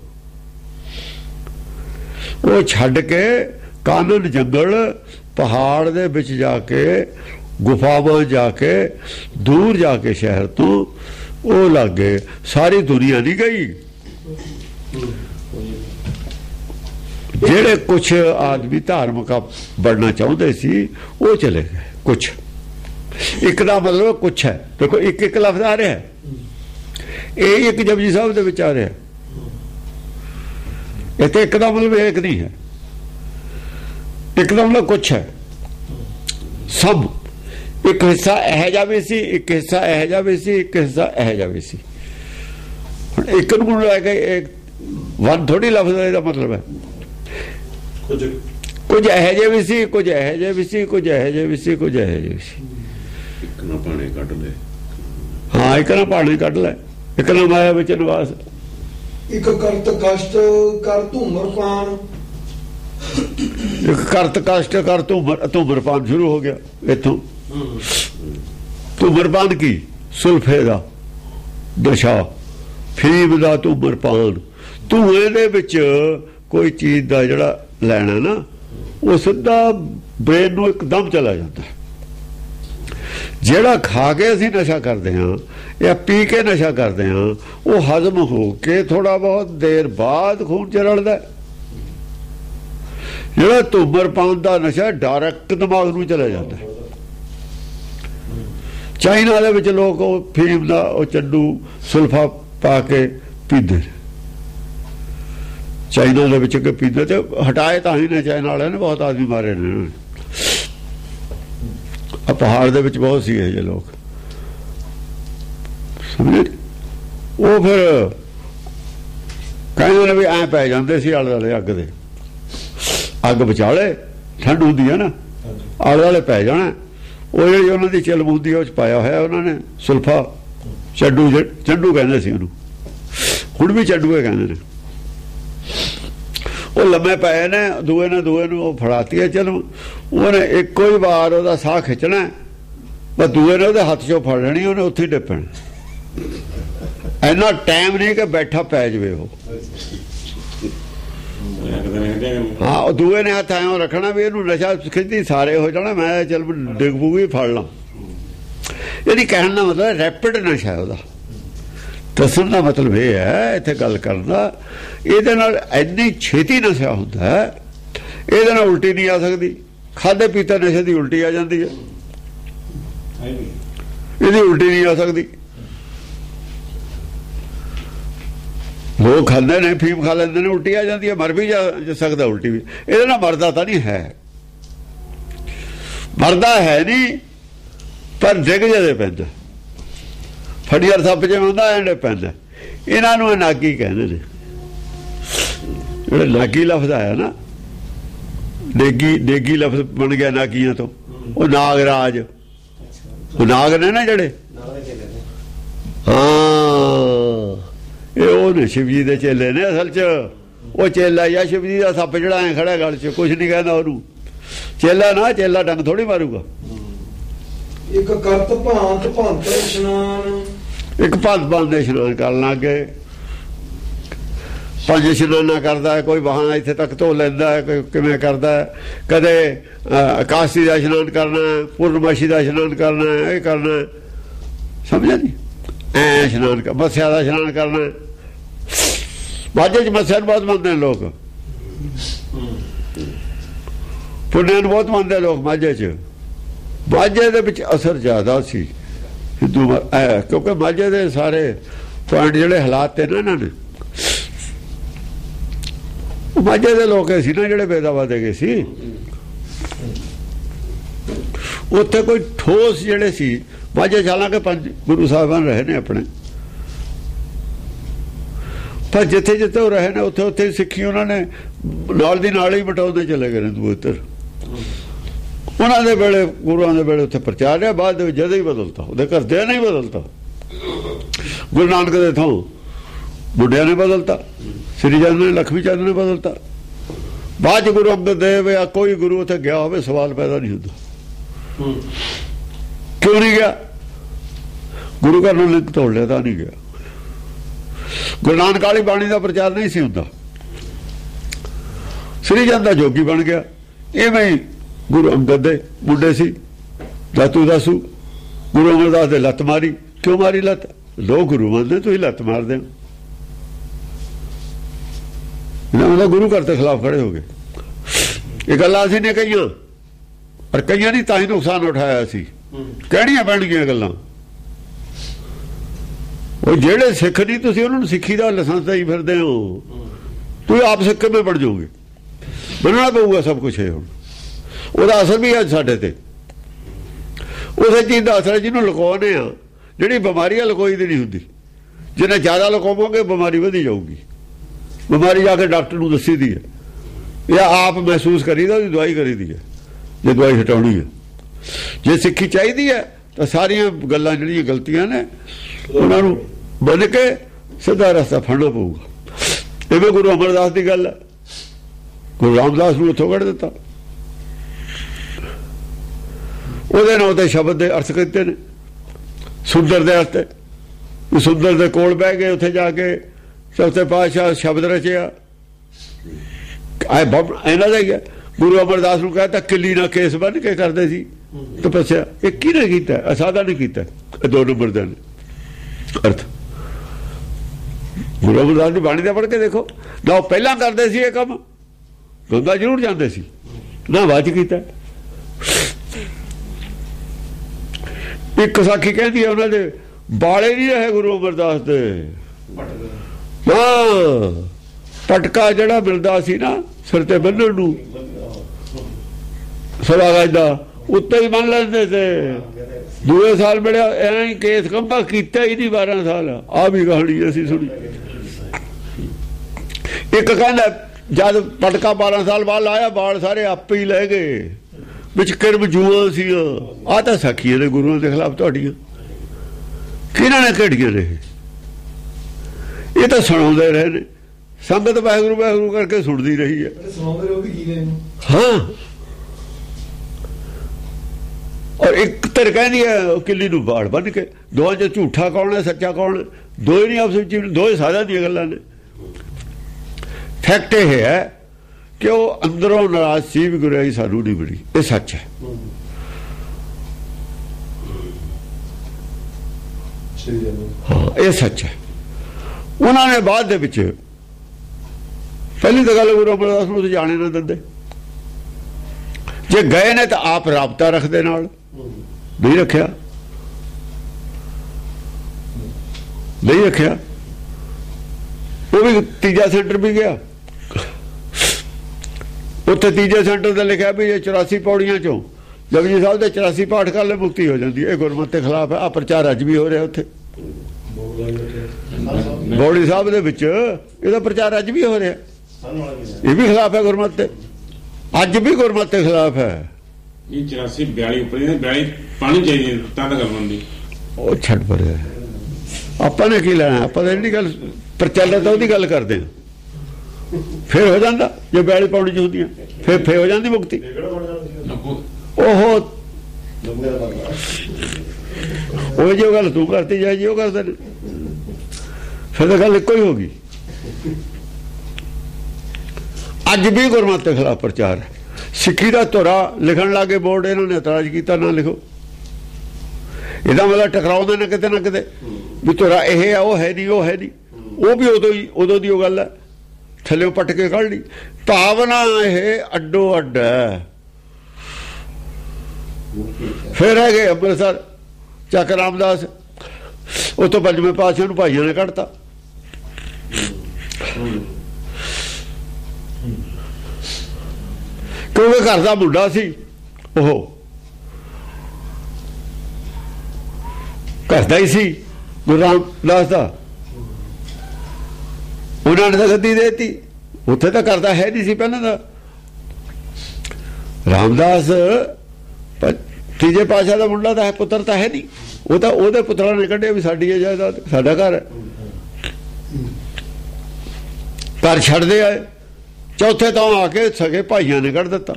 ਉਹ ਛੱਡ ਕੇ ਕਾਨਨ ਜੰਗਲ ਪਹਾੜ ਦੇ ਵਿੱਚ ਜਾ ਕੇ, ਗੁਫਾਵਾਂ ਜਾ ਕੇ, ਦੂਰ ਜਾ ਕੇ ਸ਼ਹਿਰ ਤੋਂ ਉਹ ਲੱਗੇ। ਸਾਰੀ ਦੁਨੀਆ ਨਹੀਂ ਗਈ, ਜਿਹੜੇ ਕੁਛ ਆਦਮੀ ਧਾਰਮਿਕ ਬਣਨਾ ਚਾਹੁੰਦੇ ਸੀ ਉਹ ਚਲੇ ਗਏ। ਕੁਛ ਇੱਕ ਦਾ ਮਤਲਬ ਕੁਛ ਹੈ, ਦੇਖੋ ਇੱਕ ਇੱਕ ਲਫ਼ਜ਼ ਆ ਰਿਹਾ, ਇਹ ਇੱਕ ਜਪਜੀ ਸਾਹਿਬ ਦੇ ਵਿੱਚ ਆ ਰਿਹਾ, ਇੱਥੇ ਇੱਕ ਦਾ ਮਤਲਬ ਇੱਕ ਨਹੀਂ ਹੈ, ਇੱਕ ਦਾ ਮਤਲਬ ਕੁਛ ਹੈ। ਸਭ ਇੱਕ ਹਿੱਸਾ ਇਹੋ ਜਿਹਾ ਵੀ ਸੀ, ਇੱਕ ਹਿੱਸਾ ਇਹੋ ਜਿਹਾ ਵੀ ਸੀ, ਇੱਕ ਹਿੱਸਾ ਇਹੋ ਜਿਹਾ ਵੀ ਸੀ। ਹੁਣ ਇੱਕ ਨੂੰ ਲੈ ਕੇ ਵਨ ਥੋੜੀ ਲਫ਼ਜ਼ ਦਾ ਮਤਲਬ ਹੈ। ਕੁਝ ਇਹੋ ਜਿਹੇ ਵੀ ਸੀ, ਕੁਝ ਇਹੋ ਜਿਹੇ ਵੀ ਸੀ, ਕੁਝ ਇਹੋ ਜਿਹੇ ਵੀ ਸੀ, ਕੁਝ ਇਹੋ ਜਿਹੇ ਵੀ ਸੀ। ਇੱਕ ਨਾ ਪਾਣੀ ਕੱਢ ਲੈ, ਹਾਂ ਇੱਕ ਨਾ ਪਾਣੀ ਕੱਢ ਲੈ, ਇੱਕ ਨਾ ਮਾਇਆ ਵਿੱਚ ਨਿਵਾਸ। ਇੱਕ ਕਰਤ ਕਸ਼ਟ ਕਰ ਧੂਮਰਪਾਨ, ਇੱਕ ਕਰਤ ਕਸ਼ਟ ਕਰ ਧੂਮਰਪਾਨ ਸ਼ੁਰੂ ਹੋ ਗਿਆ ਇੱਥੋਂ। ਧੂਮਰਪਾਨ ਕੀ? ਸੁਲਫੇ ਦਾ ਨਸ਼ਾ, ਫੀਮ ਦਾ ਧੂਮਰਪਾਨ। ਧੂਏ ਦੇ ਵਿੱਚ ਕੋਈ ਚੀਜ਼ ਦਾ ਜਿਹੜਾ ਲੈਣਾ ਨਾ, ਉਹ ਸਿੱਧਾ ਬ੍ਰੇਨ ਨੂੰ ਇੱਕਦਮ ਚਲਾ ਜਾਂਦਾ। ਜਿਹੜਾ ਖਾ ਕੇ ਅਸੀਂ ਨਸ਼ਾ ਕਰਦੇ ਹਾਂ ਜਾਂ ਪੀ ਕੇ ਨਸ਼ਾ ਕਰਦੇ ਹਾਂ, ਉਹ ਹਜ਼ਮ ਹੋ ਕੇ ਥੋੜਾ ਬਹੁਤ ਦੇਰ ਬਾਅਦ ਖੂਨ ਚ ਰਲਦਾ। ਜਿਹੜਾ ਧੂਮਰਪਾਨ ਦਾ ਨਸ਼ਾ ਡਾਇਰੈਕਟ ਦਿਮਾਗ ਨੂੰ ਚਲਾ ਜਾਂਦਾ। ਚਾਈਨਾ ਦੇ ਵਿੱਚ ਲੋਕ ਉਹ ਫੀਮ ਦਾ ਉਹ ਚੱਡੂ ਸੁਲਫਾ ਪਾ ਕੇ ਪੀਂਦੇ ਨੇ। ਚਾਈਨਾ ਦੇ ਵਿੱਚ ਕਿ ਪੀਂਦੇ ਤੇ ਹਟਾਏ ਤਾਂ ਹੀ ਨੇ ਚਾਈਨਾ ਵਾਲਿਆਂ ਨੇ, ਬਹੁਤ ਆਦਮੀ ਮਾਰੇ ਨੇ। ਆ ਪਹਾੜ ਦੇ ਵਿੱਚ ਬਹੁਤ ਸੀ ਇਹ ਜਿਹੇ ਲੋਕ, ਸਮਝੇ। ਉਹ ਫਿਰ ਕਹਿੰਦੇ ਨੇ ਵੀ ਐਂ ਪੈ ਜਾਂਦੇ ਸੀ ਆਲੇ ਦੁਆਲੇ ਅੱਗ ਦੇ। ਅੱਗ ਵਿਚਾਲੇ ਠੰਡ ਹੁੰਦੀ ਹੈ ਨਾ, ਆਲੇ ਦੁਆਲੇ ਪੈ ਜਾਣਾ। ਉਹ ਜਿਹੜੀ ਉਹਨਾਂ ਦੀ ਚਿਲਮ ਹੁੰਦੀ ਉਹ ਚ ਪਾਇਆ ਹੋਇਆ ਉਹਨਾਂ ਨੇ ਸੁਲਫਾ, ਚੱਡੂ ਚੱਡੂ ਕਹਿੰਦੇ ਸੀ ਉਹਨੂੰ, ਹੁਣ ਵੀ ਚੱਡੂਏ ਕਹਿੰਦੇ ਨੇ। ਉਹ ਲੰਮੇ ਪਏ ਨੇ, ਦੂਏ ਨੂੰ ਉਹ ਫੜਾਤੀ ਹੈ ਚਲਮ। ਉਹਨੇ ਇੱਕੋ ਹੀ ਵਾਰ ਉਹਦਾ ਸਾਹ ਖਿੱਚਣਾ, ਬਸ ਦੂਏ ਨੇ ਉਹਦੇ ਹੱਥ 'ਚੋਂ ਫੜ ਲੈਣੀ, ਉਹਨੇ ਉੱਥੇ ਹੀ ਡਿੱਪਣ। ਇੰਨਾ ਟਾਈਮ ਨਹੀਂ ਕਿ ਬੈਠਾ ਪੈ ਜਾਵੇ ਉਹ। ਹਾਂ, ਉਹ ਦੂਏ ਨੇ ਹੱਥ ਐਂ ਰੱਖਣਾ ਵੀ ਇਹਨੂੰ ਨਸ਼ਾ ਖਿੱਚਦੀ ਸਾਰੇ ਹੋ ਜਾਣਾ, ਮੈਂ ਚੱਲ ਡਿੱਗ ਪੂਗੀ ਫੜ ਲਾਂ। ਇਹਦੀ ਕਹਿਣ ਦਾ ਮਤਲਬ ਰੈਪਿਡ ਨਸ਼ਾ ਉਹਦਾ। ਦੱਸਣ ਦਾ ਮਤਲਬ ਇਹ ਹੈ, ਇੱਥੇ ਗੱਲ ਕਰਨ ਦਾ, ਇਹਦੇ ਨਾਲ ਇੰਨੀ ਛੇਤੀ ਨਸ਼ਾ ਹੁੰਦਾ, ਇਹਦੇ ਨਾਲ ਉਲਟੀ ਨਹੀਂ ਆ ਸਕਦੀ। ਖਾਦੇ ਪੀਤੇ ਨਸ਼ੇ ਦੀ ਉਲਟੀ ਆ ਜਾਂਦੀ ਹੈ, ਇਹਦੀ ਉਲਟੀ ਨਹੀਂ ਆ ਸਕਦੀ। ਲੋਕ ਖਾਂਦੇ ਨੇ, ਫੀਮ ਖਾ ਲੈਂਦੇ ਨੇ, ਉਲਟੀ ਆ ਜਾਂਦੀ ਹੈ, ਮਰ ਵੀ ਜਾ ਸਕਦਾ ਉਲਟੀ ਵੀ। ਇਹਦੇ ਨਾਲ ਮਰਦਾ ਤਾਂ ਨਹੀਂ ਹੈ, ਮਰਦਾ ਹੈ ਨਹੀਂ, ਪਰ ਡਿੱਗ ਜਾਂਦੇ ਪੈਂਦਾ। ਫੜੀਅਰ ਸੱਪ ਜਿਵੇਂ ਹੁੰਦਾ ਐਂਡੇ ਪੈਂਦਾ। ਇਹਨਾਂ ਨੂੰ ਨਾਗੀ ਕਹਿੰਦੇ ਨੇ। ਜਿਹੜਾ ਨਾਗੀ ਲਫ਼ਜ਼ ਆਇਆ ਨਾ, ਡੇਗੀ ਲਫ਼ਜ਼ ਬਣ ਗਿਆ ਨਾਗੀਆਂ ਤੋਂ। ਉਹ ਨਾਗਰਾਜ, ਉਹ ਨਾਗ ਨੇ ਨਾ ਜਿਹੜੇ, ਹਾਂ ਇਹ ਉਹ ਨੇ ਸ਼ਿਵ ਜੀ ਦੇ ਚੇਲੇ ਨੇ ਅਸਲ 'ਚ। ਉਹ ਚੇਲਾ ਜਾਂ ਸ਼ਿਵ ਜੀ ਦਾ ਸੱਪ ਜਿਹੜਾ ਐਂ ਖੜਾ ਗਲ 'ਚ, ਕੁਛ ਨਹੀਂ ਕਹਿੰਦਾ ਉਹਨੂੰ। ਚੇਲਾ ਨਾ, ਚੇਲਾ ਡੰਗ ਥੋੜੀ ਮਾਰੂਗਾ। ਇੱਕ ਕਰਤ ਭਾਂਤ ਭਾਂਤ ਇਸ਼ਨਾਨ, ਇੱਕ ਭਾਂਤ ਦੇ ਇਸ਼ਨਾਨ ਕਰਨ ਲੱਗ ਗਏ। 5 ਇਸ਼ਨਾਨਾਂ ਕਰਦਾ ਹੈ, ਕੋਈ ਬਹਾਨਾ ਇੱਥੇ ਤੱਕ ਧੋ ਲੈਂਦਾ ਹੈ, ਕੋਈ ਕਿਵੇਂ ਕਰਦਾ ਹੈ। ਕਦੇ ਆਕਾਸ਼ੀ ਦਾ ਇਸ਼ਨਾਨ ਕਰਨਾ, ਪੂਰਨਮਾਸ਼ੀ ਦਾ ਇਸ਼ਨਾਨ ਕਰਨਾ, ਇਹ ਕਰਨਾ, ਸਮਝਿਆ ਨਹੀਂ। ਐ ਇਸ਼ਨਾਨ ਮੱਸਿਆ ਦਾ ਇਸ਼ਨਾਨ ਕਰਨਾ। ਮਾਝੇ 'ਚ ਮੱਸਿਆ ਨੂੰ ਬਹੁਤ ਮੰਨਦੇ ਨੇ ਲੋਕ, ਪੁੰਨਿਆਂ ਨੂੰ ਬਹੁਤ ਮੰਨਦੇ ਲੋਕ ਮਾਝੇ 'ਚ। ਮਾਝੇ ਦੇ ਵਿੱਚ ਅਸਰ ਜ਼ਿਆਦਾ ਸੀ ਹਿੰਦੂ, ਕਿਉਂਕਿ ਮਾਝੇ ਦੇ ਸਾਰੇ ਪੁਆਇੰਟ ਜਿਹੜੇ ਹਾਲਾਤ ਤੇ ਨਾ ਇਹਨਾਂ ਨੇ, ਮਾਝੇ ਦੇ ਲੋਕ ਸੀ ਨਾ ਜਿਹੜੇ ਬੇਦਾਵਾ ਦੇ ਗਏ ਸੀ। ਉੱਥੇ ਕੋਈ ਠੋਸ ਜਿਹੜੇ ਸੀ ਮਾਝੇ, ਹਾਲਾਂਕਿ 5 ਗੁਰੂ ਸਾਹਿਬਾਨ ਰਹੇ ਨੇ ਆਪਣੇ, ਪਰ ਜਿੱਥੇ ਜਿੱਥੇ ਉਹ ਰਹੇ ਨੇ ਉੱਥੇ ਉੱਥੇ ਸਿੱਖੀ ਉਹਨਾਂ ਨੇ ਨਾਲ ਦੀ ਨਾਲ ਹੀ ਬਟਾਉਂਦੇ ਚਲੇ ਗਏ ਨੇ ਦੂਰ। ਉਹਨਾਂ ਦੇ ਵੇਲੇ, ਗੁਰੂਆਂ ਦੇ ਵੇਲੇ ਉੱਥੇ ਪ੍ਰਚਾਰ ਰਿਹਾ, ਬਾਅਦ ਦੇ ਵਿੱਚ ਜਦ ਹੀ ਬਦਲਤਾ, ਉਹਦੇ ਘਰਦਿਆਂ ਨੇ ਹੀ ਬਦਲਤਾ। ਗੁਰੂ ਨਾਨਕ ਦੇ ਥਾਂ ਬੁੱਢਿਆਂ ਨੇ ਬਦਲਤਾ, ਸ੍ਰੀ ਚੰਦ ਨੇ, ਲਖਮੀ ਚੰਦ ਨੇ ਬਦਲਤਾ। ਬਾਅਦ 'ਚ ਗੁਰੂ ਅੰਗਦ ਦੇਵ ਜਾਂ ਕੋਈ ਗੁਰੂ ਉੱਥੇ ਗਿਆ ਹੋਵੇ, ਸਵਾਲ ਪੈਦਾ ਨਹੀਂ ਹੁੰਦਾ ਕਿਉਂ ਨਹੀਂ ਗਿਆ। ਗੁਰੂ ਘਰ ਨੂੰ ਲਿੰਕ ਤੋੜ ਲਿਆ ਤਾਂ ਨਹੀਂ ਗਿਆ। ਗੁਰੂ ਨਾਨਕ ਵਾਲੀ ਬਾਣੀ ਦਾ ਪ੍ਰਚਾਰ ਨਹੀਂ ਸੀ ਹੁੰਦਾ। ਸ੍ਰੀ ਚੰਦ ਦਾ ਜੋਗੀ ਬਣ ਗਿਆ। ਇਵੇਂ ਹੀ ਗੁਰੂ ਅੰਗਦ ਦੇ ਮੁੰਡੇ ਸੀ, ਦਾਤੂ ਦਾਸੂ। ਗੁਰੂ ਅਮਰਦਾਸ ਦੇ ਲੱਤ ਮਾਰੀ। ਕਿਉਂ ਮਾਰੀ ਲੱਤ? ਲੋਕ ਗੁਰੂ ਮੰਨਦੇ, ਤੁਸੀਂ ਲੱਤ ਮਾਰਦੇ ਹੋ। ਇਹਨਾਂ ਗੁਰੂ ਘਰ ਦੇ ਖਿਲਾਫ ਖੜੇ ਹੋ ਗਏ। ਇਹ ਗੱਲਾਂ ਅਸੀਂ ਨੇ ਕਹੀਆਂ, ਪਰ ਕਈਆਂ ਨੇ ਤਾਂ ਹੀ ਨੁਕਸਾਨ ਉਠਾਇਆ ਸੀ। ਕਹਿਣੀਆਂ ਪੈਣਗੀਆਂ ਗੱਲਾਂ। ਉਹ ਜਿਹੜੇ ਸਿੱਖ ਨਹੀਂ, ਤੁਸੀਂ ਉਹਨਾਂ ਨੂੰ ਸਿੱਖੀ ਦਾ ਲਾਇਸੈਂਸ ਦੇਈ ਫਿਰਦੇ ਹੋ। ਤੁਸੀਂ ਆਪ ਸਿੱਖ ਕਿਵੇਂ ਬਣ ਜਾਓਗੇ? ਬਣਨਾ ਪਊਗਾ ਸਭ ਕੁਛ। ਇਹ ਹੁਣ ਉਹਦਾ ਅਸਰ ਵੀ ਹੈ ਸਾਡੇ ਤੇ। ਉਸੇ ਚੀਜ਼ ਦਾ ਅਸਰ ਜਿਹਨੂੰ ਲੁਕਾਉਂਦੇ ਆ। ਜਿਹੜੀ ਬਿਮਾਰੀ ਆ ਲੁਕੋਈ ਦੀ ਨਹੀਂ ਹੁੰਦੀ। ਜਿੰਨਾ ਜ਼ਿਆਦਾ ਲੁਕਾਵੋਗੇ ਬਿਮਾਰੀ ਵਧੀ ਜਾਊਗੀ। ਬਿਮਾਰੀ ਜਾ ਕੇ ਡਾਕਟਰ ਨੂੰ ਦੱਸੀ ਦੀ ਹੈ ਜਾਂ ਆਪ ਮਹਿਸੂਸ ਕਰੀਦਾ, ਉਹਦੀ ਦਵਾਈ ਕਰੀਦੀ ਹੈ ਜੇ ਦਵਾਈ ਹਟਾਉਣੀ ਹੈ। ਜੇ ਸਿੱਖੀ ਚਾਹੀਦੀ ਹੈ ਤਾਂ ਸਾਰੀਆਂ ਗੱਲਾਂ ਜਿਹੜੀਆਂ ਗਲਤੀਆਂ ਨੇ ਉਹਨਾਂ ਨੂੰ ਬੰਨ ਕੇ ਸਿੱਧਾ ਰਸਤਾ ਫੜਨਾ ਪਊਗਾ। ਇਵੇਂ ਗੁਰੂ ਅਮਰਦਾਸ ਦੀ ਗੱਲ ਹੈ। ਗੁਰੂ ਰਾਮਦਾਸ ਨੂੰ ਉੱਥੋਂ ਕੱਢ ਦਿੱਤਾ। ਉਹਦੇ ਨਾਲ ਤੇ ਸ਼ਬਦ ਦੇ ਅਰਥ ਕੀਤੇ ਨੇ। ਸੁੰਦਰ ਦੇ ਅਰਥ, ਸੁੰਦਰ ਦੇ ਕੋਲ ਬਹਿ ਗਏ, ਉੱਥੇ ਜਾ ਕੇ ਚੌਥੇ ਪਾਤਸ਼ਾਹ ਸ਼ਬਦ ਰਚਿਆ। ਇਹਨਾਂ ਦਾ ਹੀ ਹੈ। ਗੁਰੂ ਅਮਰਦਾਸ ਨੂੰ ਕਹਿੰਦਾ ਕਿੱਲੀ ਨਾਲ ਕੇਸ ਬੰਨ ਕੇ ਕਰਦੇ ਸੀ ਤਪੱਸਿਆ। ਇਹ ਕਿਹਨੇ ਕੀਤਾ? ਅਸਾਦਾ ਨਹੀਂ ਕੀਤਾ। ਇਹ 2 ਨੰਬਰ ਦਾ ਅਰਥ ਗੁਰੂ ਅਮਰਦਾਸ ਦੀ ਬਾਣੀ ਦਾ ਪੜ੍ਹ ਕੇ ਦੇਖੋ ਨਾ। ਉਹ ਪਹਿਲਾਂ ਕਰਦੇ ਸੀ ਇਹ ਕੰਮ, ਗੰਗਾ ਜ਼ਰੂਰ ਜਾਂਦੇ ਸੀ, ਨਾ ਬਾਅਦ ਚ ਕੀਤਾ। ਇੱਕ ਸਾਖੀ ਕਹਿੰਦੀ ਹੈ ਉਹਨਾਂ ਦੇ ਬਾਲੇ ਨਹੀਂ ਰਹੇ ਗੁਰੂ ਅਮਰਦਾਸ ਦੇ। ਹਾਂ, ਪਟਕਾ ਜਿਹੜਾ ਮਿਲਦਾ ਸੀ ਨਾ ਸਿਰ ਤੇ ਬੰਨਣ ਨੂੰ, ਸਵਾ ਗਜ ਦਾ, ਉੱਤੇ ਹੀ ਬੰਨ ਲੈਂਦੇ ਤੇ। ਦੂਏ ਸਾਲ ਮਿਲਿਆ ਐਂ ਹੀ ਕੇਸ ਕੰਭਾ ਕੀਤਾ ਹੀ ਨਹੀਂ 12 ਸਾਲ। ਆ ਵੀ ਕਹਾਣੀ ਅਸੀਂ ਸੁਣੀ। ਇੱਕ ਕਹਿੰਦਾ ਜਦ ਪਟਕਾ 12 ਸਾਲ ਬਾਅਦ ਲਾਇਆ, ਬਾਲ ਸਾਰੇ ਆਪੇ ਹੀ ਲੈ ਗਏ, ਵਿੱਚ ਕਿਰਮ ਜੂਆਂ ਸੀ। ਆਹ ਤਾਂ ਸਾਖੀਆਂ ਨੇ ਗੁਰੂਆਂ ਦੇ ਖਿਲਾਫ ਤੁਹਾਡੀਆਂ। ਕਿਹਨਾਂ ਨੇ ਘੜੀਆਂ ਨੇ? ਇਹ ਤਾਂ ਸੁਣਾਉਂਦੇ ਰਹੇ ਨੇ। ਸੰਗਤ ਵਾਹਿਗੁਰੂ ਵਾਹਿਗੁਰੂ ਕਰਕੇ ਸੁਣਦੀ ਰਹੀ ਹੈ। ਹਾਂ, ਔਰ ਇੱਕ ਧਿਰ ਕਹਿੰਦੀ ਹੈ ਕਿੱਲੀ ਨੂੰ ਬਾੜ ਬੰਨ ਕੇ। ਦੋਵਾਂ ਚ ਝੂਠਾ ਕੌਣ ਹੈ, ਸੱਚਾ ਕੌਣ ਹੈ? ਦੋਏ ਨਹੀਂ ਆਪਸ ਵਿੱਚ, ਦੋਏ ਸਾਰਿਆਂ ਦੀਆਂ ਗੱਲਾਂ ਨੇ। ਫੈਕਟ ਇਹ ਹੈ ਕਿ ਉਹ ਅੰਦਰੋਂ ਨਾਰਾਜ਼ ਸੀ ਵੀ ਗੁਰਿਆਈ ਸਾਨੂੰ ਨਹੀਂ ਮਿਲੀ। ਇਹ ਸੱਚ ਹੈ। ਹਾਂ, ਇਹ ਸੱਚ ਹੈ। ਉਹਨਾਂ ਨੇ ਬਾਅਦ ਦੇ ਵਿੱਚ ਪਹਿਲੀ ਤਾਂ ਗੱਲ ਗੁਰੂ ਅਮਰਦਾਸ ਨੂੰ ਜਾਣੇ ਨਾ ਦਿੰਦੇ। ਜੇ ਗਏ ਨੇ ਤਾਂ ਆਪ ਰਾਬਤਾ ਰੱਖਦੇ ਨਾਲ, ਨਹੀਂ ਰੱਖਿਆ। ਉਹ ਵੀ ਤੀਜਾ ਸੈਂਟਰ ਵੀ ਗਿਆ। ਉੱਥੇ ਤੀਜੇ ਸੈਂਟਰ ਤੇ ਲਿਖਿਆ ਵੀ ਇਹ 84 ਪੌੜੀਆਂ ਚੋਂ ਜਪਜੀ ਸਾਹਿਬ ਦੇ 84 ਪਾਠ ਕਰ ਲੈ ਮੁਕਤੀ ਹੋ ਜਾਂਦੀ ਹੈ। ਇਹ ਗੁਰਮਤਿ ਦੇ ਖਿਲਾਫ ਹੈ। ਆ ਪ੍ਰਚਾਰ ਅੱਜ ਵੀ ਹੋ ਰਿਹਾ ਉੱਥੇ ਬੌੜੀ ਸਾਹਿਬ ਦੇ ਵਿੱਚ। ਇਹਦਾ ਪ੍ਰਚਾਰ ਅੱਜ ਵੀ ਹੋ ਰਿਹਾ। ਇਹ ਵੀ ਖਿਲਾਫ ਹੈ ਗੁਰਮਤਿ ਦੇ। ਅੱਜ ਵੀ ਗੁਰਮਤਿ ਦੇ ਖਿਲਾਫ ਹੈ। ਇਹ 84 42 ਉੱਪਰ 42 ਪਾਣੀ ਚਾਹੀਦੀ ਤਾਂ ਗੱਲ ਬਣਦੀ। ਉਹ ਛੱਡ ਪਰੇ, ਆਪਾਂ ਨੇ ਕੀ ਲੈਣਾ? ਆਪਾਂ ਤਾਂ ਜਿਹੜੀ ਗੱਲ ਪ੍ਰਚਲਿਤ ਉਹਦੀ ਗੱਲ ਕਰਦੇ ਹਾਂ। ਫਿਰ ਹੋ ਜਾਂਦਾ ਜੇ 42 ਪੌੜੀ ਚ ਹੁੰਦੀਆਂ, ਫਿਰ ਹੋ ਜਾਂਦੀ ਮੁਕਤੀ। ਉਹ ਜੋ ਗੱਲ ਤੂੰ ਕਰਤੀ ਜਾਏ ਜੀ ਉਹ ਕਰਦੇ ਨੇ, ਫਿਰ ਤਾਂ ਗੱਲ ਇੱਕੋ ਹੀ ਹੋ ਗਈ। ਅੱਜ ਵੀ ਗੁਰਮਤਿ ਦੇ ਖਿਲਾਫ ਪ੍ਰਚਾਰ ਹੈ। ਸਿੱਖੀ ਦਾ ਧੁਰਾ ਲਿਖਣ ਲੱਗੇ ਬੋਰਡ, ਇਹਨਾਂ ਨੇ ਇਤਰਾਜ਼ ਕੀਤਾ ਨਾ ਲਿਖੋ। ਇਹਦਾ ਮਤਲਬ ਟਕਰਾਉਂਦੇ ਨੇ ਕਿਤੇ ਨਾ ਕਿਤੇ ਵੀ ਧੁਰਾ ਇਹ ਆ, ਉਹ ਹੈ ਨਹੀਂ, ਉਹ ਹੈ ਨਹੀਂ। ਉਹ ਵੀ ਉਦੋਂ ਦੀ ਉਹ ਗੱਲ ਹੈ, ਥੱਲੇ ਪੱਟ ਕੇ ਕੱਢ ਲਈ। ਭਾਵਨਾ ਇਹ ਅੱਡੋ ਅੱਡ ਹੈ। ਫਿਰ ਹੈਗੇ ਅੰਮ੍ਰਿਤਸਰ ਚੱਕ ਰਾਮਦਾਸ, ਉੱਥੋਂ 5ਵੇਂ ਪਾਤਸ਼ਾਹ ਨੂੰ ਭਾਈਆਂ ਨੇ ਕੱਢਤਾ। ਕਿਉਂਕਿ ਘਰ ਦਾ ਮੁੰਡਾ ਸੀ ਉਹ, ਘਰ ਦਾ ਹੀ ਸੀ ਗੁਰੂ ਰਾਮਦਾਸ ਦਾ। ਉਹਨਾਂ ਨੇ ਤਾਂ ਗੱਦੀ ਦੇਤੀ। ਉੱਥੇ ਤਾਂ ਕਰਦਾ ਹੈ ਨਹੀਂ ਸੀ ਪਹਿਲਾਂ ਦਾ। ਰਾਮਦਾਸ ਤੀਜੇ ਪਾਤਸ਼ਾਹ ਦਾ ਮੁੰਡਾ ਤਾਂ ਹੈ, ਪੁੱਤਰ ਤਾਂ ਹੈ ਨਹੀਂ। ਉਹ ਤਾਂ ਉਹਦੇ ਪੁੱਤਰਾਂ ਨੇ ਕੱਢਿਆ ਵੀ ਸਾਡੀ ਇਹ ਜਾਇਦਾਦ, ਸਾਡਾ ਘਰ ਹੈ। ਘਰ ਛੱਡਦੇ ਆਏ। ਚੌਥੇ ਤਾਂ ਆ ਕੇ ਸਕੇ ਭਾਈਆਂ ਨੇ ਕੱਢ ਦਿੱਤਾ।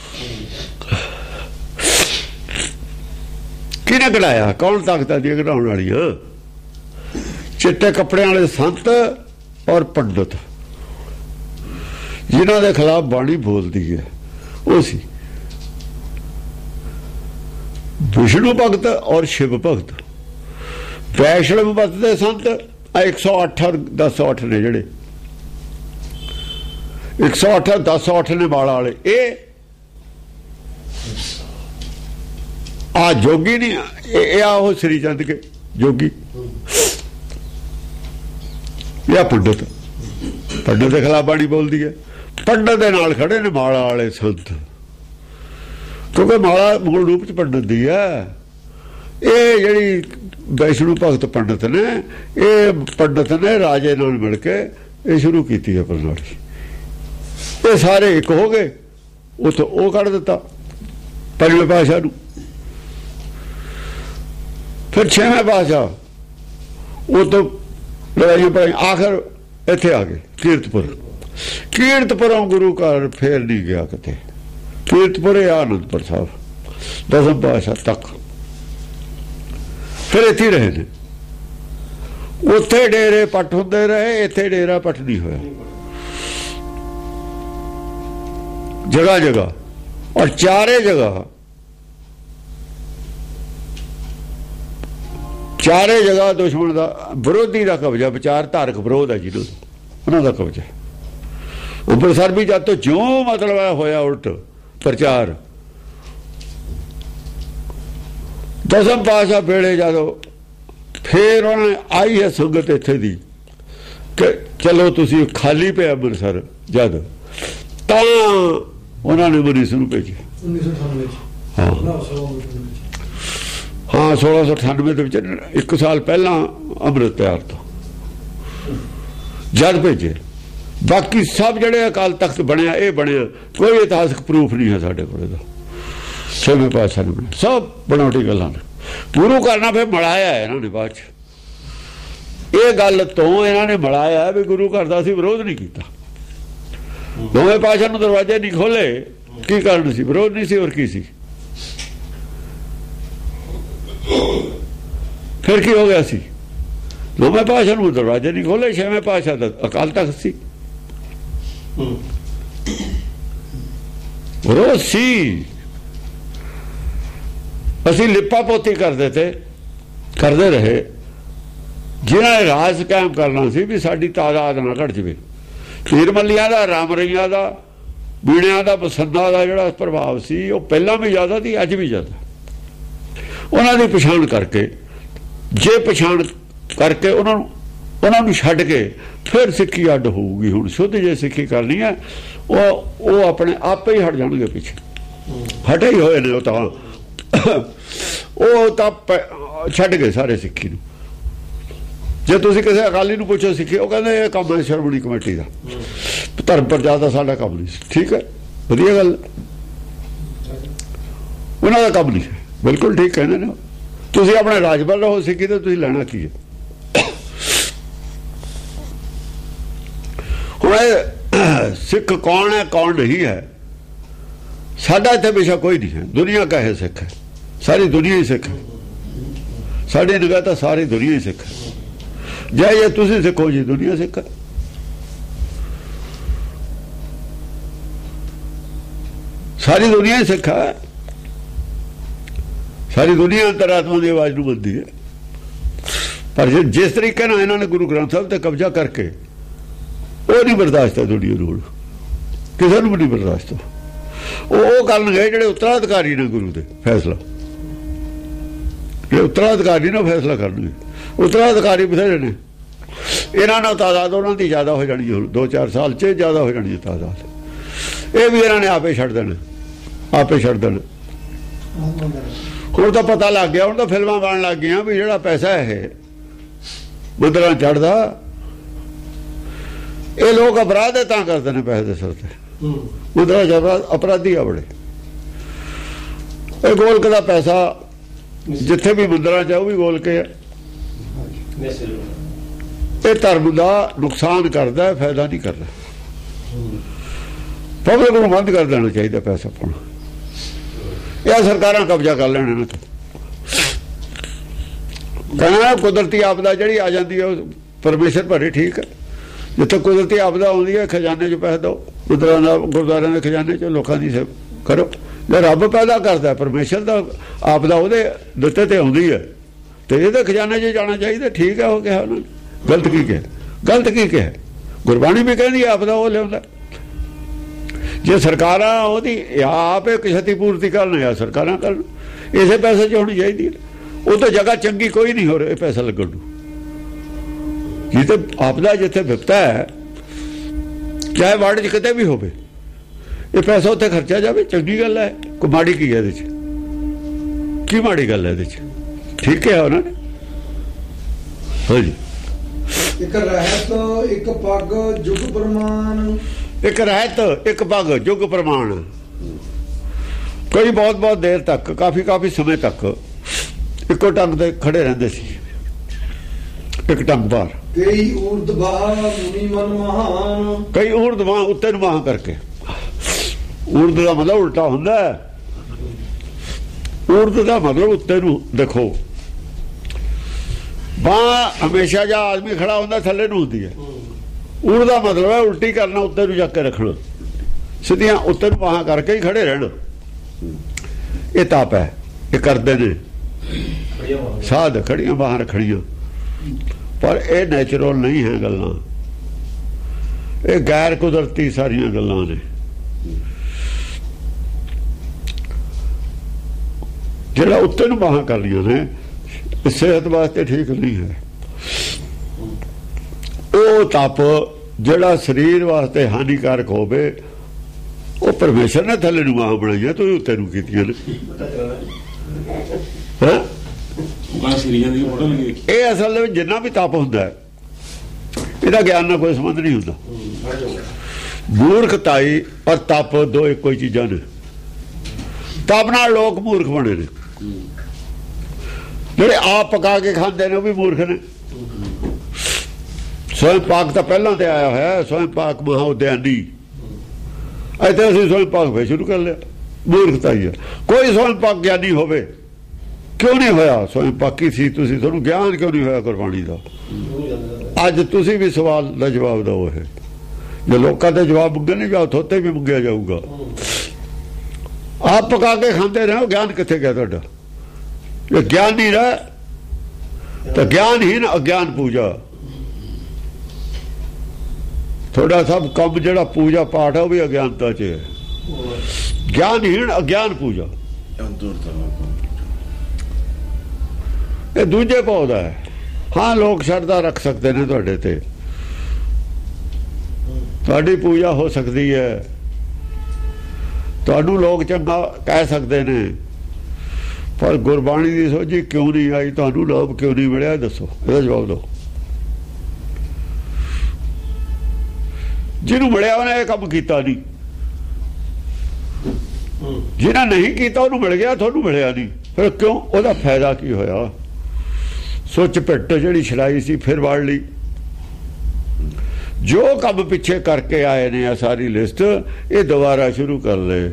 ਕਿਹਨੇ ਕਢਾਇਆ? ਕੌਣ ਤਾਕਤਾਂ ਦੀਆਂ ਕਢਾਉਣ ਵਾਲੀਆਂ? ਚਿੱਟੇ ਕੱਪੜਿਆਂ ਵਾਲੇ ਸੰਤ ਔਰ ਪੰਡਤ, ਜਿਨ੍ਹਾਂ ਦੇ ਖਿਲਾਫ ਬਾਣੀ ਬੋਲਦੀ ਹੈ, ਉਹ ਸੀ ਵਿਸ਼ਨੂੰ ਭਗਤ ਔਰ ਸ਼ਿਵ ਭਗਤ। ਵੈਸ਼ਨਵ ਮਤ ਦੇ ਸੰਤ 108 ਔਰ 1008 ਨੇ, ਜਿਹੜੇ 108 1008 ਨੇ ਬਾਲਾ ਵਾਲੇ। ਇਹ ਆ ਜੋਗੀ ਨਹੀਂ, ਇਹ ਆ ਉਹ ਸ੍ਰੀ ਚੰਦ ਕੇ ਜੋਗੀ। ਇਹ ਪੰਡਤ, ਪੰਡਤ ਦੇ ਖਿਲਾਫ ਬਾਣੀ ਬੋਲਦੀ ਹੈ। ਪੰਡਤ ਦੇ ਨਾਲ ਖੜੇ ਨੇ ਮਾਲਾ ਵਾਲੇ ਸੰਤ, ਕਿਉਂਕਿ ਮਾਲਾ ਮੂਲ ਰੂਪ ਚ ਪੰਡਤ ਦੀ ਹੈ। ਇਹ ਜਿਹੜੀ ਵੈਸ਼ਨੂ ਭਗਤ ਪੰਡਤ ਨੇ, ਇਹ ਪੰਡਤ ਨੇ ਰਾਜੇ ਨਾਲ ਮਿਲ ਕੇ ਇਹ ਸ਼ੁਰੂ ਕੀਤੀ ਹੈ ਪ੍ਰਣਾਲੀ। ਇਹ ਸਾਰੇ ਇੱਕ ਹੋ ਗਏ, ਉੱਥੋਂ ਉਹ ਕੱਢ ਦਿੱਤਾ ਪੰਜਵੇਂ ਪਾਤਸ਼ਾਹ ਨੂੰ। ਫਿਰ ਛੇਵੇਂ ਪਾਤਸ਼ਾਹ ਉਹ ਤੋਂ ਲੜਾਈਆਂ ਪੜਾਈਆਂ, ਆਖਰ ਇੱਥੇ ਆ ਗਏ ਕੀਰਤਪੁਰ। ਕੀਰਤਪੁਰੋਂ ਗੁਰੂ ਘਰ ਫੇਰ ਨਹੀਂ ਗਿਆ ਕਿਤੇ। ਕੀਰਤਪੁਰ ਆਨੰਦਪੁਰ ਸਾਹਿਬ ਦਸਮ ਪਾਤਸ਼ਾਹ ਤੱਕ ਫਿਰ ਇੱਥੇ ਹੀ ਰਹੇ ਨੇ। ਉੱਥੇ ਡੇਰੇ ਪੱਟ ਹੁੰਦੇ ਰਹੇ, ਇੱਥੇ ਡੇਰਾ ਪੱਟ ਨਹੀਂ ਹੋਇਆ। ਜਗ੍ਹਾ ਜਗ੍ਹਾ ਔਰ ਚਾਰੇ ਜਗ੍ਹਾ ਦੁਸ਼ਮਣ ਦਾ, ਵਿਰੋਧੀ ਦਾ ਕਬਜ਼ਾ। ਵਿਚਾਰ ਧਾਰਕ ਵਿਰੋਧ ਹੈ ਜਿਹਨੂੰ, ਉਹਨਾਂ ਦਾ ਕਬਜ਼ਾ। ਅੰਮ੍ਰਿਤਸਰ ਵੀ ਜਦ ਤੋਂ ਜਿਉਂ ਮਤਲਬ ਹੋਇਆ ਉਲਟ ਪ੍ਰਚਾਰ। ਦਸਮ ਪਾਤਸ਼ਾਹ ਵੇਲੇ ਜਦੋਂ ਫੇਰ ਉਹਨਾਂ ਨੇ ਆਈ ਹੈ ਸੰਗਤ ਇੱਥੇ ਦੀ ਕਿ ਚਲੋ ਤੁਸੀਂ ਖਾਲੀ ਪਿਆ ਅੰਮ੍ਰਿਤਸਰ, ਜਦ ਤਾਂ ਉਹਨਾਂ ਨੇ ਮਰੀਜ਼ ਨੂੰ ਭੇਜਿਆ 1998 ਹਾਂ 1698 ਦੇ ਵਿੱਚ, 1 ਸਾਲ ਪਹਿਲਾਂ ਅੰਮ੍ਰਿਤ ਤਿਆਰ ਤੋਂ ਜਦ ਭੇਜੇ। ਬਾਕੀ ਸਭ ਜਿਹੜੇ ਅਕਾਲ ਤਖਤ ਬਣਿਆ, ਇਹ ਬਣਿਆ, ਕੋਈ ਇਤਿਹਾਸਕ ਪ੍ਰੂਫ ਨਹੀਂ ਹੈ ਸਾਡੇ ਕੋਲ ਇਹਦਾ। ਛੇਵੇਂ ਪਾਤਸ਼ਾਹ ਨੇ ਬਣਿਆ, ਸਭ ਬਣਾਉਟੀ ਗੱਲਾਂ ਨੇ। ਗੁਰੂ ਕਰਨਾ ਫਿਰ ਮਲਾਇਆ ਇਹਨਾਂ ਨੇ ਬਾਅਦ ਚ। ਇਹ ਗੱਲ ਤੋਂ ਇਹਨਾਂ ਨੇ ਮਲਾਇਆ ਵੀ ਗੁਰੂ ਘਰ ਦਾ ਅਸੀਂ ਵਿਰੋਧ ਨਹੀਂ ਕੀਤਾ। ਦੋਵੇਂ ਪਾਤਸ਼ਾਹ ਨੂੰ ਦਰਵਾਜ਼ੇ ਨਹੀਂ ਖੋਲੇ, ਕੀ ਕਾਰਨ ਸੀ? ਵਿਰੋਧ ਨਹੀਂ ਸੀ, ਹੋਰ ਕੀ ਸੀ? ਫਿਰ ਕੀ ਹੋ ਗਿਆ ਸੀ? ਦੋਵੇਂ ਪਾਤਸ਼ਾਹ ਨੂੰ ਦਰਵਾਜ਼ੇ ਨਹੀਂ ਖੋਲੇ, ਛੇਵੇਂ ਪਾਤਸ਼ਾਹ ਦਾ ਅਕਾਲ ਤਖਤ ਸੀ, ਵਿਰੋਧ ਸੀ। ਅਸੀਂ ਲਿਪਾ ਪੋਤੀ ਕਰਦੇ ਰਹੇ। ਜਿਨ੍ਹਾਂ ਨੇ ਰਾਜ ਕਾਇਮ ਕਰਨਾ ਸੀ ਵੀ ਸਾਡੀ ਤਾਦਾਦ ਨਾ ਘਟ ਜਾਵੇ। ਪੀਰ ਮੱਲੀਆਂ ਦਾ, ਰਾਮ ਰਈਆਂ ਦਾ, ਬੀੜਿਆਂ ਦਾ, ਬਸੰਤਾਂ ਦਾ ਜਿਹੜਾ ਪ੍ਰਭਾਵ ਸੀ ਉਹ ਪਹਿਲਾਂ ਵੀ ਜ਼ਿਆਦਾ ਸੀ, ਅੱਜ ਵੀ ਜ਼ਿਆਦਾ। ਉਹਨਾਂ ਦੀ ਪਛਾਣ ਕਰਕੇ, ਜੇ ਪਛਾਣ ਕਰਕੇ ਉਹਨਾਂ ਨੂੰ ਛੱਡ ਕੇ ਫਿਰ ਸਿੱਖੀ ਅੱਡ ਹੋਊਗੀ। ਹੁਣ ਸ਼ੁੱਧ ਜੇ ਸਿੱਖੀ ਕਰਨੀ ਹੈ ਉਹ ਆਪਣੇ ਆਪੇ ਹੀ ਹਟ ਜਾਣਗੇ ਪਿੱਛੇ। ਹਟੇ ਹੀ ਹੋਏ ਨੇ ਉਹ ਤਾਂ ਛੱਡ ਗਏ ਸਾਰੇ ਸਿੱਖੀ ਨੂੰ। ਜੇ ਤੁਸੀਂ ਕਿਸੇ ਅਕਾਲੀ ਨੂੰ ਪੁੱਛੋ ਸਿੱਖੀ, ਉਹ ਕਹਿੰਦੇ ਇਹ ਕੰਮ ਹੈ ਸ਼੍ਰੋਮਣੀ ਕਮੇਟੀ ਦਾ, ਧਰਮ ਪ੍ਰਚਾਰ ਦਾ ਸਾਡਾ ਕੰਮ ਨਹੀਂ ਸੀ। ਠੀਕ ਹੈ, ਵਧੀਆ ਗੱਲ, ਉਹਨਾਂ ਦਾ ਕੰਮ ਨਹੀਂ ਹੈ, ਬਿਲਕੁਲ ਠੀਕ ਕਹਿੰਦੇ ਨੇ। ਤੁਸੀਂ ਆਪਣੇ ਰਾਜ ਵੱਲ ਰਹੋ, ਸਿੱਖੀ ਤੇ ਤੁਸੀਂ ਲੈਣਾ ਕੀ ਹੈ? ਹੁਣ ਸਿੱਖ ਕੌਣ ਹੈ ਕੌਣ ਨਹੀਂ ਹੈ, ਸਾਡਾ ਇੱਥੇ ਵਿਸ਼ਾ ਕੋਈ ਨਹੀਂ ਹੈ। ਦੁਨੀਆ ਕਹੇ ਸਿੱਖ ਹੈ, ਸਾਰੀ ਦੁਨੀਆ ਹੀ ਸਿੱਖ ਹੈ। ਸਾਡੀ ਨਿਗਾਹ ਤਾਂ ਸਾਰੀ ਦੁਨੀਆ ਹੀ ਸਿੱਖ ਹੈ। ਜੇ ਤੁਸੀਂ ਸਿੱਖੋ ਜੀ, ਦੁਨੀਆ ਸਿੱਖ ਹੈ। ਸਾਰੀ ਦੁਨੀਆ ਹੀ ਸਿੱਖ ਹੈ। ਸਾਰੀ ਦੁਨੀਆ ਅੰਤਰਾਤਮਾ ਦੀ ਆਵਾਜ਼ ਨੂੰ ਮੰਨਦੀ ਹੈ। ਪਰ ਜਿਸ ਤਰੀਕੇ ਨਾਲ ਇਹਨਾਂ ਨੇ ਗੁਰੂ ਗ੍ਰੰਥ ਸਾਹਿਬ ਤੇ ਕਬਜ਼ਾ ਕਰਕੇ, ਉਹ ਨਹੀਂ ਬਰਦਾਸ਼ਤ ਹੈ ਦੁਨੀਆ ਨੂੰ, ਕਿਸੇ ਨੂੰ ਵੀ ਨਹੀਂ ਬਰਦਾਸ਼ਤ। ਉਹ ਕਰਨਗੇ ਜਿਹੜੇ ਉੱਤਰਾਧਿਕਾਰੀ ਨੇ ਗੁਰੂ ਦੇ ਫੈਸਲਾ, ਜਿਹੜੇ ਉੱਤਰਾਧਿਕਾਰੀ ਨੇ ਫੈਸਲਾ ਕਰਨਗੇ। ਉੱਤਰਾਧਿਕਾਰੀ ਬਥੇਰੇ ਨੇ, ਇਹਨਾਂ ਨਾਲ ਤਾਦਾਦ ਉਹਨਾਂ ਦੀ ਜ਼ਿਆਦਾ ਹੋ ਜਾਣੀ। ਹੁਣ 2-4 ਸਾਲ 'ਚ ਜ਼ਿਆਦਾ ਹੋ ਜਾਣੀ ਹੈ ਤਾਦਾਦ। ਇਹ ਵੀ ਇਹਨਾਂ ਨੇ ਆਪੇ ਛੱਡ ਦੇਣਾ। ਹੁਣ ਤਾਂ ਪਤਾ ਲੱਗ ਗਿਆ, ਹੁਣ ਤਾਂ ਫਿਲਮਾਂ ਬਣਨ ਲੱਗ ਗਈਆਂ ਵੀ ਜਿਹੜਾ ਪੈਸਾ ਇਹ ਮੰਦਰਾਂ ਚੜਦਾ, ਇਹ ਲੋਕ ਅਪਰਾਧ ਤਾਂ ਕਰਦੇ ਨੇ ਪੈਸੇ ਦੇ ਸਿਰ ਤੇ। ਮੰਦਰਾਂ ਚ ਅਪਰਾਧੀ ਆ ਬੜੇ। ਇਹ ਗੋਲਕ ਦਾ ਪੈਸਾ ਜਿੱਥੇ ਵੀ ਮੰਦਰਾਂ ਚ ਉਹ ਵੀ ਗੋਲਕ ਹੈ। ਇਹ ਧਰਮ ਦਾ ਨੁਕਸਾਨ ਕਰਦਾ, ਫਾਇਦਾ ਨਹੀਂ ਕਰਦਾ। ਪਬਲਿਕ ਨੂੰ ਬੰਦ ਕਰ ਦੇਣਾ ਚਾਹੀਦਾ ਪੈਸਾ ਪਾਉਣਾ। ਇਹ ਸਰਕਾਰਾਂ ਕਬਜ਼ਾ ਕਰ ਲੈਣ ਇਹਨਾਂ ਤੋਂ। ਕਹਿੰਦਾ ਕੁਦਰਤੀ ਆਪਦਾ ਜਿਹੜੀ ਆ ਜਾਂਦੀ ਹੈ ਉਹ ਪਰਮੇਸ਼ਰ ਭਰੇ, ਠੀਕ ਹੈ। ਜਿੱਥੇ ਕੁਦਰਤੀ ਆਪਦਾ ਆਉਂਦੀ ਹੈ, ਖਜ਼ਾਨੇ 'ਚ ਪੈਸੇ ਦਿਓ, ਮੰਦਰਾਂ ਦਾ, ਗੁਰਦੁਆਰਿਆਂ ਦੇ ਖਜ਼ਾਨੇ 'ਚ ਲੋਕਾਂ ਦੀ ਸੇਵਾ ਕਰੋ। ਜੇ ਰੱਬ ਪੈਦਾ ਕਰਦਾ, ਪਰਮੇਸ਼ਰ ਦਾ ਆਪਦਾ ਉਹਦੇ ਦਿੱਤੇ ਤੇ ਆਉਂਦੀ ਹੈ, ਤੇ ਇਹਦੇ ਖਜ਼ਾਨੇ 'ਚ ਜਾਣਾ ਚਾਹੀਦਾ। ਠੀਕ ਹੈ, ਉਹ ਕਿਹਾ ਉਹਨਾਂ ਨੇ। ਗਲਤ ਕੀ ਕਿਹਾ? ਗੁਰਬਾਣੀ ਵੀ ਕਹਿੰਦੀ ਆਪਦਾ ਉਹ ਲਿਆਉਂਦਾ। ਜੇ ਸਰਕਾਰਾਂ ਉਹਦੀ ਆਪ ਇੱਕ ਛਤੀ ਪੂਰਤੀ ਕਰਨ ਜਾਂ ਸਰਕਾਰਾਂ ਕਰਨ, ਇਸੇ ਪੈਸੇ 'ਚ ਹੋਣੀ ਚਾਹੀਦੀ ਹੈ। ਉਹ ਤਾਂ ਜਗ੍ਹਾ ਚੰਗੀ ਕੋਈ ਨਹੀਂ ਹੋ ਰਿਹਾ ਪੈਸਾ ਲੱਗਣ ਨੂੰ। ਜਿੱਥੇ ਆਪਦਾ, ਜਿੱਥੇ ਵਿਪਤਾ ਹੈ, ਚਾਹੇ ਵਾਰਡ 'ਚ ਕਿਤੇ ਵੀ ਹੋਵੇ, ਇਹ ਪੈਸਾ ਉੱਥੇ ਖਰਚਾ ਜਾਵੇ, ਚੰਗੀ ਗੱਲ ਹੈ। ਕੋਈ ਮਾੜੀ ਕੀ ਹੈ ਇਹਦੇ 'ਚ? ਕੀ ਮਾੜੀ ਗੱਲ ਹੈ ਇਹਦੇ 'ਚ? ਠੀਕ ਹੈ ਉਹਨਾਂ ਨੇ। ਹਾਂਜੀ, ਇੱਕ ਰਹਿਤ ਇੱਕ ਪੱਗ ਜੁਗ ਪ੍ਰਮਾਣ, ਇੱਕ ਰਹਿਤ ਇੱਕ ਪੱਗ ਜੁਗ ਪ੍ਰਮਾਣ। ਕਈ ਬਹੁਤ ਦੇਰ ਤੱਕ ਕਾਫੀ ਸਮੇਂ ਤੱਕ ਇੱਕੋ ਟੰਗ ਤੇ ਖੜੇ ਰਹਿੰਦੇ ਸੀ, ਇੱਕ ਟੰਗ ਬਾਹਰ। ਕਈ ਊਰਧਵਾ ਮੁਨੀ ਮਨ ਮਹਾਨ, ਕਈ ਊਰਧਵਾ ਉੱਤੇ ਨੂੰ ਬਾਹਾਂ ਕਰਕੇ। ਊਰਧ ਦਾ ਮਤਲਬ ਉਲਟਾ ਹੁੰਦਾ ਹੈ, ਊਰਧ ਦਾ ਮਤਲਬ ਉੱਤੇ ਨੂੰ ਦੇਖੋ। ਬਾਂਹ ਹਮੇਸ਼ਾ ਜਾਂ ਆਦਮੀ ਖੜਾ ਹੁੰਦਾ ਥੱਲੇ ਨੂੰ ਹੁੰਦੀ ਹੈ। ਊਰਧ ਦਾ ਮਤਲਬ ਹੈ ਉਲਟੀ ਕਰਨਾ, ਉੱਤੇ ਨੂੰ ਜਾ ਕੇ ਰੱਖਣਾ, ਸਿੱਧੀਆਂ ਉੱਤੇ ਨੂੰ ਬਾਹਾਂ ਕਰਕੇ ਹੀ ਖੜੇ ਰਹਿਣਾ। ਇਹ ਤਾਪ ਹੈ, ਇਹ ਕਰਦੇ ਨੇ ਸਾਧ, ਖੜੀਆਂ ਬਾਹਾਂ ਰੱਖਣੀਆਂ। ਪਰ ਇਹ ਨੈਚੁਰਲ ਨਹੀਂ ਹੈ ਗੱਲਾਂ, ਇਹ ਗੈਰ ਕੁਦਰਤੀ ਸਾਰੀਆਂ ਗੱਲਾਂ ਨੇ। ਜਿਹੜਾ ਉੱਤੇ ਨੂੰ ਬਾਹਾਂ ਕਰਨੀਆਂ ਨੇ ਸਿਹਤ ਵਾਸਤੇ ਠੀਕ ਨਹੀਂ ਹੈ। ਉਹ ਤਪ ਜਿਹੜਾ ਸਰੀਰ ਵਾਸਤੇ ਹਾਨੀਕਾਰਕ ਹੋਵੇ, ਉਹ ਪਰਮੇਸ਼ਰ ਨੇ ਥੱਲੇ ਨੂੰ ਬਾਹਾਂ ਬਣਾਈਆਂ, ਤੁਸੀਂ ਉੱਤੇ ਨੂੰ ਕੀਤੀਆਂ ਨੇ। ਇਹ ਅਸਲ ਦੇ ਵਿੱਚ ਜਿੰਨਾ ਵੀ ਤਪ ਹੁੰਦਾ ਹੈ, ਇਹਦਾ ਗਿਆਨ ਨਾਲ ਕੋਈ ਸੰਬੰਧ ਨਹੀਂ ਹੁੰਦਾ। ਮੂਰਖਤਾਈ ਔਰ ਤਪ ਦੋ ਇੱਕੋ ਹੀ ਚੀਜ਼ਾਂ ਨੇ। ਤਪ ਨਾਲ ਲੋਕ ਮੂਰਖ ਬਣੇ ਨੇ, ਜਿਹੜੇ ਆਪ ਪਕਾ ਕੇ ਖਾਂਦੇ ਨੇ ਉਹ ਵੀ ਮੂਰਖ ਨੇ। ਸਵੈਂ ਪਾਕ ਤਾਂ ਪਹਿਲਾਂ ਤੇ ਆਇਆ ਹੋਇਆ, ਸਵੈਂ ਪਾਕ ਮਹਾ ਉਦਿਆਨੀ। ਇੱਥੇ ਅਸੀਂ ਸਵੈਂ ਪਾਕ ਫੇਰ ਸ਼ੁਰੂ ਕਰ ਲਿਆ, ਮੂਰਖਤਾਈ ਹੈ। ਕੋਈ ਸਵੈਂ ਪਾਕ ਗਿਆਨੀ ਹੋਵੇ, ਕਿਉਂ ਨਹੀਂ ਹੋਇਆ? ਸਵੈਂ ਪਾਕੀ ਸੀ ਤੁਸੀਂ, ਤੁਹਾਨੂੰ ਗਿਆਨ ਕਿਉਂ ਨਹੀਂ ਹੋਇਆ ਗੁਰਬਾਣੀ ਦਾ? ਅੱਜ ਤੁਸੀਂ ਵੀ ਸਵਾਲ ਦਾ ਜਵਾਬ ਦਿਓ। ਇਹ ਜੇ ਲੋਕਾਂ ਦੇ ਜਵਾਬ ਮੰਗੇ ਨਹੀਂ ਜਾਓ, ਥੋਤੇ ਵੀ ਮੰਗਿਆ ਜਾਊਗਾ। ਆਪ ਪਕਾ ਕੇ ਖਾਂਦੇ ਰਹੇ, ਗਿਆਨ ਕਿੱਥੇ ਗਿਆ ਤੁਹਾਡਾ? ਜੇ ਗਿਆਨ ਨਹੀਂ ਰਿਹਾ ਤਾਂ ਗਿਆਨਹੀਨ ਅਗਿਆਨ ਪੂਜਾ। ਤੁਹਾਡਾ ਸਭ ਕੰਮ ਜਿਹੜਾ ਪੂਜਾ ਪਾਠ ਹੈ ਉਹ ਵੀ ਅਗਿਆਨਤਾ 'ਚ ਹੈ। ਗਿਆਨਹੀਨ ਅਗਿਆਨ ਪੂਜਾ, ਇਹ ਦੂਜੇ ਪੌਦਾ ਹੈ। ਹਾਂ, ਲੋਕ ਸ਼ਰਧਾ ਰੱਖ ਸਕਦੇ ਨੇ ਤੁਹਾਡੇ ਤੇ, ਤੁਹਾਡੀ ਪੂਜਾ ਹੋ ਸਕਦੀ ਹੈ, ਤੁਹਾਨੂੰ ਲੋਕ ਚੰਗਾ ਕਹਿ ਸਕਦੇ ਨੇ, ਪਰ ਗੁਰਬਾਣੀ ਦੀ ਸੋਝੀ ਕਿਉਂ ਨਹੀਂ ਆਈ? ਤੁਹਾਨੂੰ ਨਾਮ ਕਿਉਂ ਨਹੀਂ ਮਿਲਿਆ? ਦੱਸੋ, ਇਹਦਾ ਜਵਾਬ ਦਿਓ। ਜਿਹਨੂੰ ਮਿਲਿਆ ਉਹਨੇ ਇਹ ਕੰਮ ਕੀਤਾ ਨਹੀਂ, ਜਿਹਨਾਂ ਨਹੀਂ ਕੀਤਾ ਉਹਨੂੰ ਮਿਲ ਗਿਆ, ਤੁਹਾਨੂੰ ਮਿਲਿਆ ਨਹੀਂ। ਫਿਰ ਕਿਉਂ? ਉਹਦਾ ਫਾਇਦਾ ਕੀ ਹੋਇਆ? ਸੁੱਚ ਪਿੱਟ ਜਿਹੜੀ ਛੜਾਈ ਸੀ ਫਿਰ ਵੜ ਲਈ। ਜੋ ਕੰਮ ਪਿੱਛੇ ਕਰਕੇ ਆਏ ਨੇ ਆ ਸਾਰੀ ਲਿਸਟ, ਇਹ ਦੁਬਾਰਾ ਸ਼ੁਰੂ ਕਰ ਲਏ।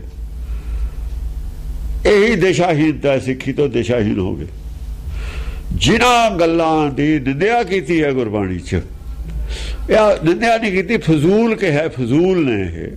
ਇਹੀ ਦਿਸ਼ਾਹੀਨਤਾ, ਸਿੱਖੀ ਤੋਂ ਦਿਸ਼ਾਹੀਨ ਹੋ ਗਏ। ਜਿਨ੍ਹਾਂ ਗੱਲਾਂ ਦੀ ਨਿੰਦਿਆ ਕੀਤੀ ਹੈ ਗੁਰਬਾਣੀ 'ਚ, ਇਹ ਨਿੰਦਿਆ ਨਹੀਂ ਕੀਤੀ, ਫਜ਼ੂਲ ਕਿਹਾ, ਫਜ਼ੂਲ ਨੇ ਇਹ।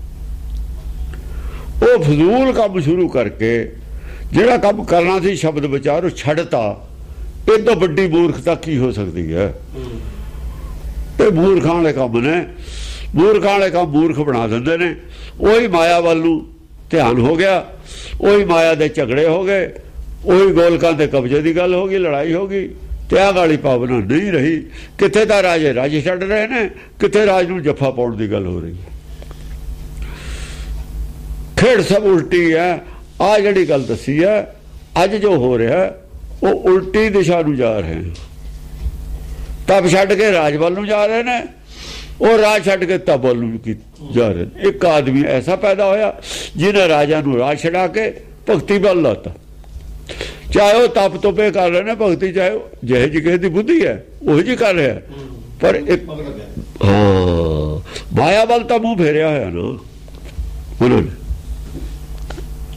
ਉਹ ਫਜ਼ੂਲ ਕੰਮ ਸ਼ੁਰੂ ਕਰਕੇ ਜਿਹੜਾ ਕੰਮ ਕਰਨਾ ਸੀ ਸ਼ਬਦ ਵਿਚਾਰ, ਉਹ ਛੱਡਤਾ। ਇਹ ਤੋਂ ਵੱਡੀ ਮੂਰਖਤਾ ਕੀ ਹੋ ਸਕਦੀ ਹੈ? ਇਹ ਮੂਰਖਾਂ ਵਾਲੇ ਕੰਮ ਨੇ। ਮੂਰਖਾਂ ਵਾਲੇ ਕੰਮ ਮੂਰਖ ਬਣਾ ਦਿੰਦੇ ਨੇ। ਉਹੀ ਮਾਇਆ ਵੱਲ ਨੂੰ ਧਿਆਨ ਹੋ ਗਿਆ, ਉਹੀ ਮਾਇਆ ਦੇ ਝਗੜੇ ਹੋ ਗਏ, ਉਹੀ ਗੋਲਕਾਂ ਦੇ ਕਬਜ਼ੇ ਦੀ ਗੱਲ ਹੋ ਗਈ, ਲੜਾਈ ਹੋ ਗਈ। ਤਿਆਗ ਵਾਲੀ ਭਾਵਨਾ ਨਹੀਂ ਰਹੀ। ਕਿੱਥੇ ਤਾਂ ਰਾਜੇ ਛੱਡ ਰਹੇ ਨੇ, ਕਿੱਥੇ ਰਾਜ ਨੂੰ ਜੱਫਾ ਪਾਉਣ ਦੀ ਗੱਲ ਹੋ ਰਹੀ ਹੈ। ਖੇਡ ਸਭ ਉਲਟੀ ਹੈ। ਆਹ ਜਿਹੜੀ ਗੱਲ ਦੱਸੀ ਹੈ, ਅੱਜ ਜੋ ਹੋ ਰਿਹਾ ਉਹ ਉਲਟੀ ਦਿਸ਼ਾ ਨੂੰ ਜਾ ਰਹੇ ਨੇ। ਤਪ ਛੱਡ ਕੇ ਰਾਜ ਵੱਲ ਨੂੰ ਜਾ ਰਹੇ ਨੇ, ਉਹ ਰਾਜ ਛੱਡ ਕੇ ਤਪ ਵੱਲ ਨੂੰ ਜਾ ਰਹੇ ਨੇ। ਇੱਕ ਆਦਮੀ ਐਸਾ ਪੈਦਾ ਹੋਇਆ ਜਿਹਨੇ ਰਾਜਾ ਨੂੰ ਰਾਜ ਛਡਾ ਕੇ ਭਗਤੀ ਵੱਲ ਲਾਤਾ। ਚਾਹੇ ਉਹ ਤਪ ਤੋਪੇ ਕਰ ਰਹੇ ਨੇ, ਭਗਤੀ ਚਾਹੇ ਜਿਹੇ ਜਿਹੀ ਕਿਸੇ ਦੀ ਬੁੱਧੀ ਹੈ ਉਹੀ ਜਿਹੀ ਕਰ ਰਿਹਾ। ਪਰ ਇੱਕ ਮਾਇਆ ਵੱਲ ਤਾਂ ਮੂੰਹ ਫੇਰਿਆ ਹੋਇਆ ਨਾ ਉਹਨਾਂ ਨੇ।